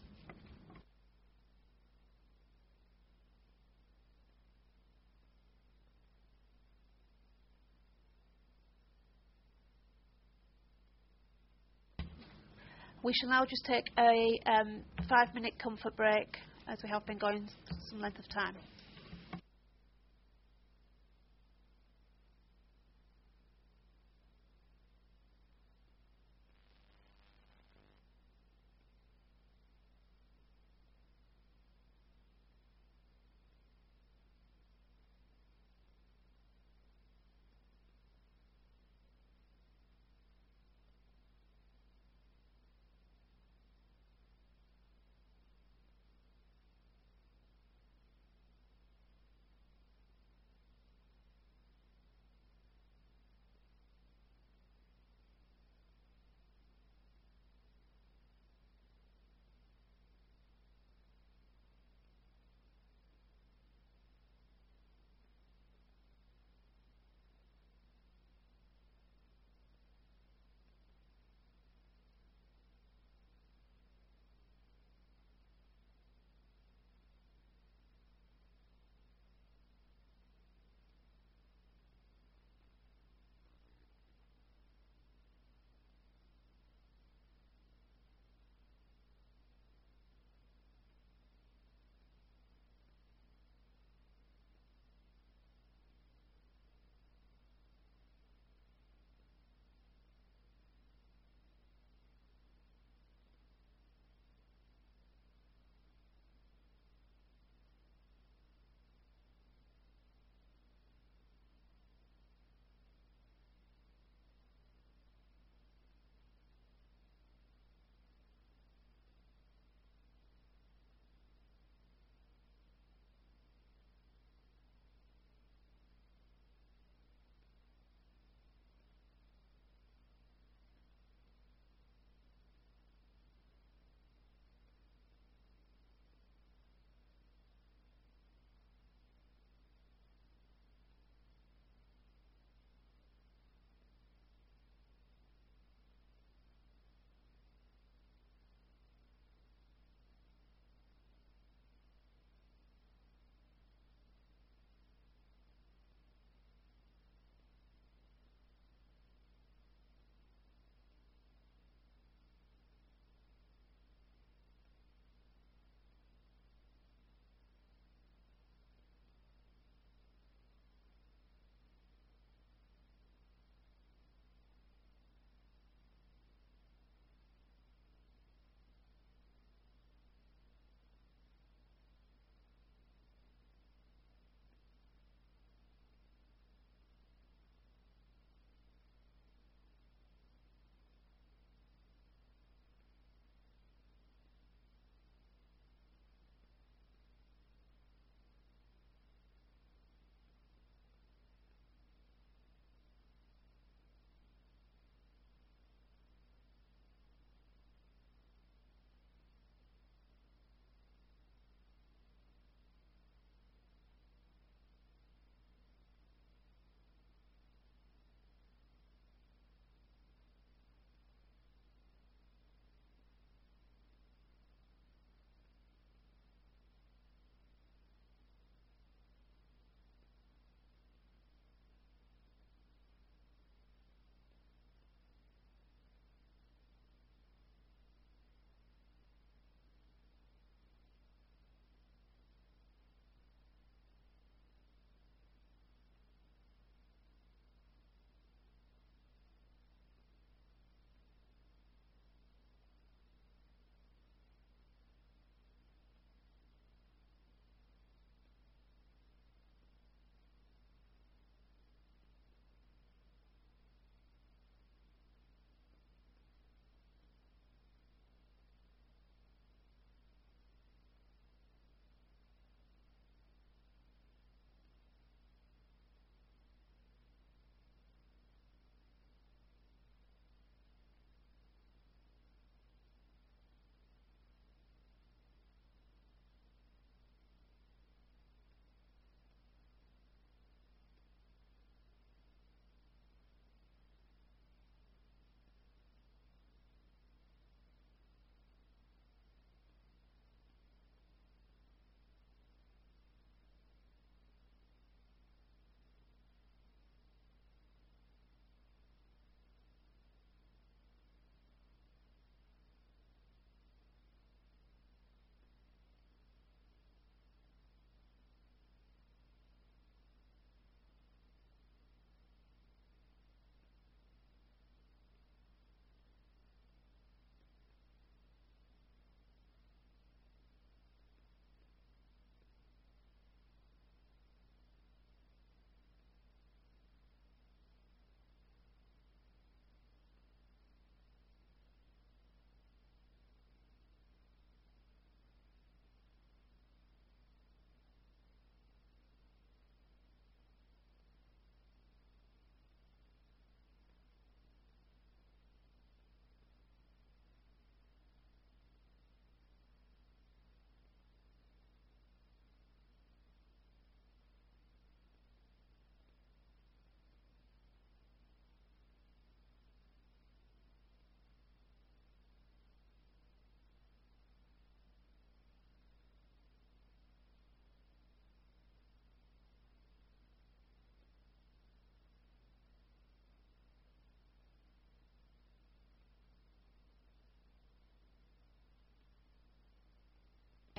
We shall now just take a um, five-minute comfort break, as we have been going some length of time.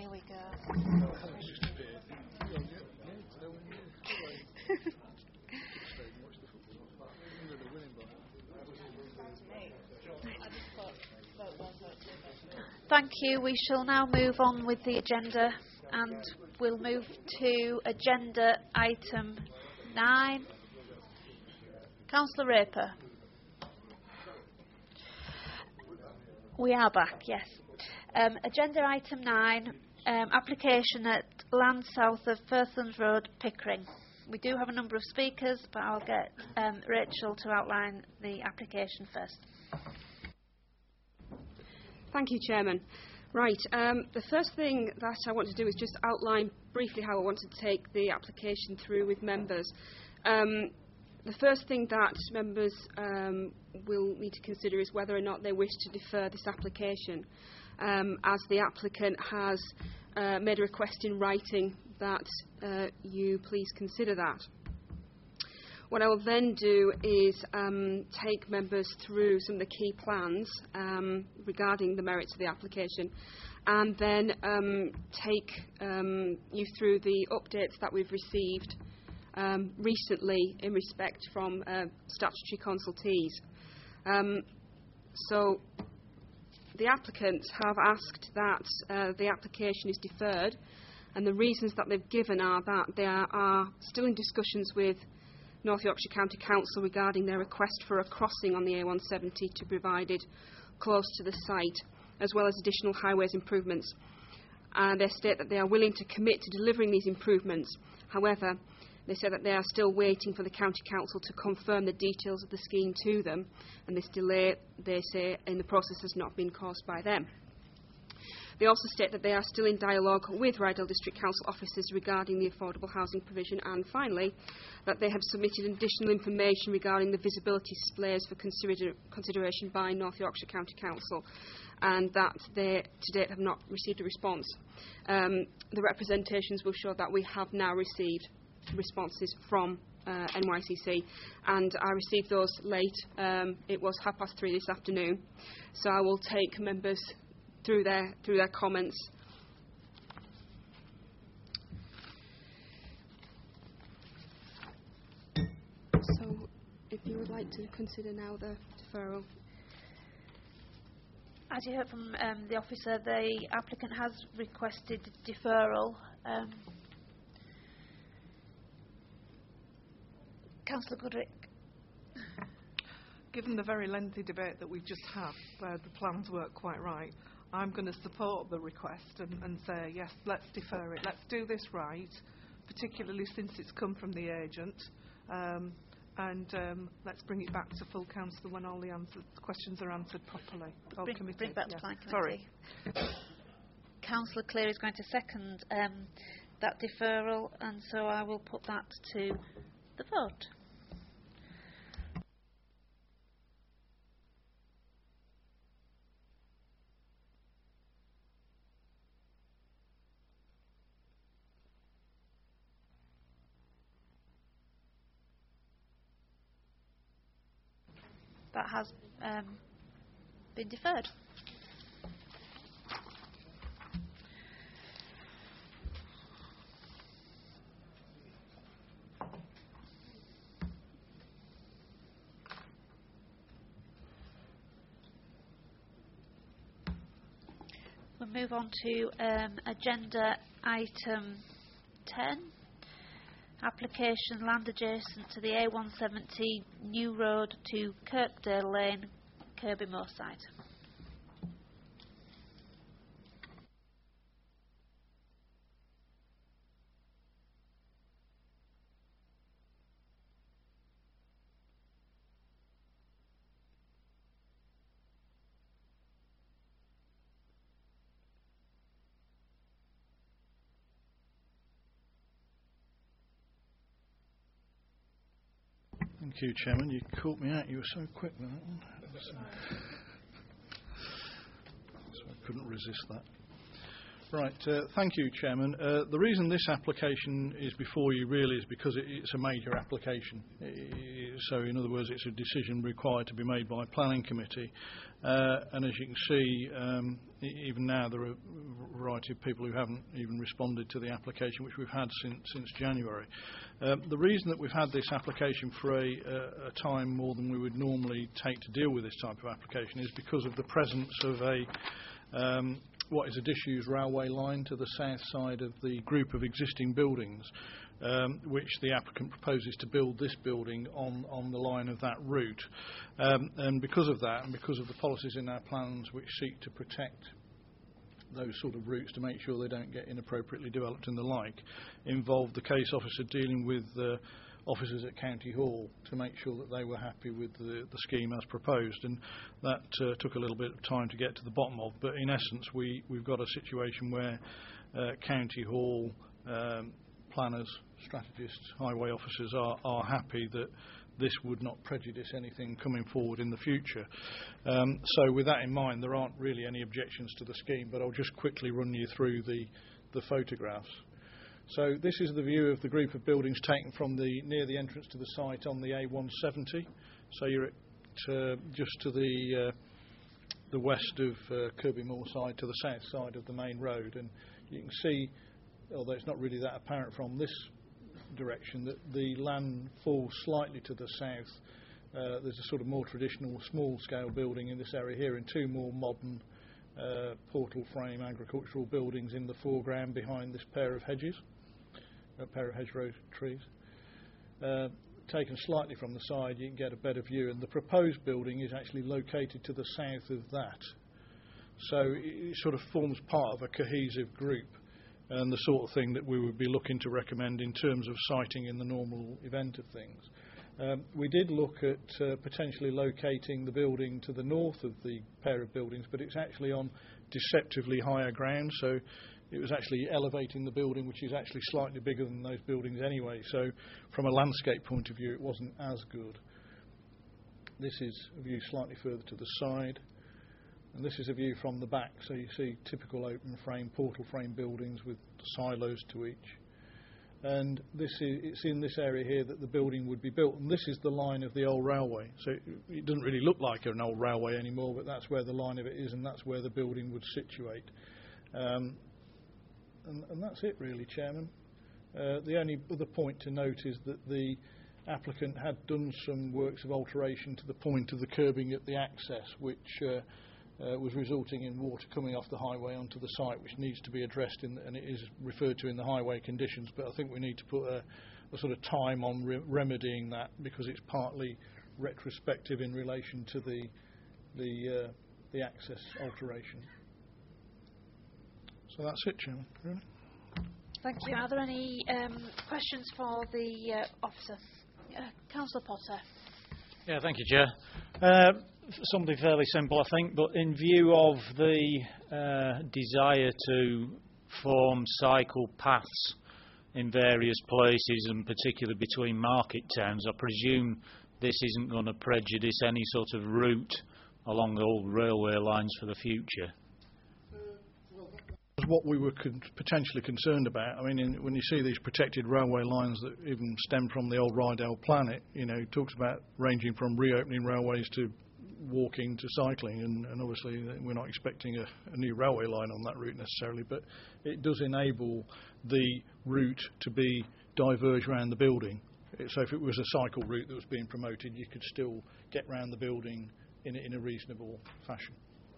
Here we go. Thank you. We shall now move on with the agenda, and we'll move to agenda item nine. Councillor Raper. We are back, yes. Um, agenda item nine, um, application at land south of Firthlands Road, Pickering. We do have a number of speakers, but I'll get um, Rachel to outline the application first. Thank you, Chairman. Right, um, the first thing that I want to do is just outline briefly how I want to take the application through with members. Um, the first thing that members um, will need to consider is whether or not they wish to defer this application, um, as the applicant has uh, made a request in writing that uh, you please consider that. What I will then do is um, take members through some of the key plans um, regarding the merits of the application, and then um, take um, you through the updates that we've received um, recently in respect from uh, statutory consultees. Um, so the applicants have asked that uh, the application is deferred, and the reasons that they've given are that they are, are still in discussions with North Yorkshire County Council regarding their request for a crossing on the A one seventy to be provided close to the site, as well as additional highways improvements. Uh, they state that they are willing to commit to delivering these improvements. However, they say that they are still waiting for the County Council to confirm the details of the scheme to them, and this delay, they say, in the process has not been caused by them. They also state that they are still in dialogue with Rydal District Council officers regarding the affordable housing provision, and finally, that they have submitted additional information regarding the visibility displays for consider consideration by North Yorkshire County Council, and that they to date have not received a response. Um, the representations will show that we have now received responses from uh, N Y C C, and I received those late. Um, it was half past three this afternoon, so I will take members through their through their comments. So, if you would like to consider now the deferral. As you heard from um, the officer, the applicant has requested deferral. Um, Councillor Goodrick. Given the very lengthy debate that we've just had, where the plans weren't quite right, I'm going to support the request and, and say, yes, let's defer it. Let's do this right, particularly since it's come from the agent. Um, and um, let's bring it back to full council when all the answers, questions are answered properly. Bring, committee. bring back yeah. to plan committee. Sorry. Councillor Clear is going to second um, that deferral, and so I will put that to the vote. That has um, been deferred. We'll move on to um, agenda item ten. Application land adjacent to the A one seventy New Road to Kirkdale Lane, Kirby Moor site. Thank you, Chairman. You caught me out. You were so quick with that one. So, so I couldn't resist that. Right, uh, thank you, Chairman. Uh, the reason this application is before you really is because it, it's a major application. I, so, in other words, it's a decision required to be made by a planning committee. Uh, and as you can see, um, even now there are a variety of people who haven't even responded to the application, which we've had since, since January. Uh, the reason that we've had this application for a, a, a time more than we would normally take to deal with this type of application is because of the presence of a um, what is a disused railway line to the south side of the group of existing buildings, um, which the applicant proposes to build this building on, on the line of that route. Um, and because of that, and because of the policies in our plans which seek to protect those sort of routes to make sure they don't get inappropriately developed and the like, involved the case officer dealing with uh, officers at County Hall to make sure that they were happy with the, the scheme as proposed, and that uh, took a little bit of time to get to the bottom of. But in essence, we, we've got a situation where uh, County Hall um, planners, strategists, highway officers are, are happy that this would not prejudice anything coming forward in the future. Um, so with that in mind, there aren't really any objections to the scheme, but I'll just quickly run you through the, the photographs. So this is the view of the group of buildings taken from the near the entrance to the site on the A one seventy. So you're at, uh, just to the uh, the west of uh, Kirby Moorside, to the south side of the main road, and you can see, although it's not really that apparent from this direction, that the land falls slightly to the south. Uh, there's a sort of more traditional small-scale building in this area here, and two more modern uh, portal frame agricultural buildings in the foreground behind this pair of hedges. A pair of hedgerow trees. Uh, taken slightly from the side, you can get a better view, and the proposed building is actually located to the south of that. So it sort of forms part of a cohesive group, and the sort of thing that we would be looking to recommend in terms of siting in the normal event of things. Um, we did look at uh, potentially locating the building to the north of the pair of buildings, but it's actually on deceptively higher ground, so it was actually elevating the building, which is actually slightly bigger than those buildings anyway. So from a landscape point of view, it wasn't as good. This is a view slightly further to the side. And this is a view from the back. So you see typical open frame, portal frame buildings with silos to each. And this is, it's in this area here that the building would be built. And this is the line of the old railway. So it, it doesn't really look like an old railway anymore, but that's where the line of it is, and that's where the building would situate. Um, And, and that's it really, Chairman. Uh, the only other point to note is that the applicant had done some works of alteration to the point of the curbing at the access, which uh, uh, was resulting in water coming off the highway onto the site, which needs to be addressed, in, and it is referred to in the highway conditions. But I think we need to put a, a sort of time on re remedying that, because it's partly retrospective in relation to the the, uh, the access alteration. So that's it, Chairman. Really. Thank you. Are there any um, questions for the uh, officer? Uh, Councillor Potter. Yeah, thank you, Chair. Uh, something fairly simple, I think, but in view of the uh, desire to form cycle paths in various places, and particularly between market towns, I presume this isn't going to prejudice any sort of route along the old railway lines for the future. What we were con potentially concerned about. I mean, in, when you see these protected railway lines that even stem from the old Rydell plan, it, you know, it talks about ranging from reopening railways to walking to cycling, and, and obviously we're not expecting a, a new railway line on that route necessarily, but it does enable the route to be diverged around the building. So if it was a cycle route that was being promoted, you could still get round the building in a, in a reasonable fashion.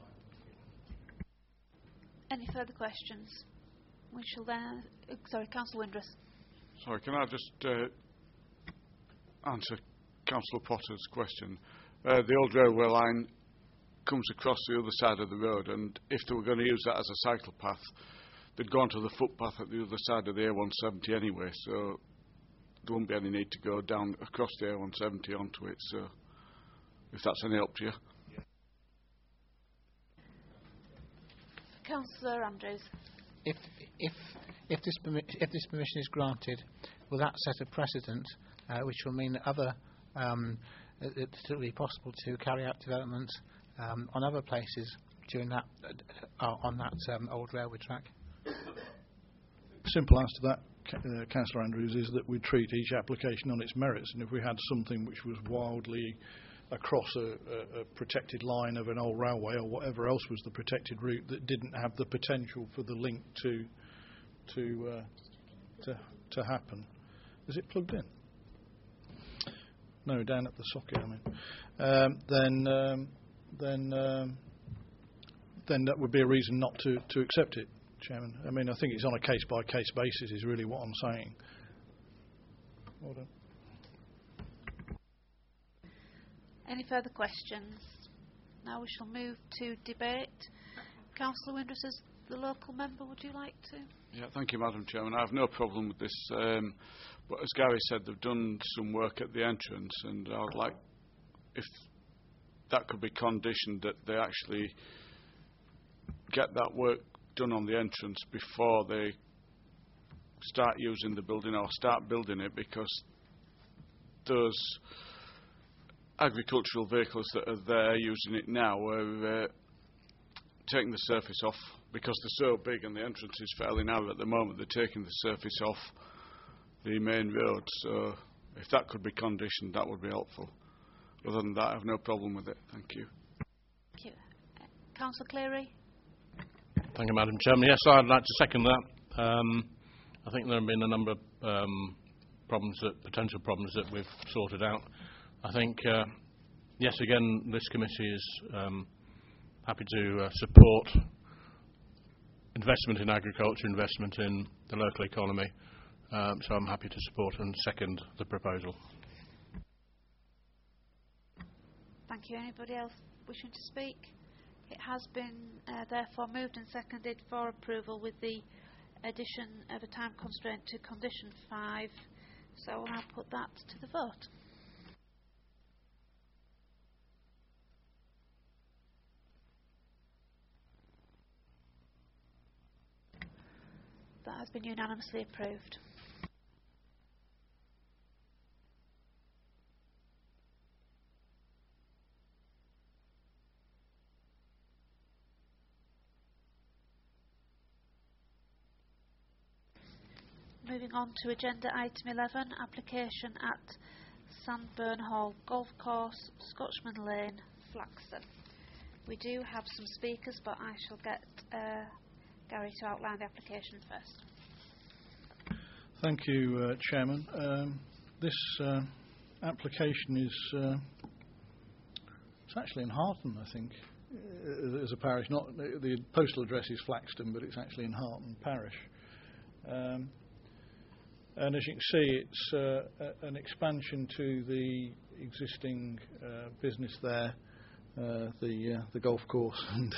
Any further questions? We shall then... Uh, sorry, Councillor Windress. Sorry, can I just uh, answer Councillor Potter's question? Uh, the old railway line comes across the other side of the road, and if they were going to use that as a cycle path, they'd go onto the footpath at the other side of the A one seventy anyway, so there wouldn't be any need to go down across the A one seventy onto it, so if that's any help to you. Councillor Andrews. If if if this if this permission is granted, will that set a precedent, uh, which will mean that other um, it, it will be possible to carry out development um, on other places during that uh, on that um, old railway track? simple answer to that, uh, Councillor Andrews, is that we treat each application on its merits, and if we had something which was wildly across a, a, a protected line of an old railway or whatever else was the protected route that didn't have the potential for the link to to uh, to, to happen. Is it plugged in? No, down at the socket, I mean. Um, then um, then um, then that would be a reason not to, to accept it, Chairman. I mean, I think it's on a case-by-case basis is really what I'm saying. Well done. Any further questions? Now we shall move to debate. Councillor Windruss, as the local member, would you like to? Yeah, thank you, Madam Chairman. I have no problem with this. Um, but as Gary said, they've done some work at the entrance, and I would like, if that could be conditioned, that they actually get that work done on the entrance before they start using the building or start building it, because those agricultural vehicles that are there using it now are uh, taking the surface off, because they're so big and the entrance is fairly narrow at the moment. They're taking the surface off the main road, so if that could be conditioned, that would be helpful. Other than that, I have no problem with it. Thank you. Thank you. Uh, Councillor Cleary? Thank you, Madam Chairman. Yes, I'd like to second that. Um, I think there have been a number of um, problems, that, potential problems that we've sorted out. I think, uh, yes, again, this committee is um, happy to uh, support investment in agriculture, investment in the local economy. Um, so I'm happy to support and second the proposal. Thank you. Anybody else wishing to speak? It has been uh, therefore moved and seconded for approval with the addition of a time constraint to condition five. So I'll now put that to the vote. That has been unanimously approved. Moving on to agenda item eleven, application at Sandburn Hall Golf Course, Scotchman Lane, Flaxton. We do have some speakers, but I shall get uh, Gary to outline the application first. Thank you, uh, Chairman. Um, this uh, application is uh, it's actually in Harton, I think, uh, as a parish. Not the, the postal address is Flaxton, but it's actually in Harton Parish. Um, and as you can see, it's uh, a, an expansion to the existing uh, business there, uh, the uh, the golf course and.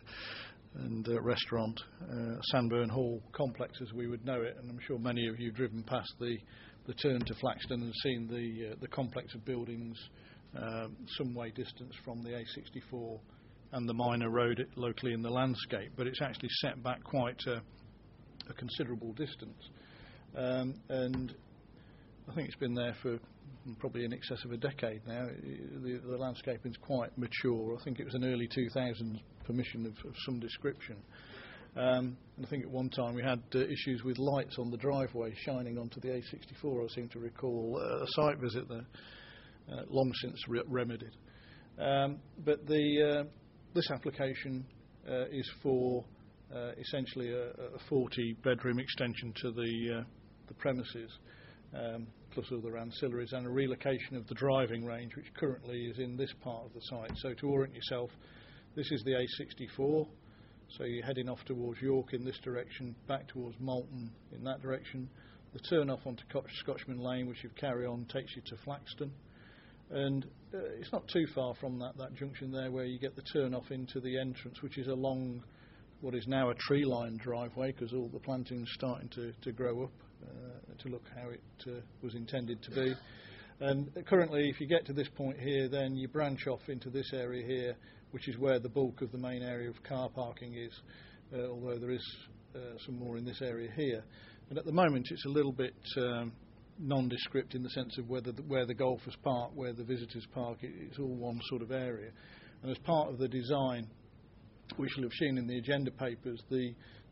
and uh, restaurant, uh, Sandburn Hall complex as we would know it, and I'm sure many of you have driven past the, the turn to Flaxton and seen the, uh, the complex of buildings uh, some way distance from the A sixty-four and the minor road it, locally in the landscape, but it's actually set back quite a, a considerable distance. Um, and I think it's been there for probably in excess of a decade now. The, the landscaping is quite mature. I think it was an early two thousands permission of, of some description. Um, and I think at one time we had uh, issues with lights on the driveway shining onto the A sixty-four. I seem to recall uh, a site visit there, uh, long since re remedied. Um, but the, uh, this application uh, is for uh, essentially a, a forty bedroom extension to the, uh, the premises. Um, plus other ancillaries, and a relocation of the driving range, which currently is in this part of the site. So to orient yourself, this is the A sixty-four, so you're heading off towards York in this direction, back towards Malton in that direction. The turn off onto Scotchman Lane, which you carry on, takes you to Flaxton. And uh, it's not too far from that, that junction there where you get the turn off into the entrance, which is along what is now a tree-lined driveway, because all the planting's starting to, to grow up. Uh, to look how it uh, was intended to be. And currently, if you get to this point here, then you branch off into this area here, which is where the bulk of the main area of car parking is, uh, although there is uh, some more in this area here. And at the moment, it's a little bit um, nondescript in the sense of whether the, where the golfers park, where the visitors park. It, it's all one sort of area. And as part of the design, we shall have seen in the agenda papers, the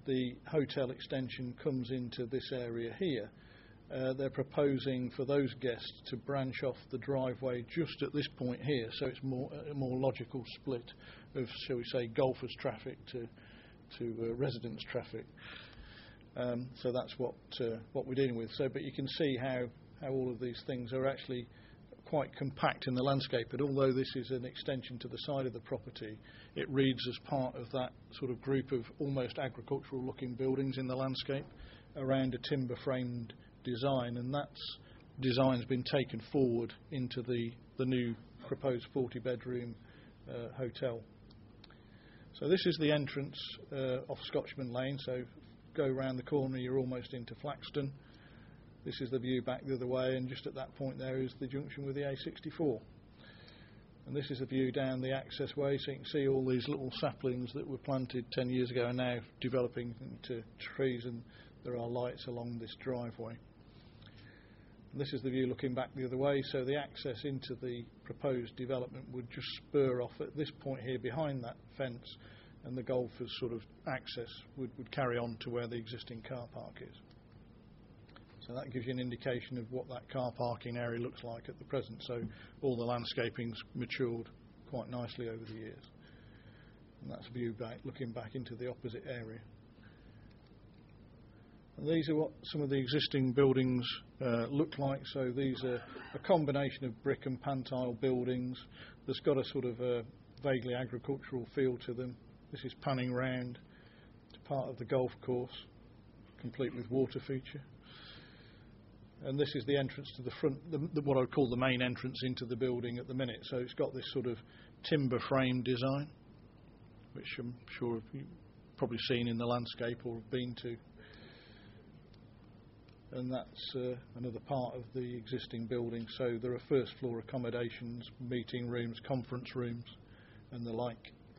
the hotel extension comes into this area here. Uh, they're proposing for those guests to branch off the driveway just at this point here, so it's more a more logical split of, shall we say, golfers traffic to to uh, residents traffic. Um, so that's what uh, what we're dealing with. So, but you can see how how all of these things are actually quite compact in the landscape. But although this is an extension to the side of the property, it reads as part of that sort of group of almost agricultural-looking buildings in the landscape around a timber-framed design, and that design's been taken forward into the, the new proposed forty-bedroom uh, hotel. So this is the entrance uh, off Scotchman Lane, so go round the corner, you're almost into Flaxton. This is the view back the other way, and just at that point there is the junction with the A sixty-four. And this is a view down the access way, so you can see all these little saplings that were planted ten years ago are now developing into trees, and there are lights along this driveway. And this is the view looking back the other way, so the access into the proposed development would just spur off at this point here behind that fence, and the golfers' sort of access would, would carry on to where the existing car park is. So that gives you an indication of what that car parking area looks like at the present. So all the landscaping's matured quite nicely over the years. And that's a view back, looking back into the opposite area. And these are what some of the existing buildings uh, look like. So these are a combination of brick and pantile buildings. There's got a sort of a vaguely agricultural feel to them. This is panning round to part of the golf course, complete with water feature. And this is the entrance to the front, the, the, what I would call the main entrance into the building at the minute. So it's got this sort of timber frame design, which I'm sure you've probably seen in the landscape or have been to. And that's uh, another part of the existing building. So there are first floor accommodations, meeting rooms, conference rooms and the like.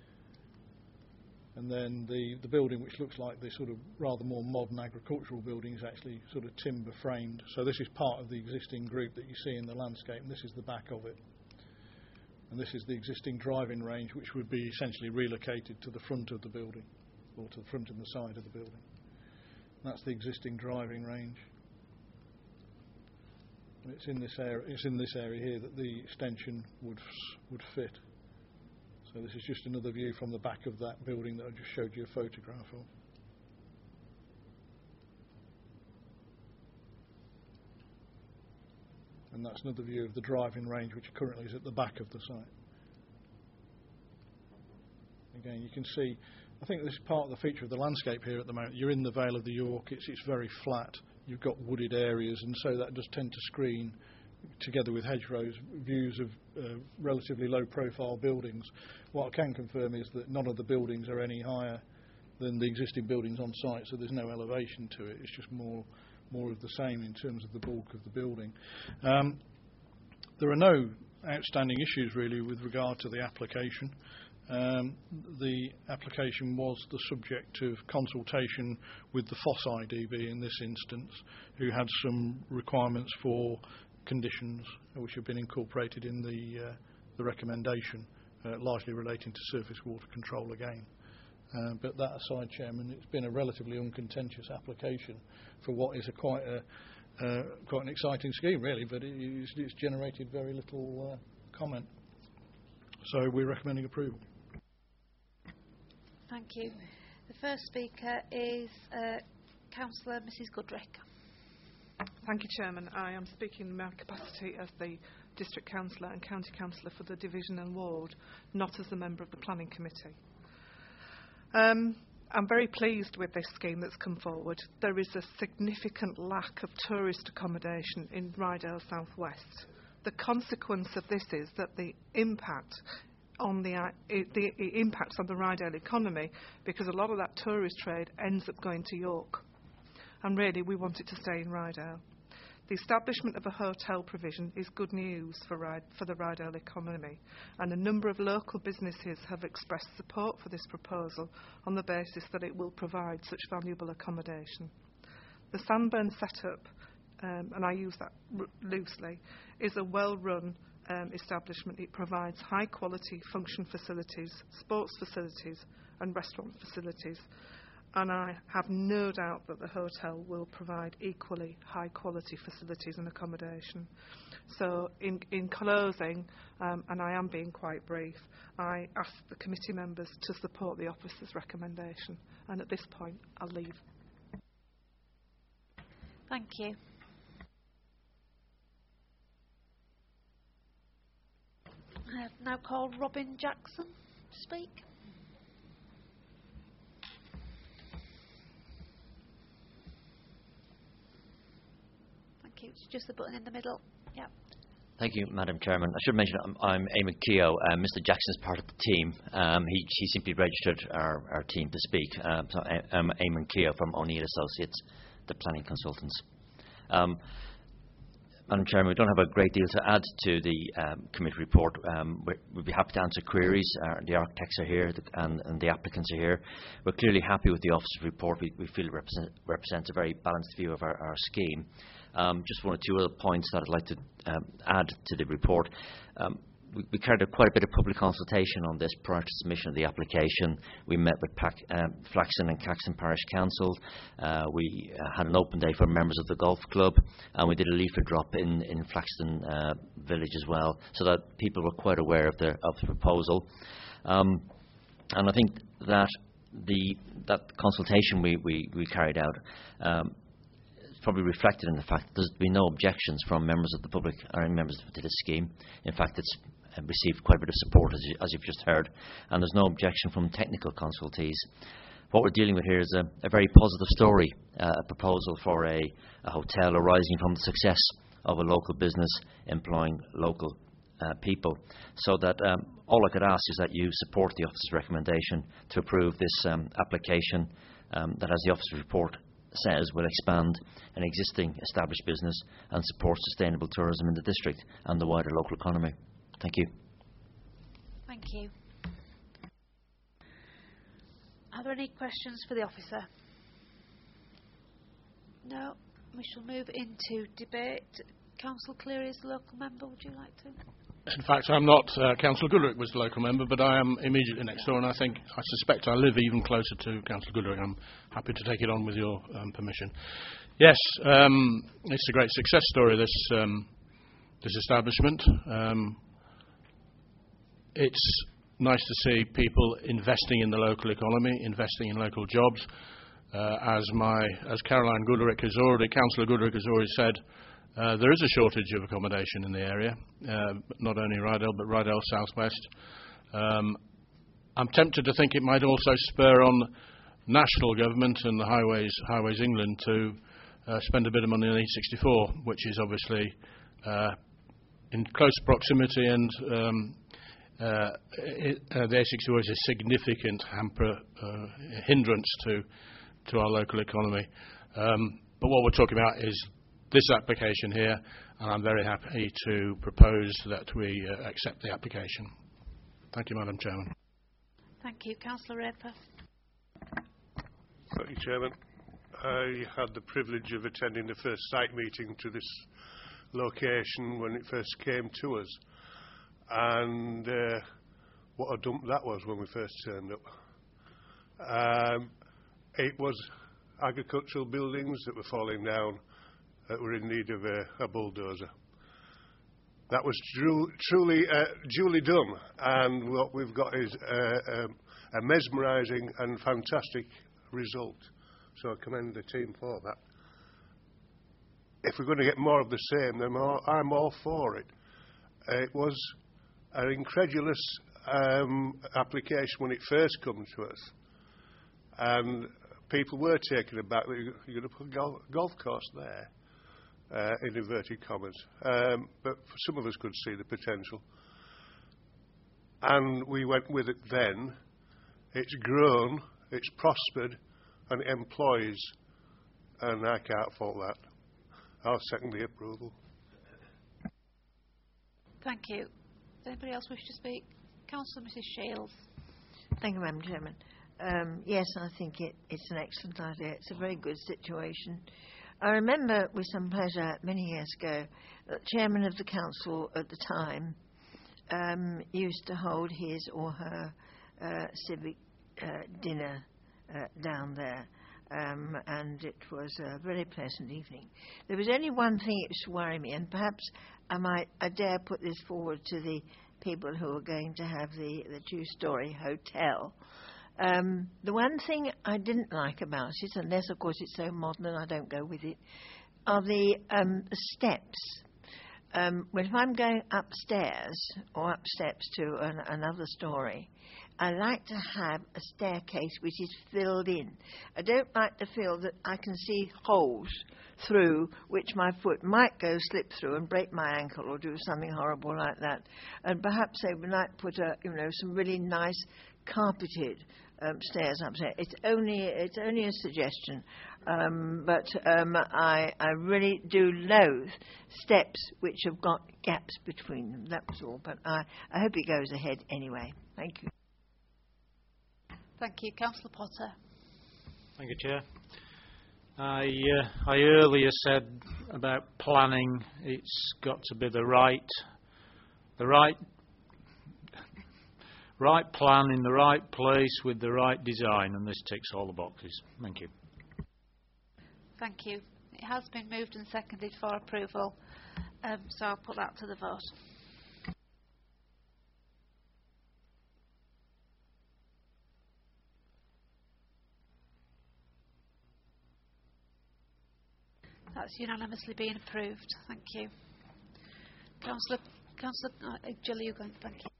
And then the, the building, which looks like this sort of rather more modern agricultural building, is actually sort of timber framed. So this is part of the existing group that you see in the landscape, and this is the back of it. And this is the existing driving range, which would be essentially relocated to the front of the building, or to the front and the side of the building. And that's the existing driving range. And it's in this area. It's in this area here that the extension would would fit. So this is just another view from the back of that building that I just showed you a photograph of. And that's another view of the driving range, which currently is at the back of the site. Again, you can see, I think this is part of the feature of the landscape here at the moment. You're in the Vale of the York, it's, it's very flat. You've got wooded areas, and so that does tend to screen, together with hedgerows, views of uh, relatively low-profile buildings. What I can confirm is that none of the buildings are any higher than the existing buildings on site, so there's no elevation to it. It's just more more of the same in terms of the bulk of the building. Um, there are no outstanding issues, really, with regard to the application. Um, the application was the subject of consultation with the F O S I D B in this instance, who had some requirements for conditions which have been incorporated in the uh, the recommendation, uh, largely relating to surface water control again. Uh, but that aside, Chairman, it's been a relatively uncontentious application for what is a quite a uh, quite an exciting scheme, really. But it, it's, it's generated very little uh, comment, so we're recommending approval. Thank you. The first speaker is uh, Councillor Missus Goodrick. Thank you, Chairman. I am speaking in my capacity as the District Councillor and County Councillor for the Division and Ward, not as a member of the Planning Committee. Um, I'm very pleased with this scheme that's come forward. There is a significant lack of tourist accommodation in Rydale South West. The consequence of this is that the impact on the, uh, it, the it impacts on the Rydale economy, because a lot of that tourist trade ends up going to York. And really, we want it to stay in Rydale. The establishment of a hotel provision is good news for, Ryd for the Rydale economy, and a number of local businesses have expressed support for this proposal on the basis that it will provide such valuable accommodation. The Sandburn setup, um, and I use that r loosely, is a well-run um, establishment. It provides high-quality function facilities, sports facilities and restaurant facilities. and I have no doubt that the hotel will provide equally high quality facilities and accommodation. So in, in closing, um, and I am being quite brief, I ask the committee members to support the officer's recommendation, and at this point I'll leave. Thank you. I have now called Robin Jackson to speak. Thank you. It's just the button in the middle. Yep. Thank you, Madam Chairman. I should mention I'm, I'm Eamon Keogh. Uh, Mister Jackson is part of the team. Um, he, he simply registered our, our team to speak. Um, so I, I'm Eamon Keogh from O'Neill Associates, the planning consultants. Um, Madam Chairman, we don't have a great deal to add to the um, committee report. Um, we'd be happy to answer queries. Uh, the architects are here the, and, and the applicants are here. We're clearly happy with the officer's report. We, we feel it represent, represents a very balanced view of our, our scheme. Um, just one or two other points that I'd like to um, add to the report. Um, we, we carried out quite a bit of public consultation on this prior to submission of the application. We met with Pac, um, Flaxton and Caxton Parish Council. Uh, we uh, had an open day for members of the golf club, and we did a leaflet drop in, in Flaxton uh, village as well, so that people were quite aware of the, of the proposal. Um, and I think that the that consultation we, we, we carried out um, probably reflected in the fact that there's been no objections from members of the public or any members to this scheme. In fact, it's uh, received quite a bit of support, as, you, as you've just heard, and there's no objection from technical consultees. What we're dealing with here is a, a very positive story, uh, a proposal for a, a hotel arising from the success of a local business employing local uh, people. So that um, all I could ask is that you support the officer's recommendation to approve this um, application um, that, as the officer's report says, will expand an existing established business and support sustainable tourism in the district and the wider local economy. Thank you. Thank you. Are there any questions for the officer? No. We shall move into debate. Councillor Cleary is the local member. Would you like to? In fact, I'm not. Uh, Councillor Goodrick was the local member, but I am immediately next door, and I think, I suspect I live even closer to Councillor Goodrick. I'm happy to take it on with your um, permission. Yes, um, it's a great success story, this, um, this establishment. Um, it's nice to see people investing in the local economy, investing in local jobs. Uh, as my, as Caroline Goodrick has already, Councillor Goodrick has already said, Uh, there is a shortage of accommodation in the area, uh, not only Rydell, but Rydell Southwest. Um, I'm tempted to think it might also spur on national government and the Highways, Highways England to uh, spend a bit of money on E sixty-four, which is obviously uh, in close proximity, and um, uh, it, uh, the A sixty-four is a significant hamper, uh, hindrance to, to our local economy. Um, but what we're talking about is this application here, and I'm very happy to propose that we uh, accept the application. Thank you, Madam Chairman. Thank you. Councillor Raper. Thank you, Chairman. I had the privilege of attending the first site meeting to this location when it first came to us, and uh, what a dump that was when we first turned up. Um, it was agricultural buildings that were falling down, that were in need of a, a bulldozer. That was tru truly uh, duly done, and what we've got is uh, um, a mesmerising and fantastic result. So I commend the team for that. If we're going to get more of the same, then I'm all for it. Uh, it was an incredulous um, application when it first came to us, and people were taken aback that you're going to put a golf, golf course there. Uh, in inverted commas, um, but some of us could see the potential, and we went with it then. It's grown, it's prospered, and it employs, and I can't fault that. I'll second the approval. Thank you. Does anybody else wish to speak? Councillor Missus Shields. Thank you, Madam Chairman. Um, yes, I think it, it's an excellent idea. It's a very good situation. I remember with some pleasure many years ago that the chairman of the council at the time um, used to hold his or her uh, civic uh, dinner uh, down there. Um, and it was a very pleasant evening. There was only one thing that was worrying me, and perhaps I might, I dare put this forward to the people who are going to have the, the two-storey hotel. Um, the one thing I didn't like about it, unless of course it's so modern and I don't go with it, are the um, steps. Um, when if I'm going upstairs or up steps to an, another story, I like to have a staircase which is filled in. I don't like to feel that I can see holes through which my foot might go slip through and break my ankle or do something horrible like that. And perhaps they might put a, you know, some really nice carpeted um, stairs upstairs. It's only it's only a suggestion, um, but um, I I really do loathe steps which have got gaps between them. That was all. But I I hope it goes ahead anyway. Thank you. Thank you. Councillor Potter. Thank you, Chair. I, uh, I earlier said about planning, it's got to be the right, the right, right plan in the right place with the right design, and this ticks all the boxes. Thank you. Thank you. It has been moved and seconded for approval, um, so I'll put that to the vote. That's unanimously being approved. Thank you. Councillor, Councillor uh, Gilliu, thank you.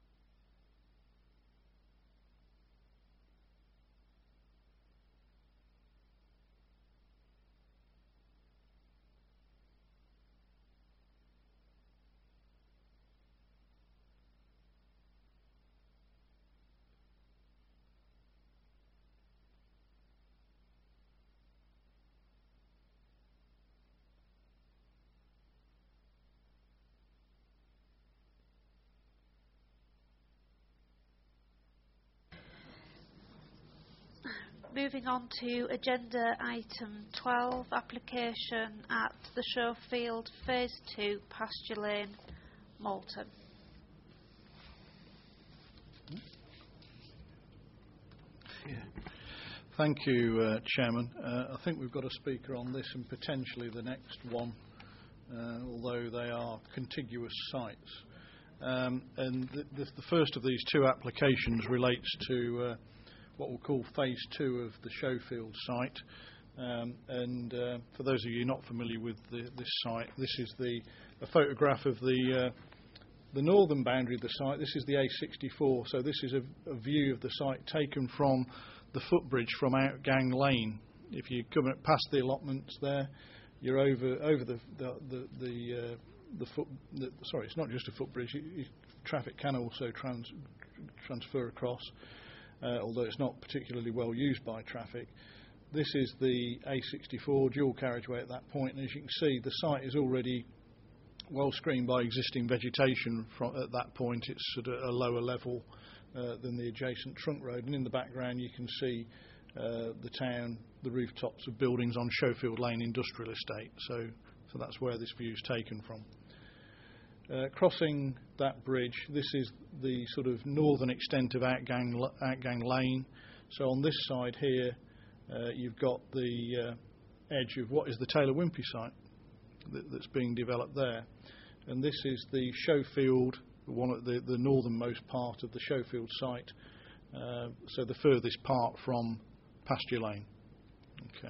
Moving on to agenda item twelve, application at the Showfield Phase two, Pasture Lane, Malton. Yeah. Thank you, uh, Chairman. Uh, I think we've got a speaker on this and potentially the next one, uh, although they are contiguous sites. Um, and th th the first of these two applications relates to uh, what we'll call phase two of the Showfield site. Um, and uh, for those of you not familiar with the, this site, this is the a photograph of the uh, the northern boundary of the site. This is the A sixty-four, so this is a, a view of the site taken from the footbridge from Outgang Lane. If you come past the allotments there, you're over over the the the, the, uh, the foot. The, sorry, it's not just a footbridge. You, you, traffic can also trans, transfer across. Uh, although it's not particularly well used by traffic. This is the A sixty-four dual carriageway at that point, and as you can see, the site is already well screened by existing vegetation from, at that point. It's at a, a lower level uh, than the adjacent trunk road, and in the background you can see uh, the town, the rooftops of buildings on Showfield Lane Industrial Estate, so, so that's where this view is taken from. Uh, crossing that bridge, this is the sort of northern extent of Outgang, Outgang Lane. So on this side here, uh, you've got the uh, edge of what is the Taylor Wimpey site that, that's being developed there. And this is the Showfield, one of the, the northernmost part of the Showfield site, uh, so the furthest part from Pasture Lane. Okay.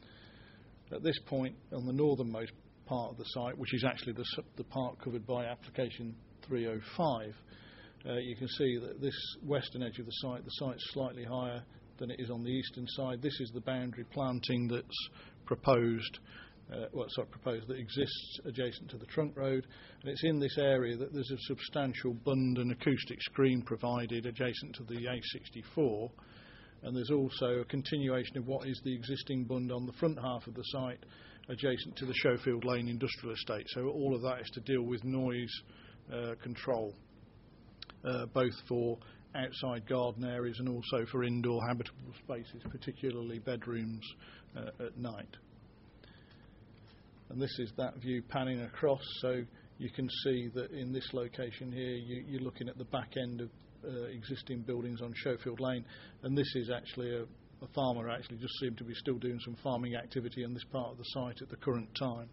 At this point, on the northernmost part of the site, which is actually the, the part covered by application three oh five, uh, you can see that this western edge of the site, the site's slightly higher than it is on the eastern side. This is the boundary planting that's proposed, uh, well, sorry, proposed that exists adjacent to the trunk road, and it's in this area that there's a substantial bund and acoustic screen provided adjacent to the A sixty-four, and there's also a continuation of what is the existing bund on the front half of the site adjacent to the Showfield Lane Industrial Estate. So all of that is to deal with noise uh, control, uh, both for outside garden areas and also for indoor habitable spaces, particularly bedrooms uh, at night. And this is that view panning across, so you can see that in this location here you, you're looking at the back end of uh, existing buildings on Showfield Lane, and this is actually a a farmer actually just seemed to be still doing some farming activity in this part of the site at the current time.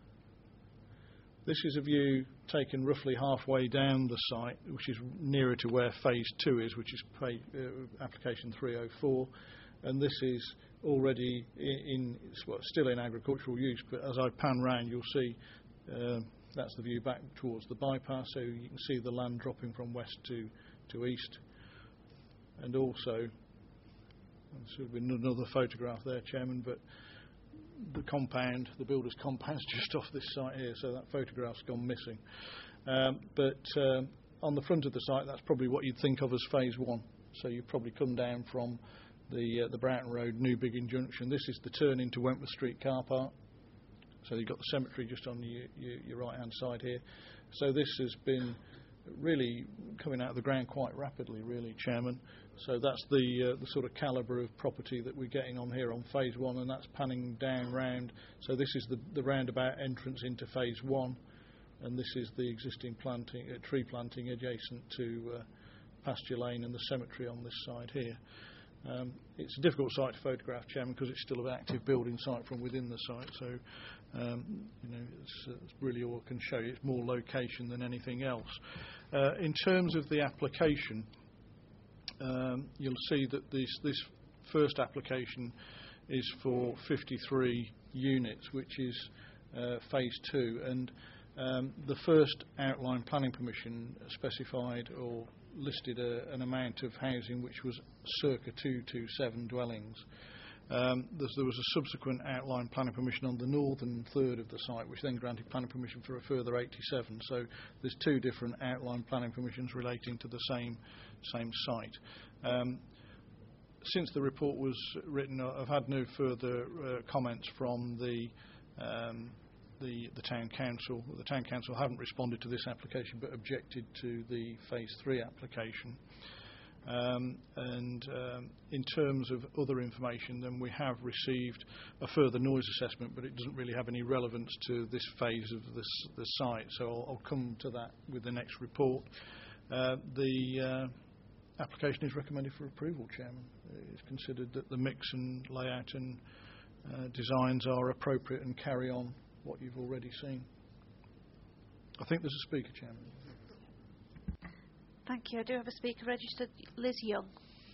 This is a view taken roughly halfway down the site, which is nearer to where phase two is, which is pay, uh, application three oh four, and this is already in, in well, still in agricultural use, but as I pan round you'll see uh, that's the view back towards the bypass, so you can see the land dropping from west to, to east. And also, this would have been another photograph there, Chairman, but the compound, the builder's compound's just off this site here, so that photograph's gone missing. Um, but um, on the front of the site, that's probably what you'd think of as phase one. So you probably come down from the uh, the Broughton Road, New Biggin Junction. This is the turn into Wentworth Street car park. So you've got the cemetery just on your, your, your right-hand side here. So this has been really coming out of the ground quite rapidly, really, Chairman. So that's the uh, the sort of calibre of property that we're getting on here on phase one, and that's panning down round. So this is the, the roundabout entrance into phase one, and this is the existing planting, uh, tree planting adjacent to uh, Pasture Lane and the cemetery on this side here. Um, it's a difficult site to photograph, Chairman, because it's still an active building site from within the site. So, um, you know, it's, uh, it's really all I can show you. It's more location than anything else. Uh, in terms of the application, um, you'll see that this this first application is for fifty-three units, which is uh, phase two, and um, the first outline planning permission specified or listed a, an amount of housing which was circa two hundred twenty-seven dwellings. Um, there was a subsequent outline planning permission on the northern third of the site, which then granted planning permission for a further eighty-seven. So there's two different outline planning permissions relating to the same same site. Um, since the report was written, I've had no further uh, comments from the um, The, the Town Council. The Town Council haven't responded to this application but objected to the phase three application. Um, and um, in terms of other information, then we have received a further noise assessment, but it doesn't really have any relevance to this phase of this, the site, so I'll, I'll come to that with the next report. Uh, the uh, application is recommended for approval, Chairman. It's considered that the mix and layout and uh, designs are appropriate and carry on what you've already seen. I think there's a speaker, Chairman. Thank you. I do have a speaker registered, Liz Young.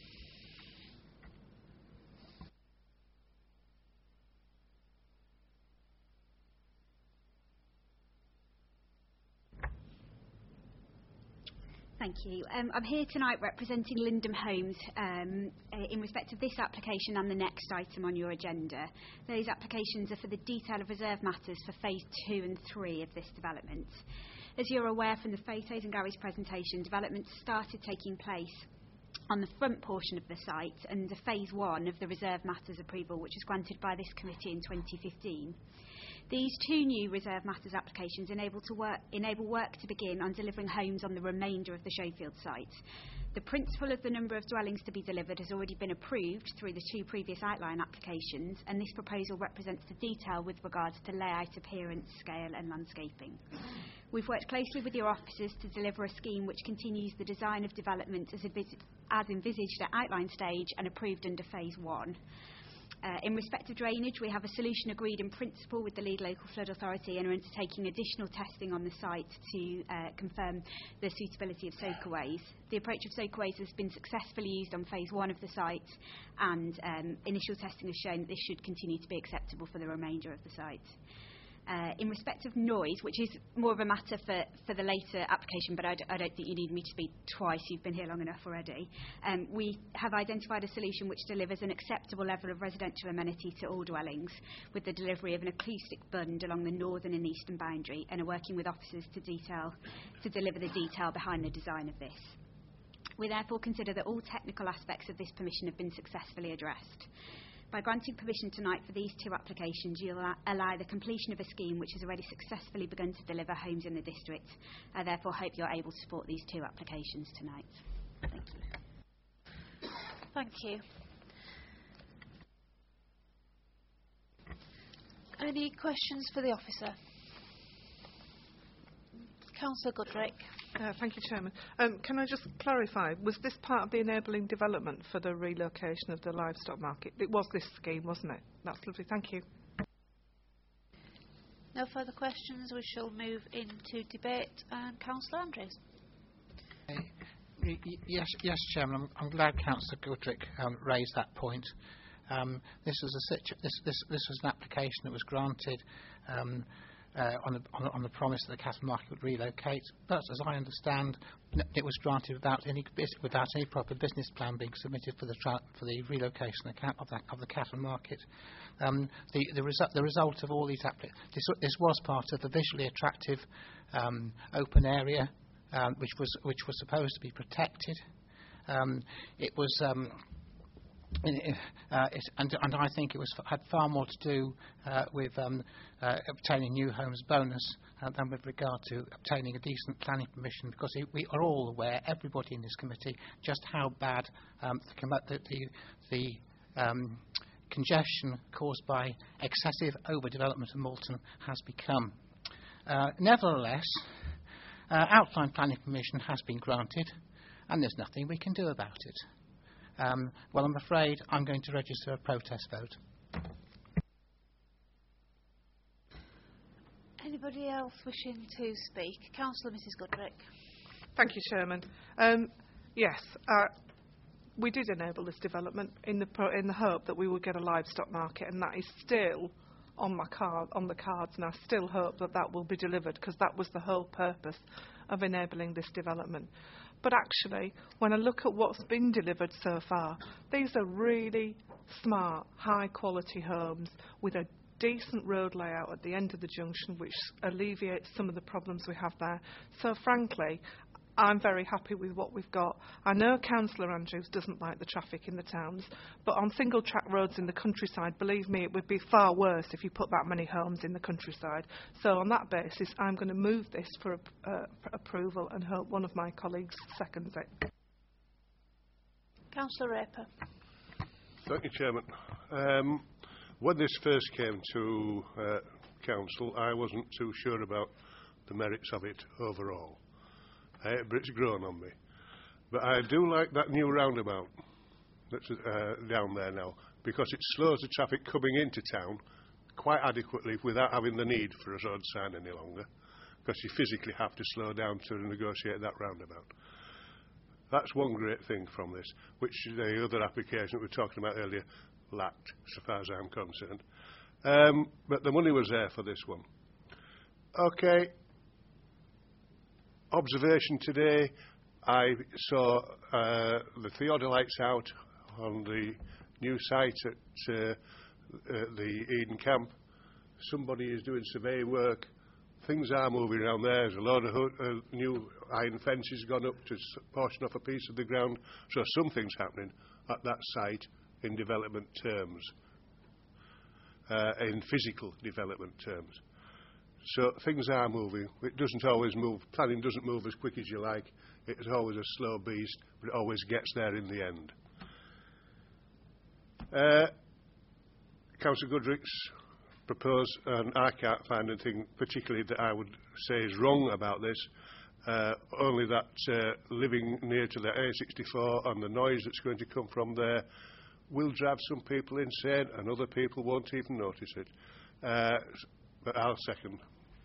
Thank you. Um, I'm here tonight representing Lindham Homes um, uh, in respect of this application and the next item on your agenda. Those applications are for the detail of reserve matters for phase two and three of this development. As you're aware from the photos and Gary's presentation, development started taking place on the front portion of the site under phase one of the reserve matters approval, which was granted by this committee in twenty fifteen. These two new reserve matters applications enable, to work, enable work to begin on delivering homes on the remainder of the Showfield site. The principle of the number of dwellings to be delivered has already been approved through the two previous outline applications, and this proposal represents the detail with regards to layout, appearance, scale and landscaping. We've worked closely with your officers to deliver a scheme which continues the design of development as, as envisaged at outline stage and approved under phase one. Uh, in respect of drainage, we have a solution agreed in principle with the lead local flood authority and are undertaking additional testing on the site to uh, confirm the suitability of soakaways. The approach of soakaways has been successfully used on phase one of the site, and um, initial testing has shown that this should continue to be acceptable for the remainder of the site. Uh, in respect of noise, which is more of a matter for, for the later application, but I, d I don't think you need me to speak twice, you've been here long enough already. Um, we have identified a solution which delivers an acceptable level of residential amenity to all dwellings, with the delivery of an acoustic bund along the northern and eastern boundary, and are working with officers to, detail, to deliver the detail behind the design of this. We therefore consider that all technical aspects of this permission have been successfully addressed. By granting permission tonight for these two applications, you'll allow the completion of a scheme which has already successfully begun to deliver homes in the district. I therefore hope you're able to support these two applications tonight. Thank you. Thank you. Any questions for the officer? Councillor Goodrick. Uh, thank you, Chairman. Um, can I just clarify, was this part of the enabling development for the relocation of the livestock market? It was this scheme, wasn't it? That's lovely, thank you. No further questions. We shall move into debate. And Councillor Andrews. Uh, y- y- yes, yes, Chairman. I'm, I'm glad Councillor Goodrick um, raised that point. Um, this was a situ- this, this this was an application that was granted um, uh, on, the, on, the, on the promise that the cattle market would relocate. But as I understand, it was granted without any without any proper business plan being submitted for the tra- for the relocation of the, cat- of, that, of the cattle market. Um, the the, resu- the result of all these applications, this, this was part of the visually attractive um, open area, um, which was which was supposed to be protected. Um, it was. Um, Uh, it, and, and I think it was had far more to do uh, with um, uh, obtaining new homes bonus uh, than with regard to obtaining a decent planning permission, because we are all aware, everybody in this committee, just how bad um, the, the, the um, congestion caused by excessive overdevelopment of Moulton has become. Uh, nevertheless, uh, outline planning permission has been granted, and there's nothing we can do about it. Um, well, I'm afraid I'm going to register a protest vote. Anybody else wishing to speak? Councillor Missus Goodrick. Thank you, Chairman. Um, yes, uh, we did enable this development in the pro- in the hope that we would get a livestock market, and that is still on my card on the cards, and I still hope that that will be delivered, because that was the whole purpose of enabling this development. But actually, when I look at what's been delivered so far, these are really smart, high-quality homes with a decent road layout at the end of the junction, which alleviates some of the problems we have there. So frankly, I'm very happy with what we've got. I know Councillor Andrews doesn't like the traffic in the towns, but on single-track roads in the countryside, believe me, it would be far worse if you put that many homes in the countryside. So on that basis, I'm going to move this for, uh, for approval and hope one of my colleagues seconds it. Councillor Raper. Thank you, Chairman. Um, when this first came to uh, Council, I wasn't too sure about the merits of it overall. Uh, but it's grown on me. But I do like that new roundabout that's uh, down there now, because it slows the traffic coming into town quite adequately without having the need for a road sign any longer, because you physically have to slow down to negotiate that roundabout. That's one great thing from this, which the other application that we were talking about earlier lacked, so far as I'm concerned. Um, but the money was there for this one. Okay. Observation today, I saw uh, the theodolites out on the new site at uh, uh, the Eden Camp. Somebody is doing survey work. Things are moving around there. There's a load of ho- uh, new iron fences gone up to portion off a piece of the ground. So something's happening at that site in development terms, uh, in physical development terms. So things are moving. It doesn't always move. Planning doesn't move as quick as you like. It's always a slow beast, but it always gets there in the end. Uh, Councillor Goodrick's proposed, and I can't find anything particularly that I would say is wrong about this, uh, only that uh, living near to the A sixty-four and the noise that's going to come from there will drive some people insane, and other people won't even notice it. Uh, But I'll second.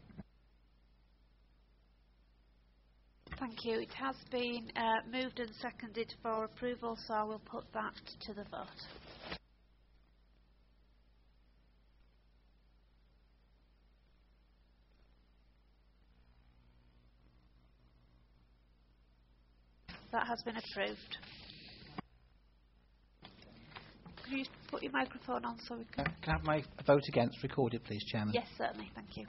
Thank you. It has been uh, moved and seconded for approval, so I will put that to the vote. That has been approved. Could you put your microphone on so we can... Uh, can I have my vote against recorded, please, Chairman? Yes, certainly. Thank you.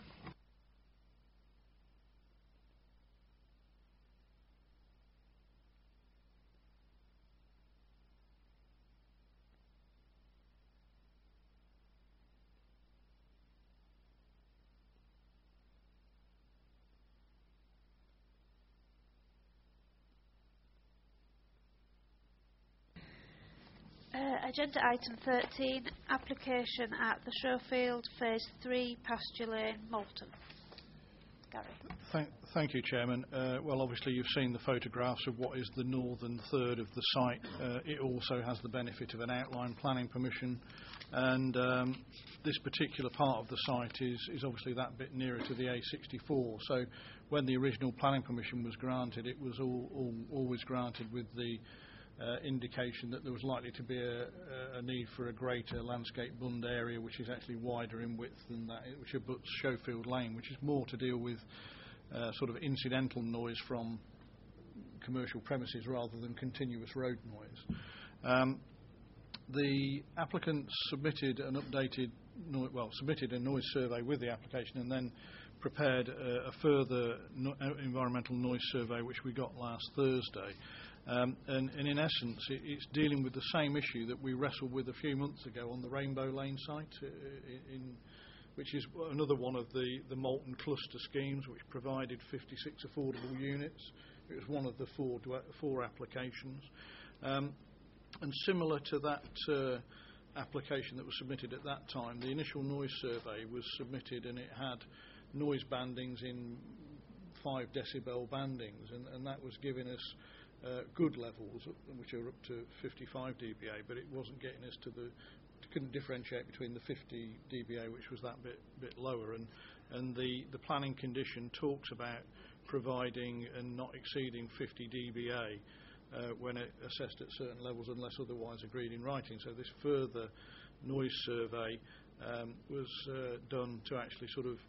Uh, agenda item thirteen, application at the Showfield Phase three, Pasture Lane, Moulton. Gary. Thank, thank you, Chairman. Uh, well, obviously you've seen the photographs of what is the northern third of the site. Uh, it also has the benefit of an outline planning permission, and um, this particular part of the site is, is obviously that bit nearer to the A sixty-four. So when the original planning permission was granted, it was all, all, always granted with the Uh, indication that there was likely to be a, a need for a greater landscape bund area, which is actually wider in width than that, which abuts Schofield Lane, which is more to deal with uh, sort of incidental noise from commercial premises rather than continuous road noise. Um, the applicant submitted an updated, no, well, submitted a noise survey with the application and then prepared a, a further no, environmental noise survey, which we got last Thursday. Um, and, and in essence, it, it's dealing with the same issue that we wrestled with a few months ago on the Rainbow Lane site, uh, in, which is another one of the, the Molten cluster schemes, which provided fifty-six affordable units. It was one of the four, four applications. Um, and similar to that uh, application that was submitted at that time, the initial noise survey was submitted and it had noise bandings in five decibel bandings, and, and that was giving us Uh, good levels, which are up to fifty-five D B A, but it wasn't getting us to the, couldn't differentiate between the fifty D B A, which was that bit bit lower, and and the the planning condition talks about providing and not exceeding fifty D B A uh, when it assessed at certain levels unless otherwise agreed in writing. So this further noise survey um, was uh, done to actually sort of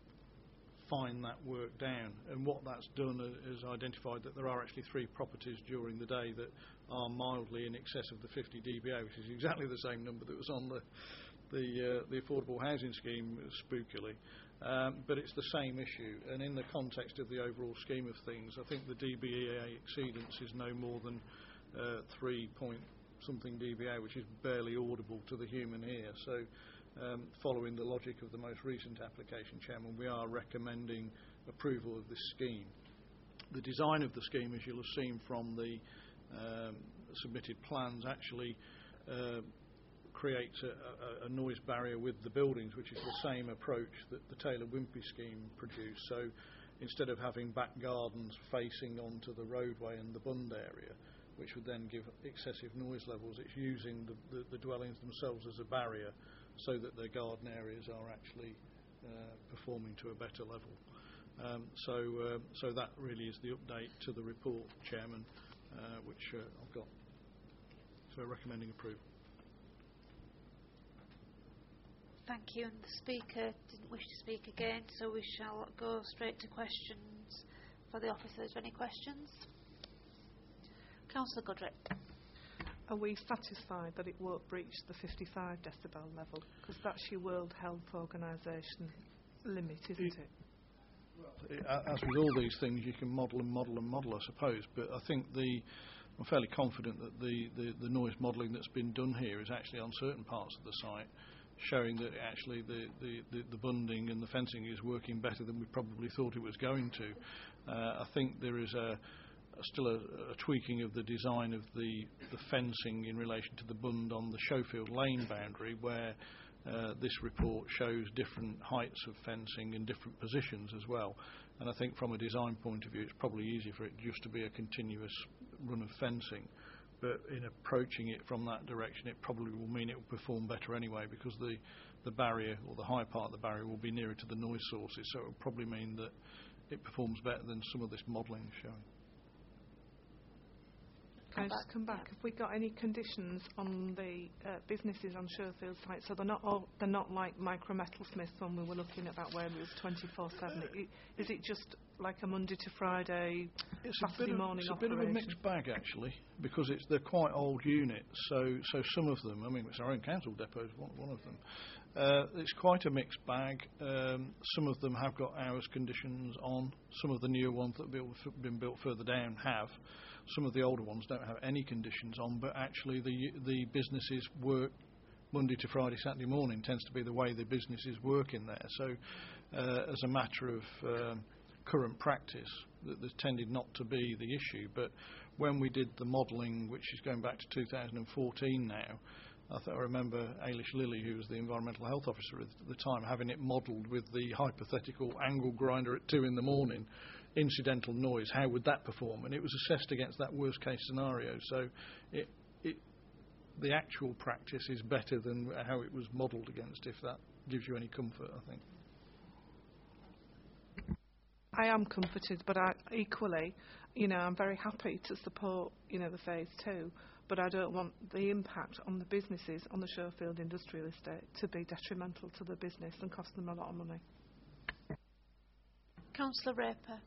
fine that work down, and what that's done is identified that there are actually three properties during the day that are mildly in excess of the fifty D B A, which is exactly the same number that was on the the, uh, the affordable housing scheme, spookily, um, but it's the same issue, and in the context of the overall scheme of things, I think the D B A exceedance is no more than uh, three point something D B A, which is barely audible to the human ear. So Um, following the logic of the most recent application, Chairman, we are recommending approval of this scheme. The design of the scheme, as you'll have seen from the um, submitted plans, actually uh, creates a, a, a noise barrier with the buildings, which is the same approach that the Taylor-Wimpey scheme produced. So instead of having back gardens facing onto the roadway and the bund area, which would then give excessive noise levels, it's using the, the, the dwellings themselves as a barrier, so that the garden areas are actually uh, performing to a better level. Um, so, uh, so that really is the update to the report, Chairman, uh, which uh, I've got. So recommending approval. Thank you. And the Speaker didn't wish to speak again, so we shall go straight to questions for the officers. Any questions? Councillor Goodrick. Are we satisfied that it won't breach the fifty-five decibel level? Because that's your World Health Organisation limit, isn't it? Well, as with all these things, you can model and model and model, I suppose. But I think the I'm fairly confident that the, the, the noise modelling that's been done here is actually on certain parts of the site, showing that actually the, the, the, the bunding and the fencing is working better than we probably thought it was going to. Uh, I think there is a still a, a tweaking of the design of the, the fencing in relation to the bund on the Schofield Lane boundary, where uh, this report shows different heights of fencing in different positions as well. And I think from a design point of view, it's probably easier for it just to be a continuous run of fencing. But in approaching it from that direction, it probably will mean it will perform better anyway, because the, the barrier, or the high part of the barrier, will be nearer to the noise sources. So it will probably mean that it performs better than some of this modelling is showing. Can I just come back? Have we got any conditions on the uh, businesses on Schofield site? So they're not all, they're not like Micro Metalsmiths when we were looking at that, where it was twenty-four seven. Is it just like a Monday to Friday, it's Saturday a bit of, morning it's a operation? bit of a mixed bag, actually, because it's they're quite old units. So so some of them, I mean, it's our own council depot is one, one of them. Uh, it's quite a mixed bag. Um, some of them have got hours conditions on. Some of the newer ones that have been built further down have. Some of the older ones don't have any conditions on, but actually the the businesses work Monday to Friday, Saturday morning tends to be the way the businesses work in there. So uh, as a matter of um, current practice, that there's tended not to be the issue. But when we did the modelling, which is going back to two thousand fourteen now, I, th- I remember Ailish Lilly, who was the environmental health officer at the time, having it modelled with the hypothetical angle grinder at two in the morning, incidental noise. How would that perform? And it was assessed against that worst case scenario. So it, it, the actual practice is better than how it was modelled against, if that gives you any comfort, I think. I am comforted, but I, equally, you know, I'm very happy to support, you know, the phase two. But I don't want the impact on the businesses on the Showfield Industrial Estate to be detrimental to the business and cost them a lot of money. Councillor Raper.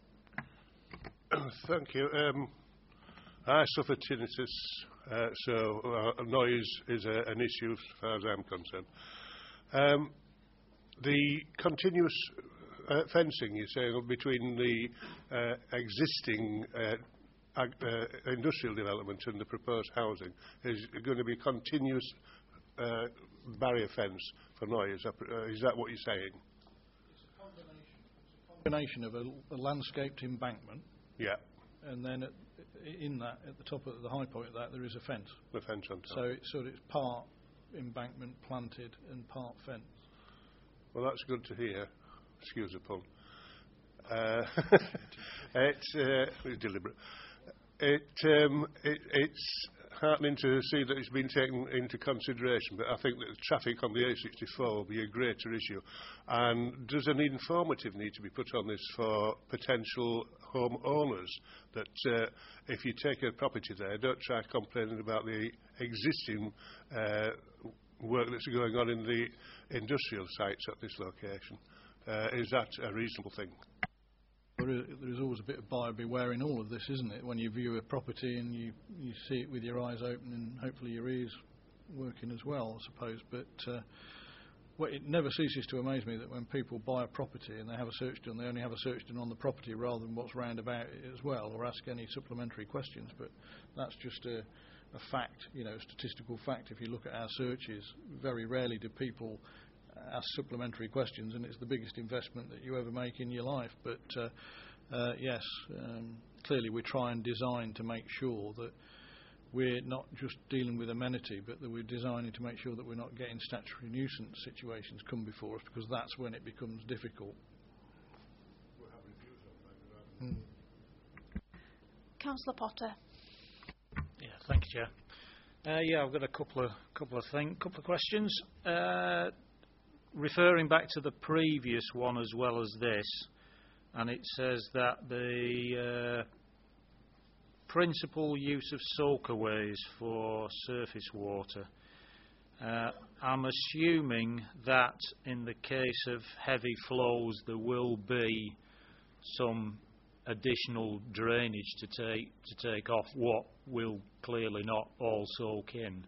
Thank you. Um, I suffer tinnitus, uh, so uh, noise is a, an issue as far as I'm concerned. Um, the continuous uh, fencing, you're saying, between the uh, existing uh, ag- uh, industrial development and the proposed housing is going to be continuous uh, barrier fence for noise. Uh, is that what you're saying? It's a combination, it's a combination of a, a landscaped embankment. Yeah. And then at, in that, at the top of the high point of that, there is a fence. The fence on top. So it's sort of it's part embankment planted and part fence. Well, that's good to hear. Excuse the pun. Uh, it's uh, deliberate. It, um, it, it's heartening to see that it's been taken into consideration, but I think that traffic on the A sixty-four will be a greater issue. And does an informative need to be put on this for potential homeowners, that uh, if you take a property there, don't try complaining about the existing uh, work that's going on in the industrial sites at this location? Uh, is that a reasonable thing? There is, there is always a bit of buyer beware in all of this, isn't it? When you view a property and you, you see it with your eyes open and hopefully your ears working as well, I suppose. But uh, well, it never ceases to amaze me that when people buy a property and they have a search done, they only have a search done on the property rather than what's round about it as well, or ask any supplementary questions. But that's just a, a fact, you know, a statistical fact. If you look at our searches, very rarely do people ask supplementary questions, and it's the biggest investment that you ever make in your life. But uh, uh, yes, um, clearly we try and design to make sure that we're not just dealing with amenity, but that we're designing to make sure that we're not getting statutory nuisance situations come before us, because that's when it becomes difficult. Hmm. Councillor Potter. Yeah, thank you, Chair. Uh, yeah, I've got a couple of couple of thing, couple of questions. Uh, referring back to the previous one as well as this, and it says that the uh, principal use of soakaways for surface water. Uh, I'm assuming that in the case of heavy flows there will be some additional drainage to take to take off what will clearly not all soak in.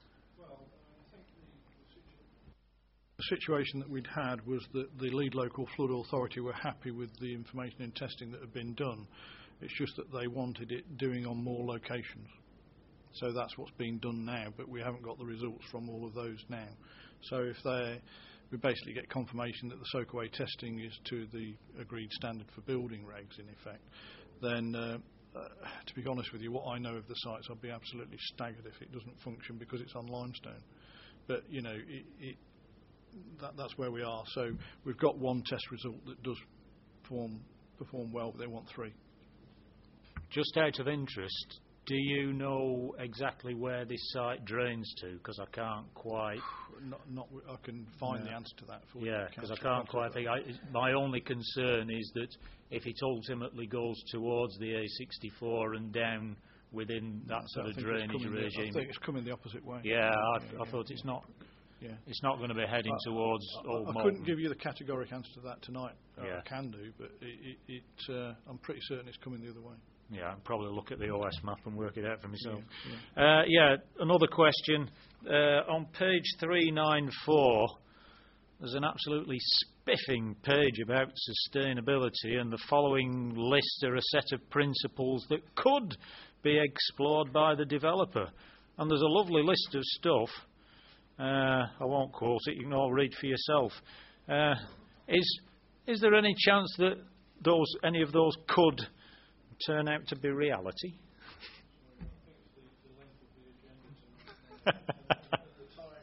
The situation that we'd had was that the lead local flood authority were happy with the information and testing that had been done. It's just that they wanted it doing on more locations. So that's what's being done now, but we haven't got the results from all of those now. So if they, we basically get confirmation that the soakaway testing is to the agreed standard for building regs in effect, then uh, uh, to be honest with you, what I know of the sites, I'd be absolutely staggered if it doesn't function because it's on limestone. But, you know, it, it That, that's where we are. So we've got one test result that does perform, perform well, but they want three. Just out of interest, do you know exactly where this site drains to? Because I can't quite... Not, not, I can find no. the answer to that for you. Yeah, because I can't quite think... I, my only concern is that if it ultimately goes towards the A sixty-four and down within that so sort of drainage regime... I think it's coming the opposite way. Yeah, I, yeah, I yeah. thought it's not... Yeah. It's not going to be heading I, towards I, Old I, I Malton. couldn't give you the categoric answer to that tonight. Yeah. I can do, but it, it, it, uh, I'm pretty certain it's coming the other way. Yeah, I'll probably look at the O S map and work it out for myself. Yeah, yeah. Uh, yeah another question. Uh, on page three ninety-four, there's an absolutely spiffing page about sustainability, and the following list are a set of principles that could be explored by the developer. And there's a lovely list of stuff. Uh, I won't quote it, you can all read for yourself. Uh, is is there any chance that those any of those could turn out to be reality?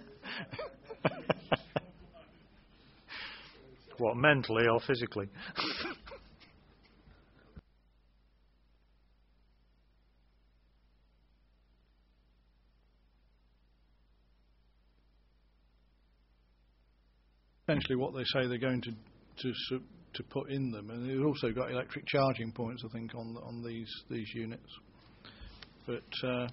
What, mentally or physically? Essentially what they say they're going to to su- to put in them, and they've also got electric charging points, I think, on on these these units. But uh,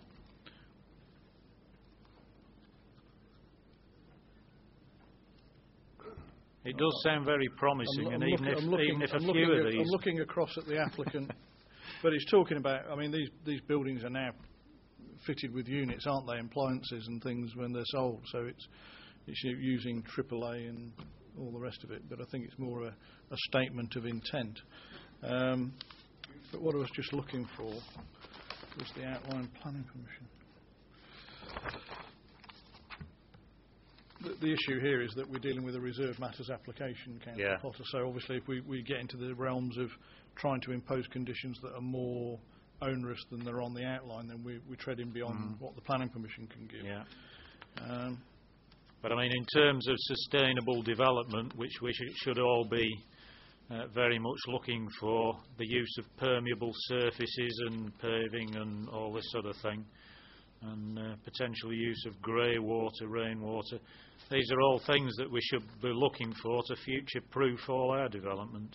it does sound very promising, I'm, and I'm even, looking, if, I'm looking, even if a I'm few looking of at, these... I'm looking across at the applicant, but it's talking about, I mean, these, these buildings are now fitted with units, aren't they, appliances and things when they're sold, so it's, it's using triple A and all the rest of it, but I think it's more a, a statement of intent. Um, but what I was just looking for was the outline planning permission. The, the issue here is that we're dealing with a reserve matters application, Councillor Yeah. Potter. So obviously, if we, we get into the realms of trying to impose conditions that are more onerous than they're on the outline, then we, we're treading beyond Mm. what the planning permission can give. Yeah. Um, But I mean, in terms of sustainable development, which we should, should all be uh, very much looking for, the use of permeable surfaces and paving and all this sort of thing, and uh, potential use of grey water, rainwater. These are all things that we should be looking for to future-proof all our developments.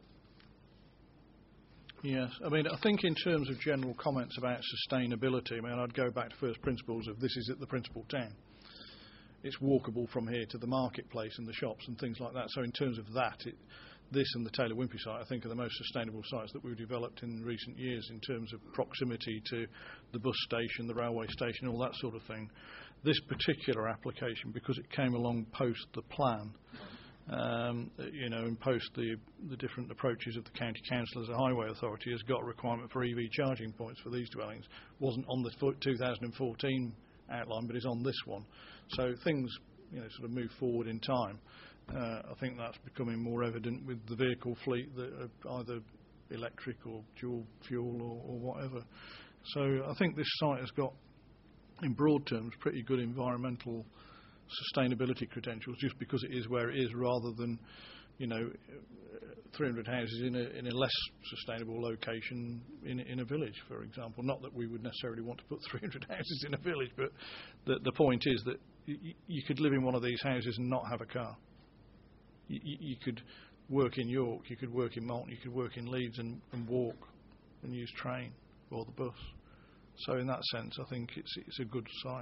Yes, I mean, I think in terms of general comments about sustainability, I mean, I'd go back to first principles of this is at the principal town. It's walkable from here to the marketplace and the shops and things like that. So in terms of that, it, this and the Taylor Wimpey site, I think, are the most sustainable sites that we've developed in recent years in terms of proximity to the bus station, the railway station, all that sort of thing. This particular application, because it came along post the plan, um, you know, and post the, the different approaches of the County Council as a highway authority, has got a requirement for E V charging points for these dwellings. Wasn't on the two thousand fourteen outline, but is on this one. So things, you know, sort of move forward in time. Uh, I think that's becoming more evident with the vehicle fleet that are either electric or dual fuel or, or whatever. So I think this site has got, in broad terms, pretty good environmental sustainability credentials, just because it is where it is, rather than, you know, three hundred houses in a, in a less sustainable location in, in a village, for example. Not that we would necessarily want to put three hundred houses in a village, but the, the point is that y- you could live in one of these houses and not have a car. You, you could work in York, you could work in Malton, you could work in Leeds and, and walk and use train or the bus. So in that sense, I think it's it's a good site.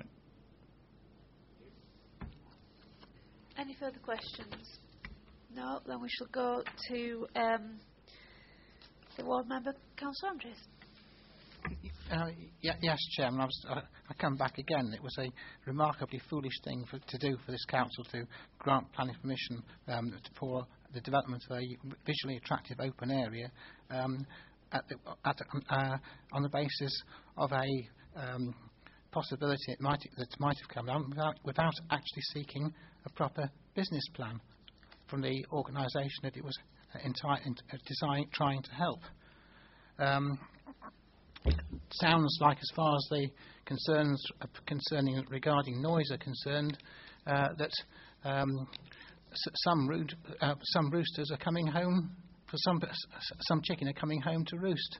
Any further questions? No, then we shall go to um, the ward member, Councillor Andrews. Uh, yeah, yes, Chairman. I, was, uh, I come back again. It was a remarkably foolish thing for, to do for this council to grant planning permission um, for the development of a visually attractive open area um, at the, at the, uh, on the basis of a um, possibility it might, that might have come down without, without actually seeking a proper business plan from the organisation that it was enti- in, uh, design, trying to help. Um, sounds like, as far as the concerns uh, concerning regarding noise are concerned, uh, that um, s- some, rood, uh, some roosters are coming home, for some some chicken are coming home to roost.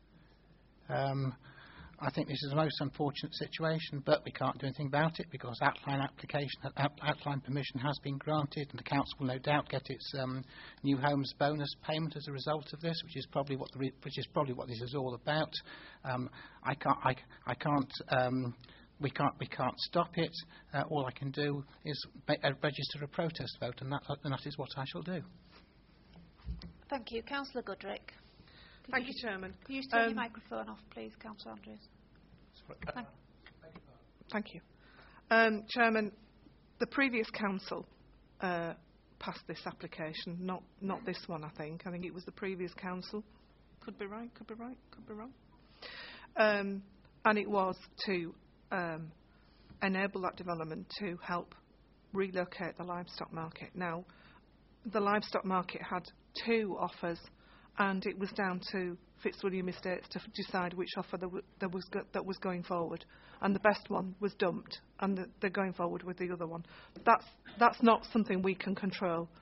Um, I think this is the most unfortunate situation, but we can't do anything about it because outline application, outline permission has been granted, and the council will no doubt get its um, new homes bonus payment as a result of this, which is probably what the re- which is probably what this is all about. Um, I can't, I, I can't, um, we can't, we can't stop it. Uh, all I can do is ba- uh, register a protest vote, and that, and that is what I shall do. Thank you, Councillor Goodrick. Could Thank you, you, Chairman. Could you turn Um, your microphone off, please, Councillor Andrews? Thank, Thank you. Um, Chairman, the previous council uh, passed this application, not not this one, I think. I think it was the previous council. Could be right, could be right, could be wrong. Um, and it was to um, enable that development to help relocate the livestock market. Now, the livestock market had two offers, and it was down to Fitzwilliam Estates to f- decide which offer there, w- there was go- that was going forward, and the best one was dumped, and the, they're going forward with the other one. That's that's not something we can control.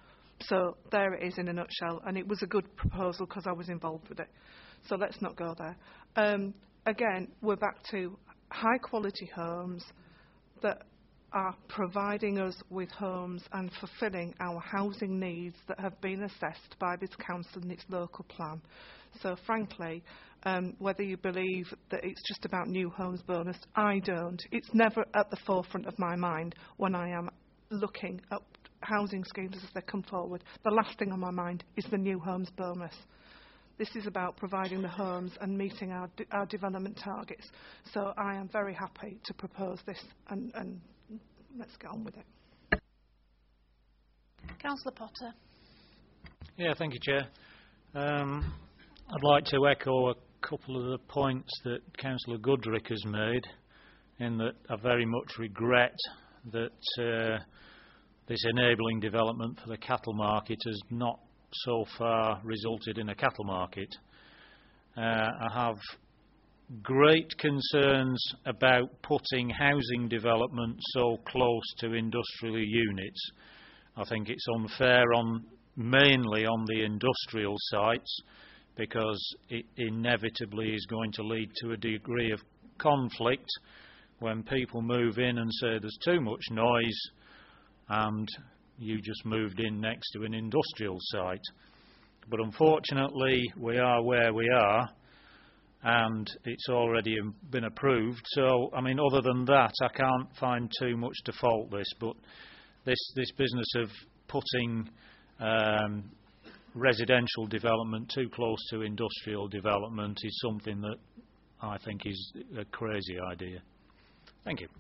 So there it is in a nutshell, and it was a good proposal because I was involved with it. So let's not go there. Um, again, we're back to high quality homes that are providing us with homes and fulfilling our housing needs that have been assessed by this council in its local plan. So frankly, um, whether you believe that it's just about new homes bonus, I don't. It's never at the forefront of my mind when I am looking at housing schemes as they come forward. The last thing on my mind is the new homes bonus. This is about providing the homes and meeting our, de- our development targets. So I am very happy to propose this, and, and let's get on with it. Councillor Potter. Yeah, thank you, Chair. Um, I'd like to echo a couple of the points that Councillor Goodrick has made, in that I very much regret that uh, this enabling development for the cattle market has not so far resulted in a cattle market. Uh, I have great concerns about putting housing development so close to industrial units. I think it's unfair on mainly on the industrial sites, because it inevitably is going to lead to a degree of conflict when people move in and say there's too much noise and you just moved in next to an industrial site. But unfortunately we are where we are, and it's already been approved. So, I mean, other than that, I can't find too much to fault this, but this, this business of putting um, residential development too close to industrial development is something that I think is a crazy idea. Thank you.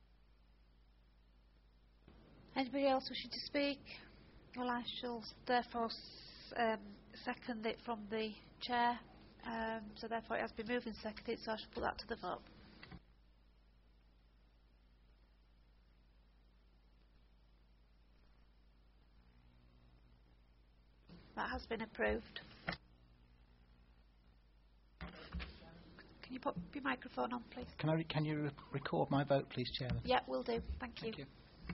Anybody else wishing to speak? Well, I shall therefore um, second it from the chair. Um, so therefore it has been moved and seconded, so I shall put that to the vote. That has been approved. Can you put your microphone on, please? Can I re- can you re- record my vote, please, Chairman? Yeah, will do. Thank you. Thank you.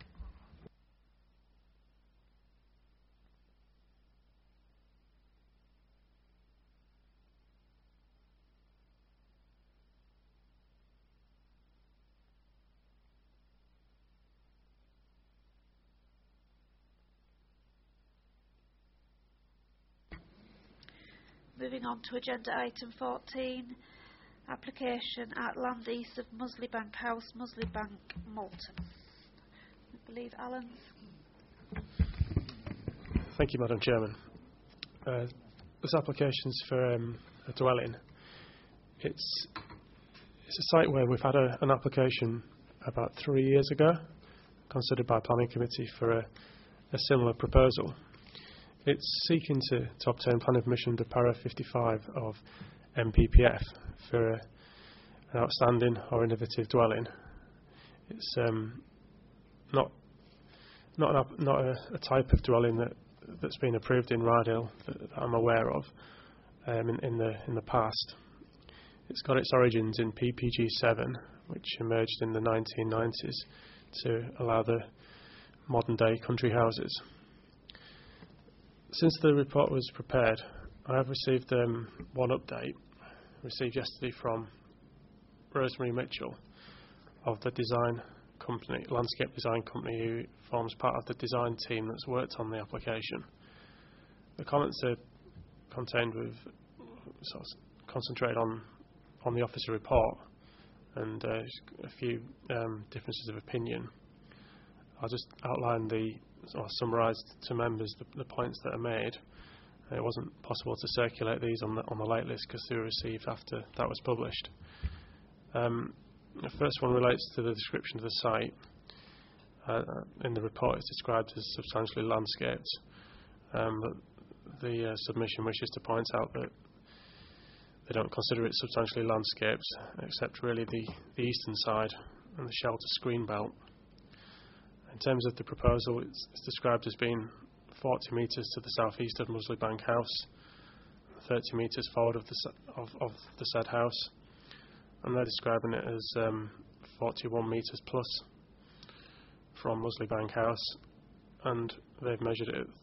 Moving on to agenda item fourteen, application at land east of Musley Bank House, Musley Bank, Malton. I believe Alan. Thank you, Madam Chairman. Uh, this application's for um, a dwelling. It's it's a site where we've had a, an application about three years ago, considered by Planning Committee for a, a similar proposal. It's seeking to, to obtain planning permission under para fifty-five of M P P F for a, an outstanding or innovative dwelling. It's um, not not an, not a, a type of dwelling that that's been approved in Rydale that, that I'm aware of um, in, in the in the past. It's got its origins in P P G seven, which emerged in the nineteen nineties to allow the modern day country houses. Since the report was prepared, I have received um, one update, received yesterday from Rosemary Mitchell of the design company, landscape design company, who forms part of the design team that's worked on the application. The comments are contained with sort of concentrated on on the officer report and uh, a few um, differences of opinion. I'll just outline the or summarise to members the, the points that are made. It wasn't possible to circulate these on the on the late list because they were received after that was published. Um, the first one relates to the description of the site. Uh, in the report, it's described as substantially landscaped, um, but the uh, submission wishes to point out that they don't consider it substantially landscaped, except really the, the eastern side and the shelter screen belt. In terms of the proposal, it's, it's described as being forty metres to the southeast of Musley Bank House, thirty metres forward of the, of, of the said house, and they're describing it as um, forty-one metres plus from Musley Bank House, and they've measured it at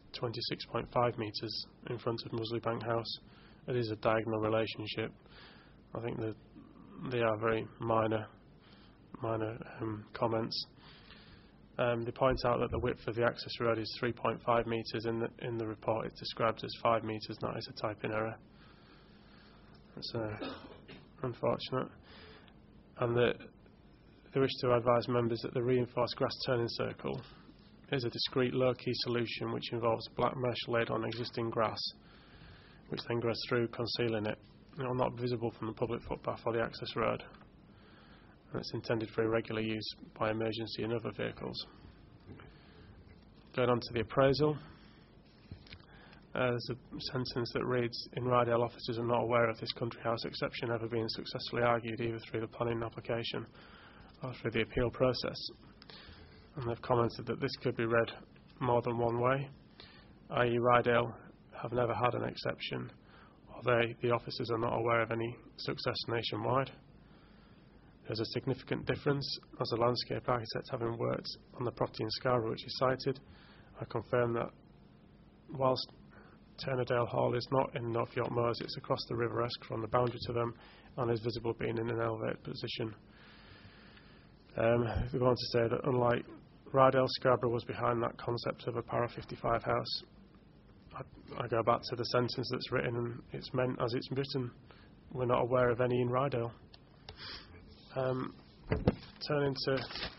twenty-six point five metres in front of Musley Bank House. It is a diagonal relationship. I think that they are very minor, minor um, comments. Um, they point out that the width of the access road is three point five metres. In the in the report, it's described as five metres. That is a typing error. That's uh, unfortunate. And the, they wish to advise members that the reinforced grass turning circle is a discrete low-key solution which involves black mesh laid on existing grass, which then goes through, concealing it. It will not be visible from the public footpath or the access road. And it's intended for irregular use by emergency and other vehicles. Going on to the appraisal, uh, there's a sentence that reads, in Rydale, officers are not aware of this country house exception ever being successfully argued either through the planning application or through the appeal process. And they've commented that this could be read more than one way, that is Rydale have never had an exception, or they, the officers, are not aware of any success nationwide. There's a significant difference, as a landscape architect having worked on the property in Scarborough which is cited. I confirm that whilst Turnerdale Hall is not in North York Moors, it's across the River Esk from the boundary to them and is visible being in an elevated position. Um, they go on to say that unlike Rydale, Scarborough was behind that concept of a Para fifty-five house. I, I go back to the sentence that's written, and it's meant as it's written. We're not aware of any in Rydale. Um, turning to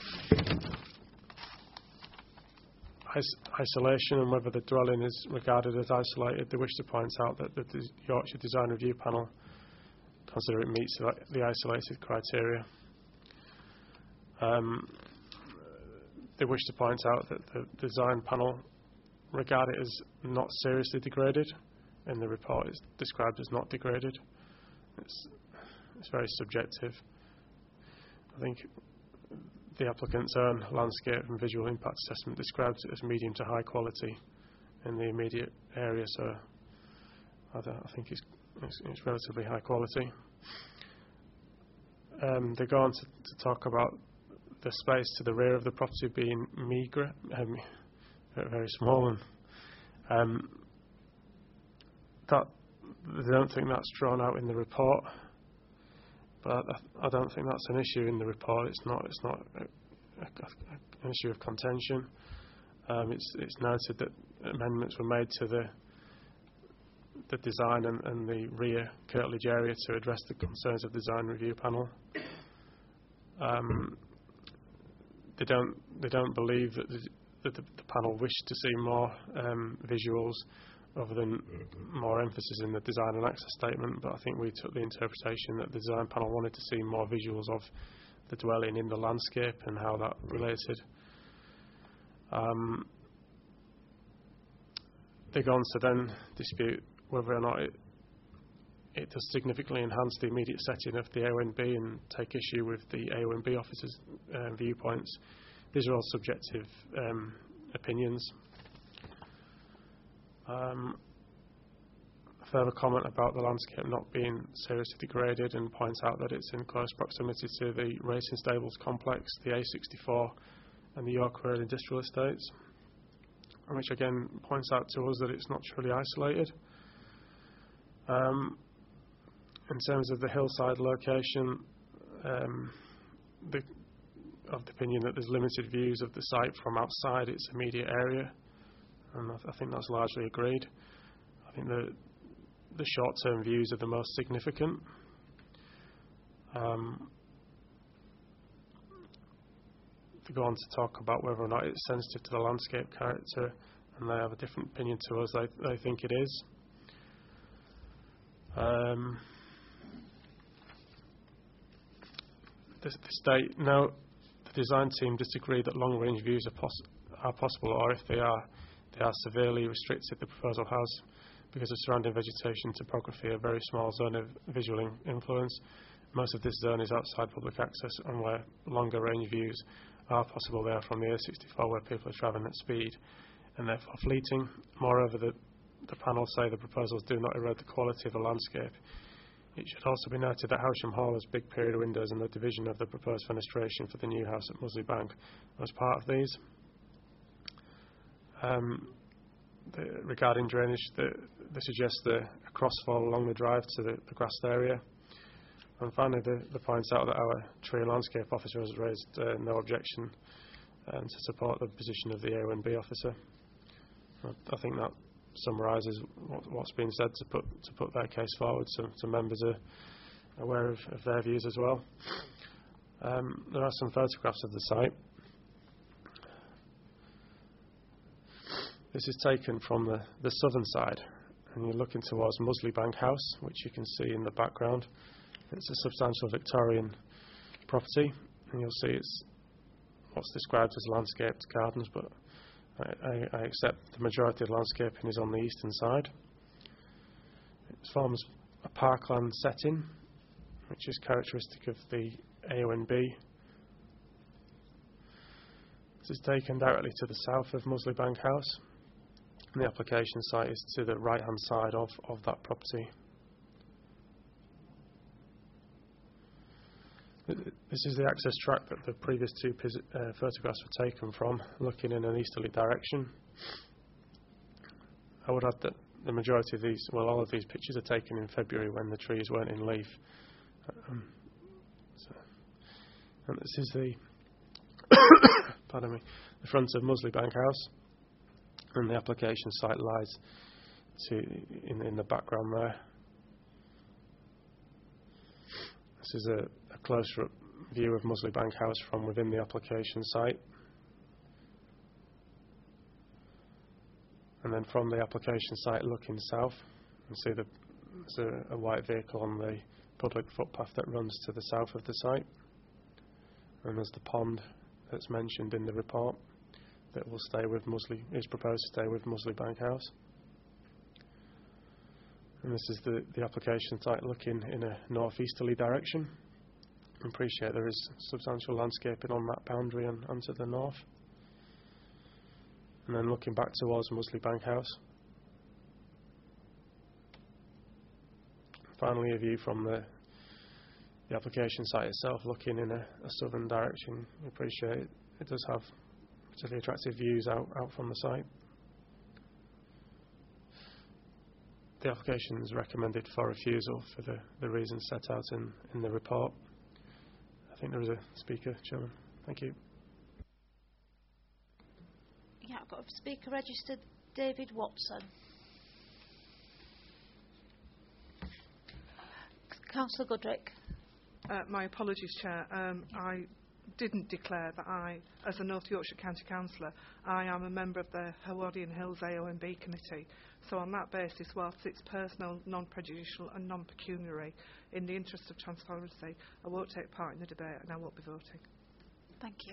is isolation and whether the dwelling is regarded as isolated, they wish to point out that the Des- Yorkshire Design Review Panel consider it meets the, the isolated criteria. Um, they wish to point out that the design panel regard it as not seriously degraded. In the report, it's described as not degraded. It's, it's very subjective. I think the applicant's own landscape and visual impact assessment describes it as medium to high quality in the immediate area, so I, don't, I think it's, it's, it's relatively high quality. Um, they go on to, to talk about the space to the rear of the property being meagre, um, very small, and um, that they don't think that's drawn out in the report. But I, I don't think that's an issue in the report. It's not. It's not a, a, a, an issue of contention. Um, it's it's noted that amendments were made to the the design and, and the rear curtilage area to address the concerns of the design review panel. Um, they don't they don't believe that the, that the, the panel wished to see more um, visuals, other than more emphasis in the design and access statement, but I think we took the interpretation that the design panel wanted to see more visuals of the dwelling in the landscape and how that related. Um, they go on to then dispute whether or not it, it does significantly enhance the immediate setting of the A O N B and take issue with the A O N B officers' uh, viewpoints. These are all subjective um, opinions. Um, further comment about the landscape not being seriously degraded, and points out that it's in close proximity to the Racing Stables complex, the A sixty-four and the York Road Industrial Estates, which again points out to us that it's not truly isolated. Um, in terms of the hillside location, um, the, of the opinion that there's limited views of the site from outside its immediate area, and I, th- I think that's largely agreed. I think the the short-term views are the most significant. Um, they go on to talk about whether or not it's sensitive to the landscape character, and they have a different opinion to us. They, they think it is. Um, the, the state, no, the design team disagree that long-range views are, poss- are possible, or if they are, they are severely restricted. The proposal has, because of surrounding vegetation, topography, a very small zone of visual in- influence. Most of this zone is outside public access, and where longer range views are possible, they are from the A sixty-four, where people are travelling at speed and therefore fleeting. Moreover, the, the panel say the proposals do not erode the quality of the landscape. It should also be noted that Howsham Hall has big period windows, and the division of the proposed fenestration for the new house at Musley Bank was part of these. Um, the, regarding drainage, the, they suggest the, a crossfall along the drive to the, the grassed area. And finally, they, they point out that our tree and landscape officer has raised uh, no objection um, to support the position of the A O N B officer. I, I think that summarises what, what's been said to put to put their case forward, so, so members are aware of, of their views as well. Um, there are some photographs of the site. This is taken from the, the southern side, and you're looking towards Musley Bank House, which you can see in the background. It's a substantial Victorian property, and you'll see it's what's described as landscaped gardens, but I, I, I accept the majority of landscaping is on the eastern side. It forms a parkland setting, which is characteristic of the A O N B. This is taken directly to the south of Musley Bank House, and the application site is to the right hand side of, of that property. This is the access track that the previous two uh, photographs were taken from, looking in an easterly direction. I would add that the majority of these, well, all of these pictures are taken in February when the trees weren't in leaf. Um, so, and this is the, pardon me, the front of Musley Bank House, and the application site lies to in, in the background there. This is a, a closer up view of Musley Bank House from within the application site. And then from the application site looking south, you see the, there's a, a white vehicle on the public footpath that runs to the south of the site. And there's the pond that's mentioned in the report that will stay with Musley, is proposed to stay with Musley Bank House. And this is the, the application site looking in a northeasterly direction. I appreciate there is substantial landscaping on that boundary and, and to the north. And then looking back towards Musley Bank House. Finally, a view from the, the application site itself, looking in a, a southern direction. I appreciate it, it does have particularly attractive views out, out from the site. The application is recommended for refusal for the, the reasons set out in, in the report. I think there is a speaker, Chairman. Thank you. Yeah, I've got a speaker registered, David Watson. Councillor Goodrick. Uh, my apologies, Chair. Um, I didn't declare that I, as a North Yorkshire County Councillor, I am a member of the Howardian Hills A O N B Committee. So on that basis, whilst it's personal, non-prejudicial and non-pecuniary, in the interest of transparency, I won't take part in the debate and I won't be voting. Thank you.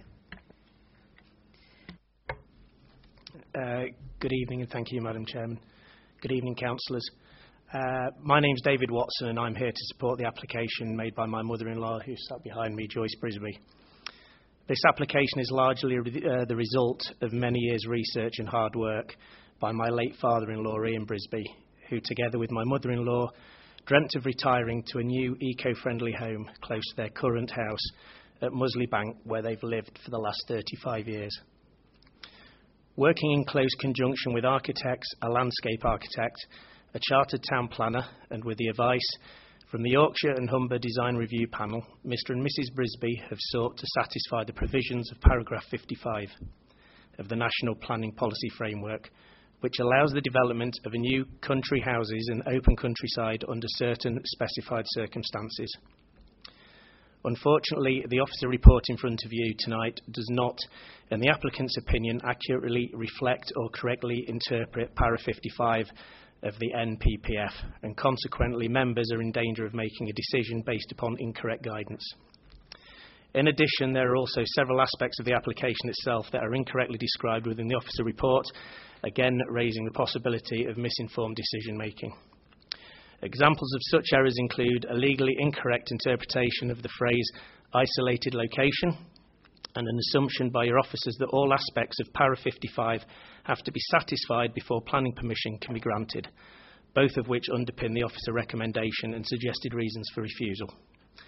Uh, good evening and thank you, Madam Chairman. Good evening, councillors. Uh, my name's David Watson and I'm here to support the application made by my mother-in-law who sat behind me, Joyce Brisby. This application is largely uh, the result of many years' research and hard work by my late father-in-law, Ian Brisby, who together with my mother-in-law dreamt of retiring to a new eco-friendly home close to their current house at Musley Bank, where they've lived for the last thirty-five years. Working in close conjunction with architects, a landscape architect, a chartered town planner, and with the advice from the Yorkshire and Humber Design Review Panel, Mister and Missus Brisby have sought to satisfy the provisions of paragraph fifty-five of the National Planning Policy Framework, which allows the development of a new country houses and open countryside under certain specified circumstances. Unfortunately, the officer report in front of you tonight does not, in the applicant's opinion, accurately reflect or correctly interpret para fifty-five of the N P P F, and consequently members are in danger of making a decision based upon incorrect guidance. In addition, there are also several aspects of the application itself that are incorrectly described within the officer report, again raising the possibility of misinformed decision making. Examples of such errors include a legally incorrect interpretation of the phrase isolated location and an assumption by your officers that all aspects of para fifty-five have to be satisfied before planning permission can be granted, both of which underpin the officer recommendation and suggested reasons for refusal.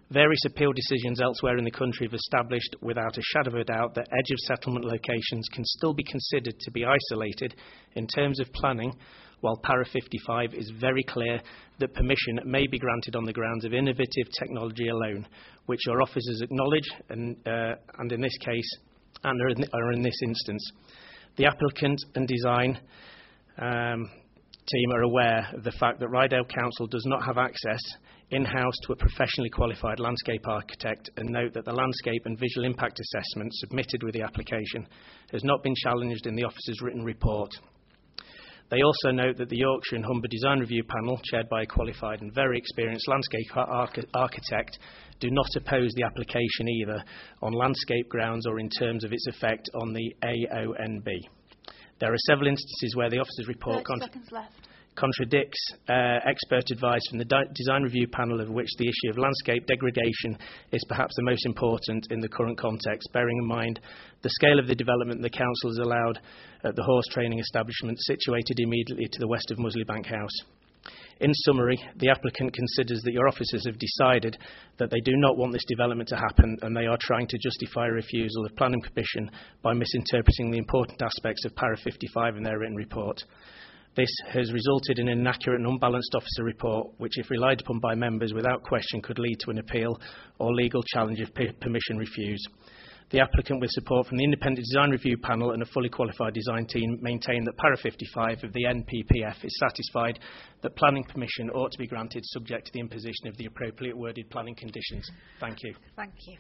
Various appeal decisions elsewhere in the country have established without a shadow of a doubt that edge of settlement locations can still be considered to be isolated in terms of planning, while Para fifty-five is very clear that permission may be granted on the grounds of innovative technology alone, which our officers acknowledge and, uh, and in this case, and are in, are in this instance. The applicant and design um, team are aware of the fact that Rydale Council does not have access in-house to a professionally qualified landscape architect, and note that the landscape and visual impact assessment submitted with the application has not been challenged in the officer's written report. They also note that the Yorkshire and Humber Design Review Panel, chaired by a qualified and very experienced landscape arch- architect, do not oppose the application either on landscape grounds or in terms of its effect on the A O N B. There are several instances where the officer's report thirty seconds left. contradicts uh, expert advice from the di- Design Review Panel, of which the issue of landscape degradation is perhaps the most important in the current context, bearing in mind the scale of the development the Council has allowed at the horse training establishment situated immediately to the west of Musleybank House. In summary, the applicant considers that your officers have decided that they do not want this development to happen, and they are trying to justify a refusal of planning permission by misinterpreting the important aspects of Para fifty-five in their written report. This has resulted in an inaccurate and unbalanced officer report, which, if relied upon by members without question, could lead to an appeal or legal challenge if p- permission refused. The applicant, with support from the Independent Design Review Panel and a fully qualified design team, maintain that Para fifty-five of the N P P F is satisfied that planning permission ought to be granted subject to the imposition of the appropriate worded planning conditions. Thank you. Thank you.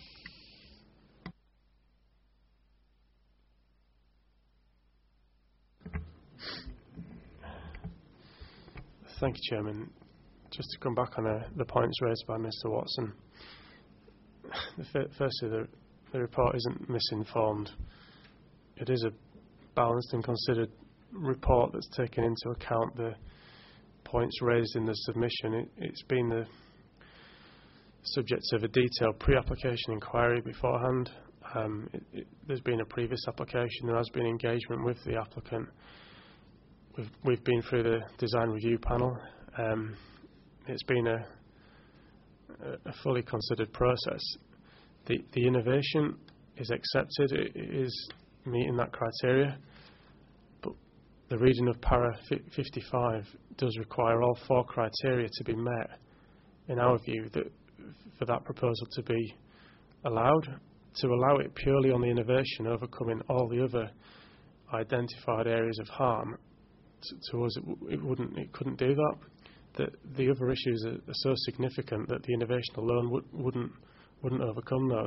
Thank you, Chairman. Just to come back on uh, the points raised by Mr Watson. The f- firstly, the, the report isn't misinformed. It is a balanced and considered report that's taken into account the points raised in the submission. It, it's been the subject of a detailed pre-application inquiry beforehand. Um, it, it, there's been a previous application. There has been engagement with the applicant. We've, we've been through the design review panel. Um, it's been a, a fully considered process. The, the innovation is accepted, it, it is meeting that criteria, but the reading of Para fifty-five does require all four criteria to be met, in our view, that for that proposal to be allowed. To allow it purely on the innovation, overcoming all the other identified areas of harm, to us, it, w- it wouldn't, it couldn't do that. The, the other issues are, are so significant that the innovation alone would, wouldn't, wouldn't overcome those.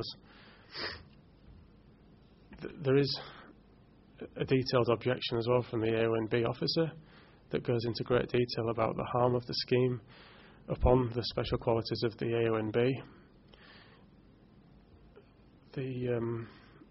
Th- there is a detailed objection as well from the A O N B officer that goes into great detail about the harm of the scheme upon the special qualities of the A O N B. The um,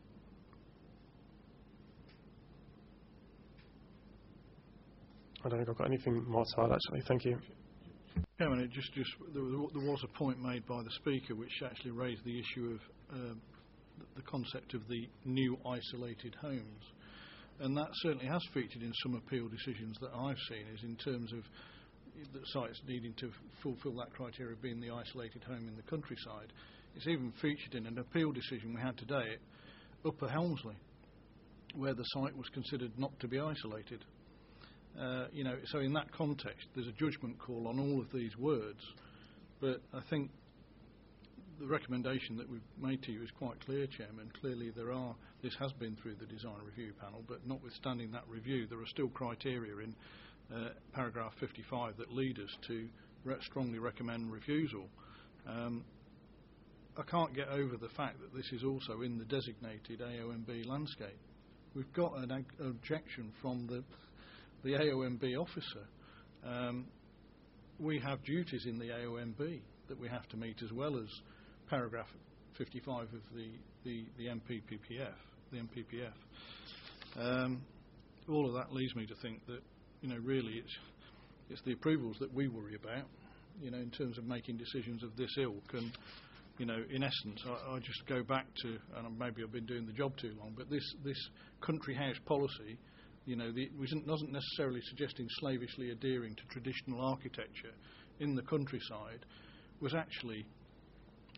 I don't think I've got anything more to add, actually. Thank you. Chairman, it just, just there, was, there was a point made by the Speaker which actually raised the issue of uh, the concept of the new isolated homes. And that certainly has featured in some appeal decisions that I've seen, is in terms of the sites needing to fulfil that criteria of being the isolated home in the countryside. It's even featured in an appeal decision we had today at Upper Helmsley, where the site was considered not to be isolated. Uh, you know, so in that context, there's a judgment call on all of these words. But I think the recommendation that we've made to you is quite clear, Chairman. Clearly, there are. This has been through the design review panel, but notwithstanding that review, there are still criteria in uh, paragraph fifty-five that lead us to re- strongly recommend refusal. Um, I can't get over the fact that this is also in the designated A O M B landscape. We've got an ag- objection from the the A O M B officer. Um, we have duties in the A O M B that we have to meet, as well as paragraph fifty-five of the, the, the M P P P F. The M P P F. Um, all of that leads me to think that, you know, really it's it's the approvals that we worry about, you know, in terms of making decisions of this ilk. And, you know, in essence, I, I just go back to, and maybe I've been doing the job too long, but this this country house policy, you know, the, wasn't necessarily suggesting slavishly adhering to traditional architecture in the countryside, was actually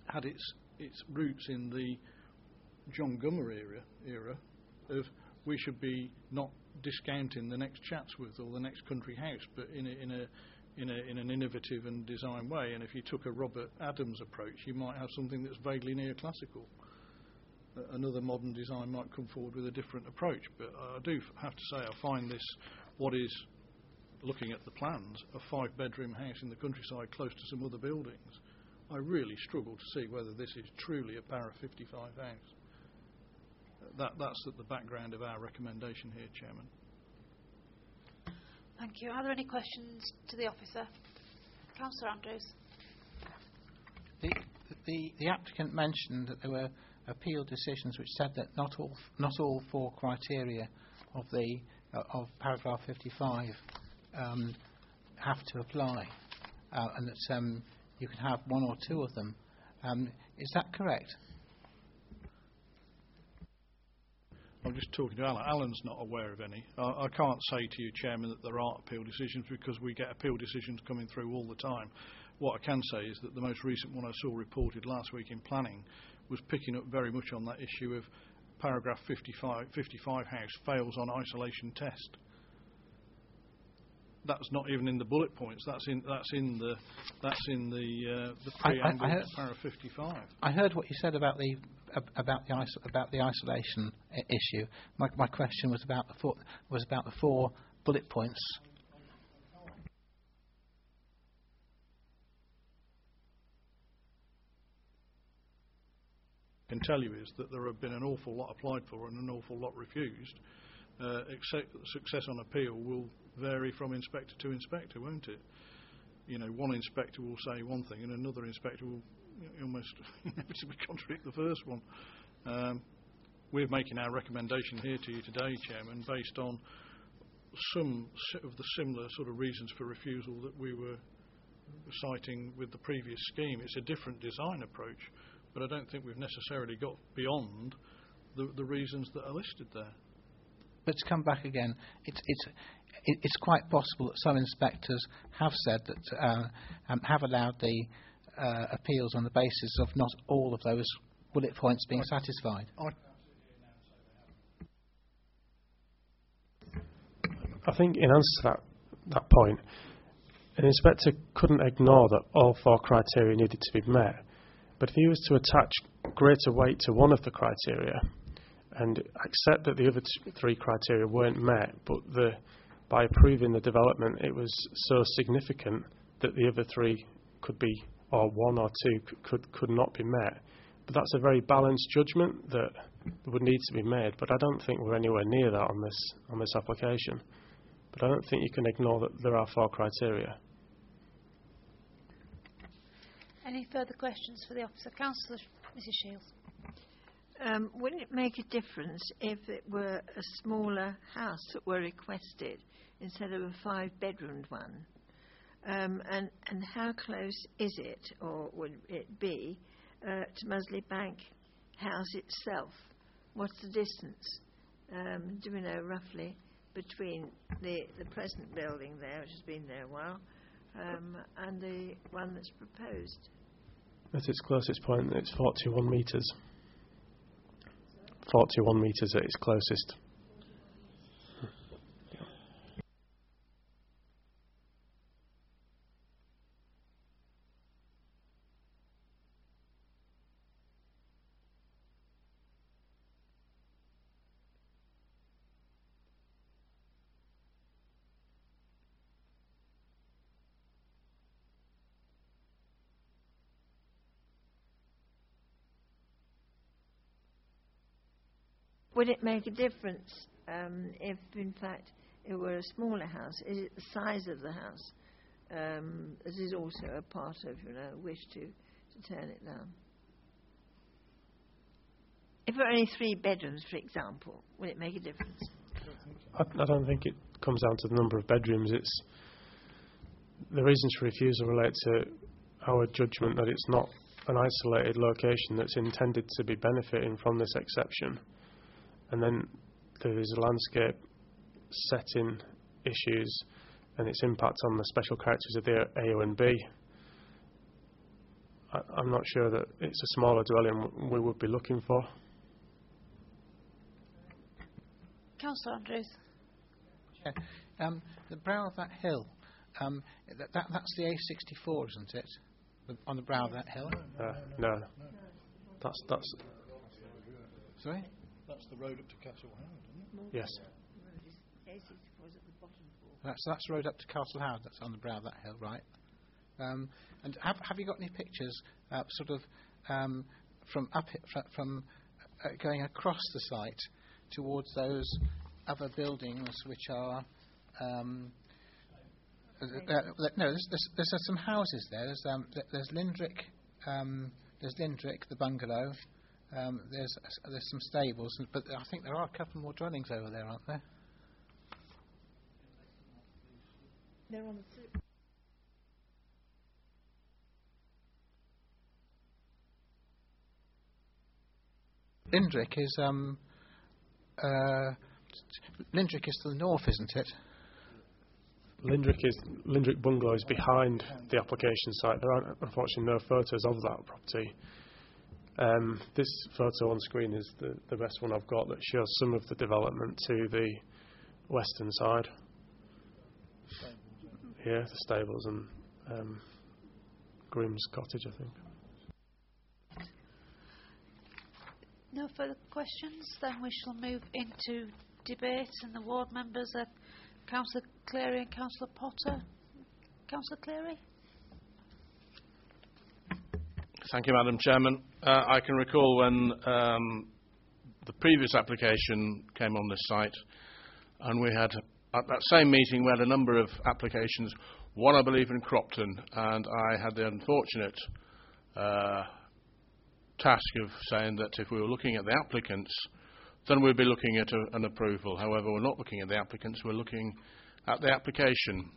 had its its roots in the John Gummer era, era of we should be not discounting the next Chatsworth or the next country house, but in a, in a in a in an innovative and design way. And if you took a Robert Adams approach, you might have something that's vaguely neoclassical. Uh, another modern design might come forward with a different approach. But I do have to say, I find this, what is, looking at the plans, a five-bedroom house in the countryside close to some other buildings. I really struggle to see whether this is truly a Para fifty-five house. That, that's at the background of our recommendation here, Chairman. Thank you. Are there any questions to the officer? Councillor Andrews. The, the, the applicant mentioned that there were appeal decisions which said that not all not all four criteria of the uh, of paragraph fifty-five um, have to apply, uh, and that um, you can have one or two of them. Um, is that correct? I'm just talking to Alan. Alan's not aware of any. I, I can't say to you, Chairman, that there aren't appeal decisions because we get appeal decisions coming through all the time. What I can say is that the most recent one I saw reported last week in planning was picking up very much on that issue of paragraph fifty-five, fifty-five house fails on isolation test. That's not even in the bullet points. That's in that's in the that's in the uh, the preamble I, I, I heard, to paragraph fifty-five. I heard what you said about the about the iso about the isolation I issue. My, my question was about the four, was about the four bullet points. I can tell you is that there have been an awful lot applied for and an awful lot refused. Uh, except success on appeal will vary from inspector to inspector, won't it? You know, one inspector will say one thing and another inspector will almost inevitably contradict the first one. Um, we're making our recommendation here to you today, Chairman, based on some of the similar sort of reasons for refusal that we were citing with the previous scheme. It's a different design approach, but I don't think we've necessarily got beyond the, the reasons that are listed there. But to come back again, it's it's it's quite possible that some inspectors have said that uh, um, have allowed the uh, appeals on the basis of not all of those bullet points being I, satisfied. I I think in answer to that that point, an inspector couldn't ignore that all four criteria needed to be met. But if he was to attach greater weight to one of the criteria and accept that the other t three criteria weren't met, but the, by approving the development it was so significant that the other three could be, or one or two could could not be met. But that's a very balanced judgment that would need to be made. But I don't think we're anywhere near that on this on this application. But I don't think you can ignore that there are four criteria. Any further questions for the officer? Councillor Missus Shields. Um, wouldn't it make a difference if it were a smaller house that were requested instead of a five-bedroomed one? Um, and, and how close is it, or would it be, uh, to Musley Bank House itself? What's the distance? Um, do we know roughly between the, the present building there, which has been there a while, um, and the one that's proposed? At its closest point, it's forty-one metres. forty-one metres at its closest. Would it make a difference um, if, in fact, it were a smaller house? Is it the size of the house? Um, this is also a part of, you know, wish to, to turn it down. If there are only three bedrooms, for example, would it make a difference? I, I don't think it comes down to the number of bedrooms. It's the reasons for refusal relate to our judgment that it's not an isolated location that's intended to be benefiting from this exception. And then there is a landscape setting issues and its impact on the special characters of the A O N B. I, I'm not sure that it's a smaller dwelling we would be looking for. Councillor Andrews. Yeah. Um, the brow of that hill, um, that, that, that's the A sixty-four, isn't it? The, on the brow of that hill? Uh, no. That's, that's... Sorry? That's the road up to Castle Howard, isn't it? Yes. That's, that's the road up to Castle Howard, that's on the brow of that hill, right? Um, and have, have you got any pictures, uh, sort of, um, from up from, from uh, going across the site towards those other buildings which are... Um, uh, uh, no, there's, there's, there's some houses there. There's, um, there's Lindrick, um, there's Lindrick, the bungalow. Um, there's there's some stables, but I think there are a couple more dwellings over there, aren't there? They're on the Lindrick is um, uh, Lindrick is to the north, isn't it? Lindrick is Lindrick Bungalow is behind the application site. There aren't, unfortunately, no photos of that property. Um, this photo on screen is the, the best one I've got that shows some of the development to the western side. Yeah, the stables and um, Grimm's cottage, I think. No further questions? Then we shall move into debate, and the ward members are Councillor Cleary and Councillor Potter. Councillor Cleary? Thank you, Madam Chairman. Uh, I can recall when um, the previous application came on this site, and we had, at that same meeting, we had a number of applications, one I believe in Cropton, and I had the unfortunate uh, task of saying that if we were looking at the applicants, then we'd be looking at a, an approval. However, we're not looking at the applicants, we're looking at the application.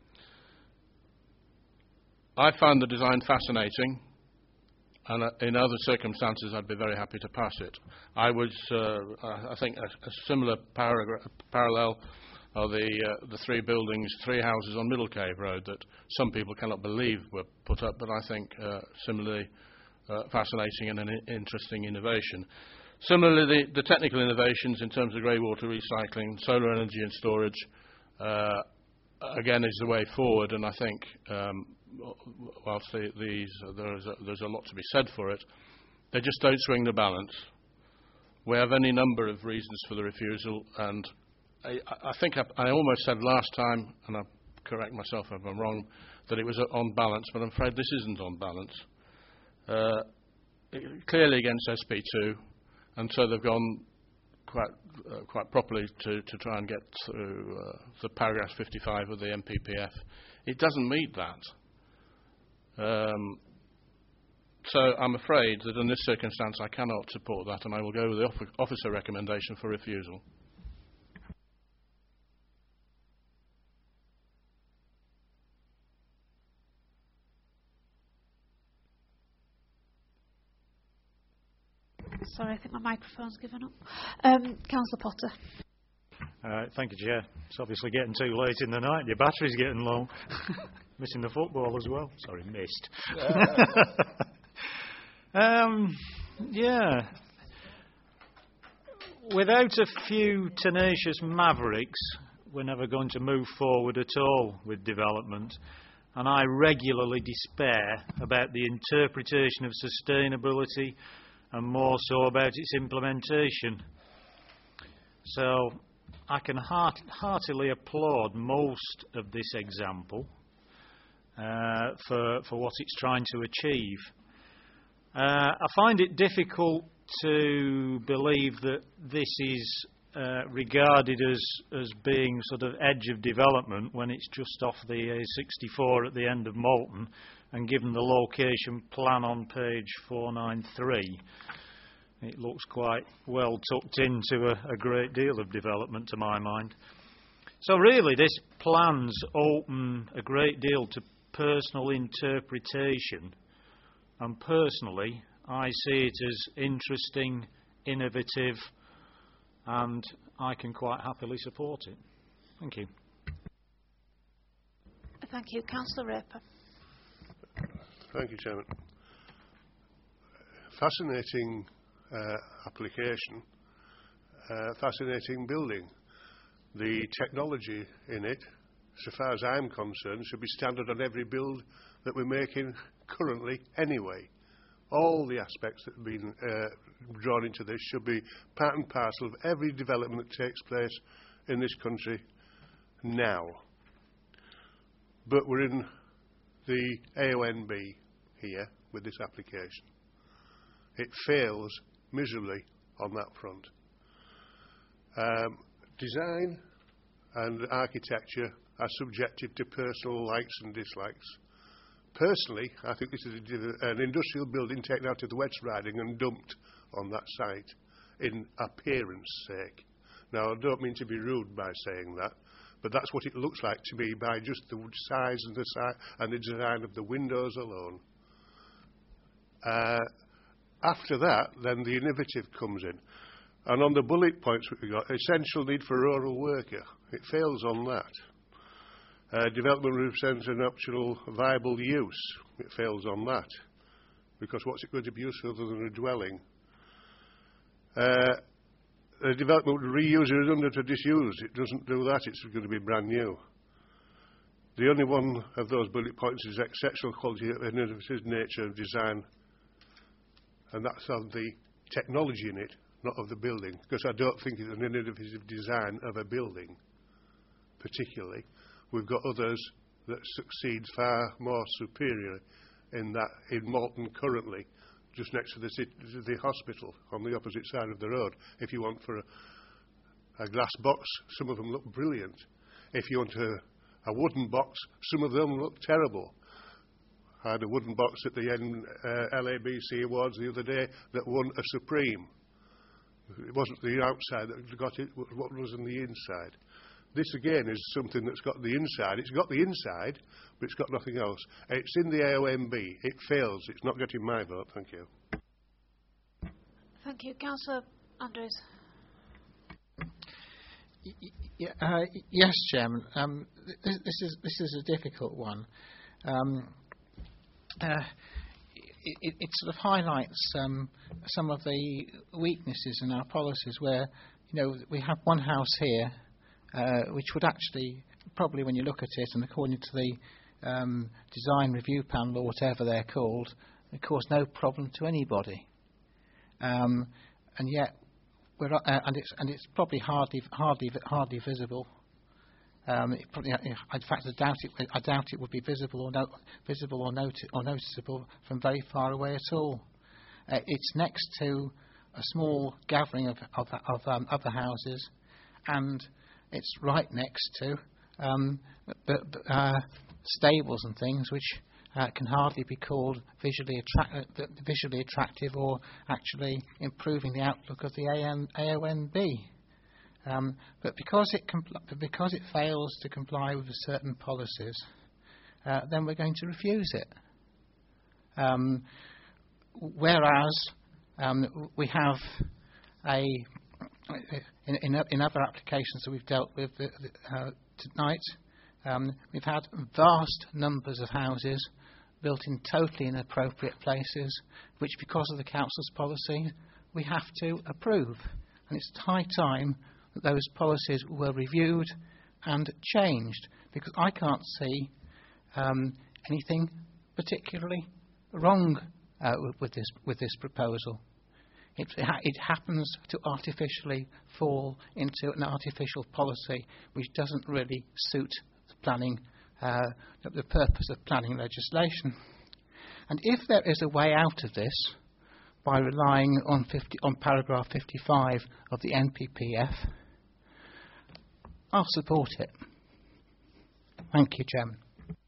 I found the design fascinating, and uh, in other circumstances I'd be very happy to pass it. I was, uh, I think, a, a similar paragra- parallel are the, uh, the three buildings, three houses on Middle Cave Road that some people cannot believe were put up, but I think uh, similarly uh, fascinating and an I- interesting innovation. Similarly, the, the technical innovations in terms of grey water recycling, solar energy and storage, uh, again, is the way forward, and I think um, whilst the, these, uh, there is a, there's a lot to be said for it, they just don't swing the balance. We have any number of reasons for the refusal, and I, I think I, I almost said last time, and I'll correct myself if I'm wrong, that it was on balance, but I'm afraid this isn't on balance. Uh, it, clearly against S P two, and so they've gone quite uh, quite properly to, to try and get through uh, the paragraph fifty-five of the M P P F. It doesn't meet that. Um, so I'm afraid that in this circumstance I cannot support that, and I will go with the off- officer recommendation for refusal. Sorry, I think my microphone's given up. Um, Councillor Potter. Uh, thank you, Chair. It's obviously getting too late in the night. Your battery's getting low. Missing the football as well. Sorry, missed. um, yeah. Without a few tenacious mavericks, we're never going to move forward at all with development. And I regularly despair about the interpretation of sustainability and more so about its implementation. So I can heart, heartily applaud most of this example uh, for, for what it's trying to achieve. Uh, I find it difficult to believe that this is uh, regarded as, as being sort of edge of development when it's just off the A sixty-four at the end of Moulton, and given the location plan on page four ninety-three, it looks quite well tucked into a, a great deal of development to my mind. So really this plan's open a great deal to personal interpretation, and personally I see it as interesting, innovative, and I can quite happily support it. Thank you. Thank you. Councillor Raper. Thank you, Chairman. fascinating uh, application, uh, fascinating building. The technology in it, so far as I'm concerned, should be standard on every build that we're making currently anyway. All the aspects that have been uh, drawn into this should be part and parcel of every development that takes place in this country now. But we're in the A O N B here with this application. It fails miserably on that front. Um, design and architecture are subjected to personal likes and dislikes. Personally, I think this is a, an industrial building taken out of the West Riding and dumped on that site in appearance sake. Now, I don't mean to be rude by saying that, but that's what it looks like to me by just the size and the, si and the design of the windows alone. Uh, after that, then the innovative comes in. And on the bullet points that we got, essential need for rural worker. It fails on that. Uh, development represents an optional viable use. It fails on that. Because what's it going to be used for other than a dwelling? Uh, the development would reuse it under to disuse. It doesn't do that. It's going to be brand new. The only one of those bullet points is exceptional quality and innovative nature of design. And that's on the technology in it, not of the building. Because I don't think it's an innovative design of a building, particularly. We've got others that succeed far more superior in that in Malton currently, just next to the, city, the hospital on the opposite side of the road. If you want for a, a glass box, some of them look brilliant. If you want a, a wooden box, some of them look terrible. I had a wooden box at the N, uh, L A B C Awards the other day that won a Supreme. It wasn't the outside that got it, it what was in the inside. This again is something that's got the inside. It's got the inside, but it's got nothing else. It's in the A O M B. It fails. It's not getting my vote. Thank you. Thank you. Councillor Andrews. Yeah, uh, yes, Chairman. Um, this, this is this is a difficult one. Um, uh, it, it sort of highlights um, some of the weaknesses in our policies, where you know we have one house here. Uh, which would actually, probably when you look at it, and according to the um, design review panel or whatever they're called, it cause no problem to anybody. Um, and yet, we're, uh, and it's and it's probably hardly hardly hardly visible. Um, it probably, in fact, I doubt it. I doubt it would be visible or no, visible or, noti or noticeable from very far away at all. Uh, it's next to a small gathering of of, of um, other houses, and it's right next to um, the, the, uh, stables and things which uh, can hardly be called visually, attract uh, visually attractive or actually improving the outlook of the A O N B. Um, but because it, because it fails to comply with certain policies, uh, then we're going to refuse it. Um, whereas um, we have a In, in, in other applications that we've dealt with uh, tonight, um, we've had vast numbers of houses built in totally inappropriate places, which, because of the council's policy, we have to approve. And it's high time that those policies were reviewed and changed, because I can't see um, anything particularly wrong uh, with this with this proposal. It, it happens to artificially fall into an artificial policy which doesn't really suit the planning, uh, the purpose of planning legislation. And if there is a way out of this by relying on, fifty, on paragraph fifty-five of the N P P F, I'll support it. Thank you, Chairman.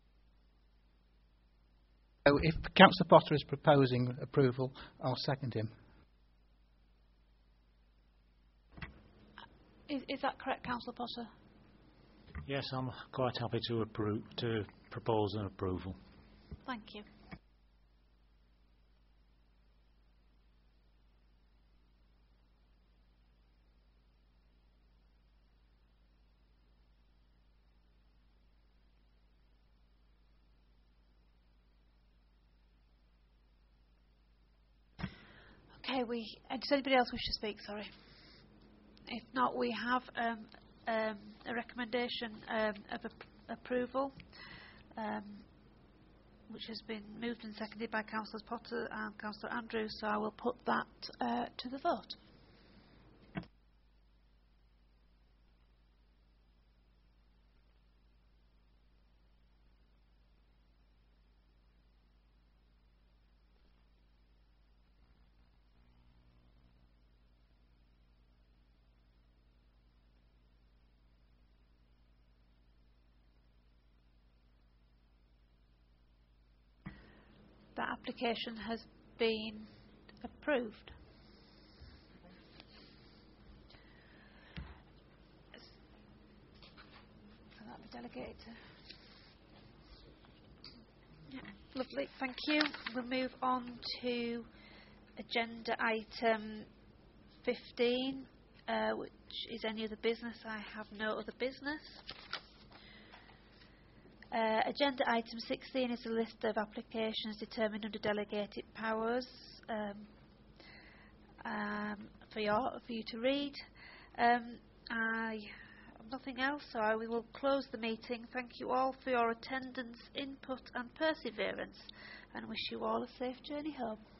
So if Councillor Potter is proposing approval, I'll second him. Is, is that correct, Councillor Potter? Yes, I'm quite happy to approve to propose an approval. Thank you. Okay, we, uh, does anybody else wish to speak? Sorry. If not, we have um, um, a recommendation um, of ap- approval, um, which has been moved and seconded by Councillors Potter and Councillor Andrews, so I will put that uh, to the vote. That application has been approved. So that will be delegated to. Yeah, lovely, thank you. We'll move on to agenda item fifteen, uh, which is any other business. I have no other business. Uh, agenda item sixteen is a list of applications determined under delegated powers um, um, for, your, for you to read. Um, I have nothing else, so I will close the meeting. Thank you all for your attendance, input and perseverance, and wish you all a safe journey home.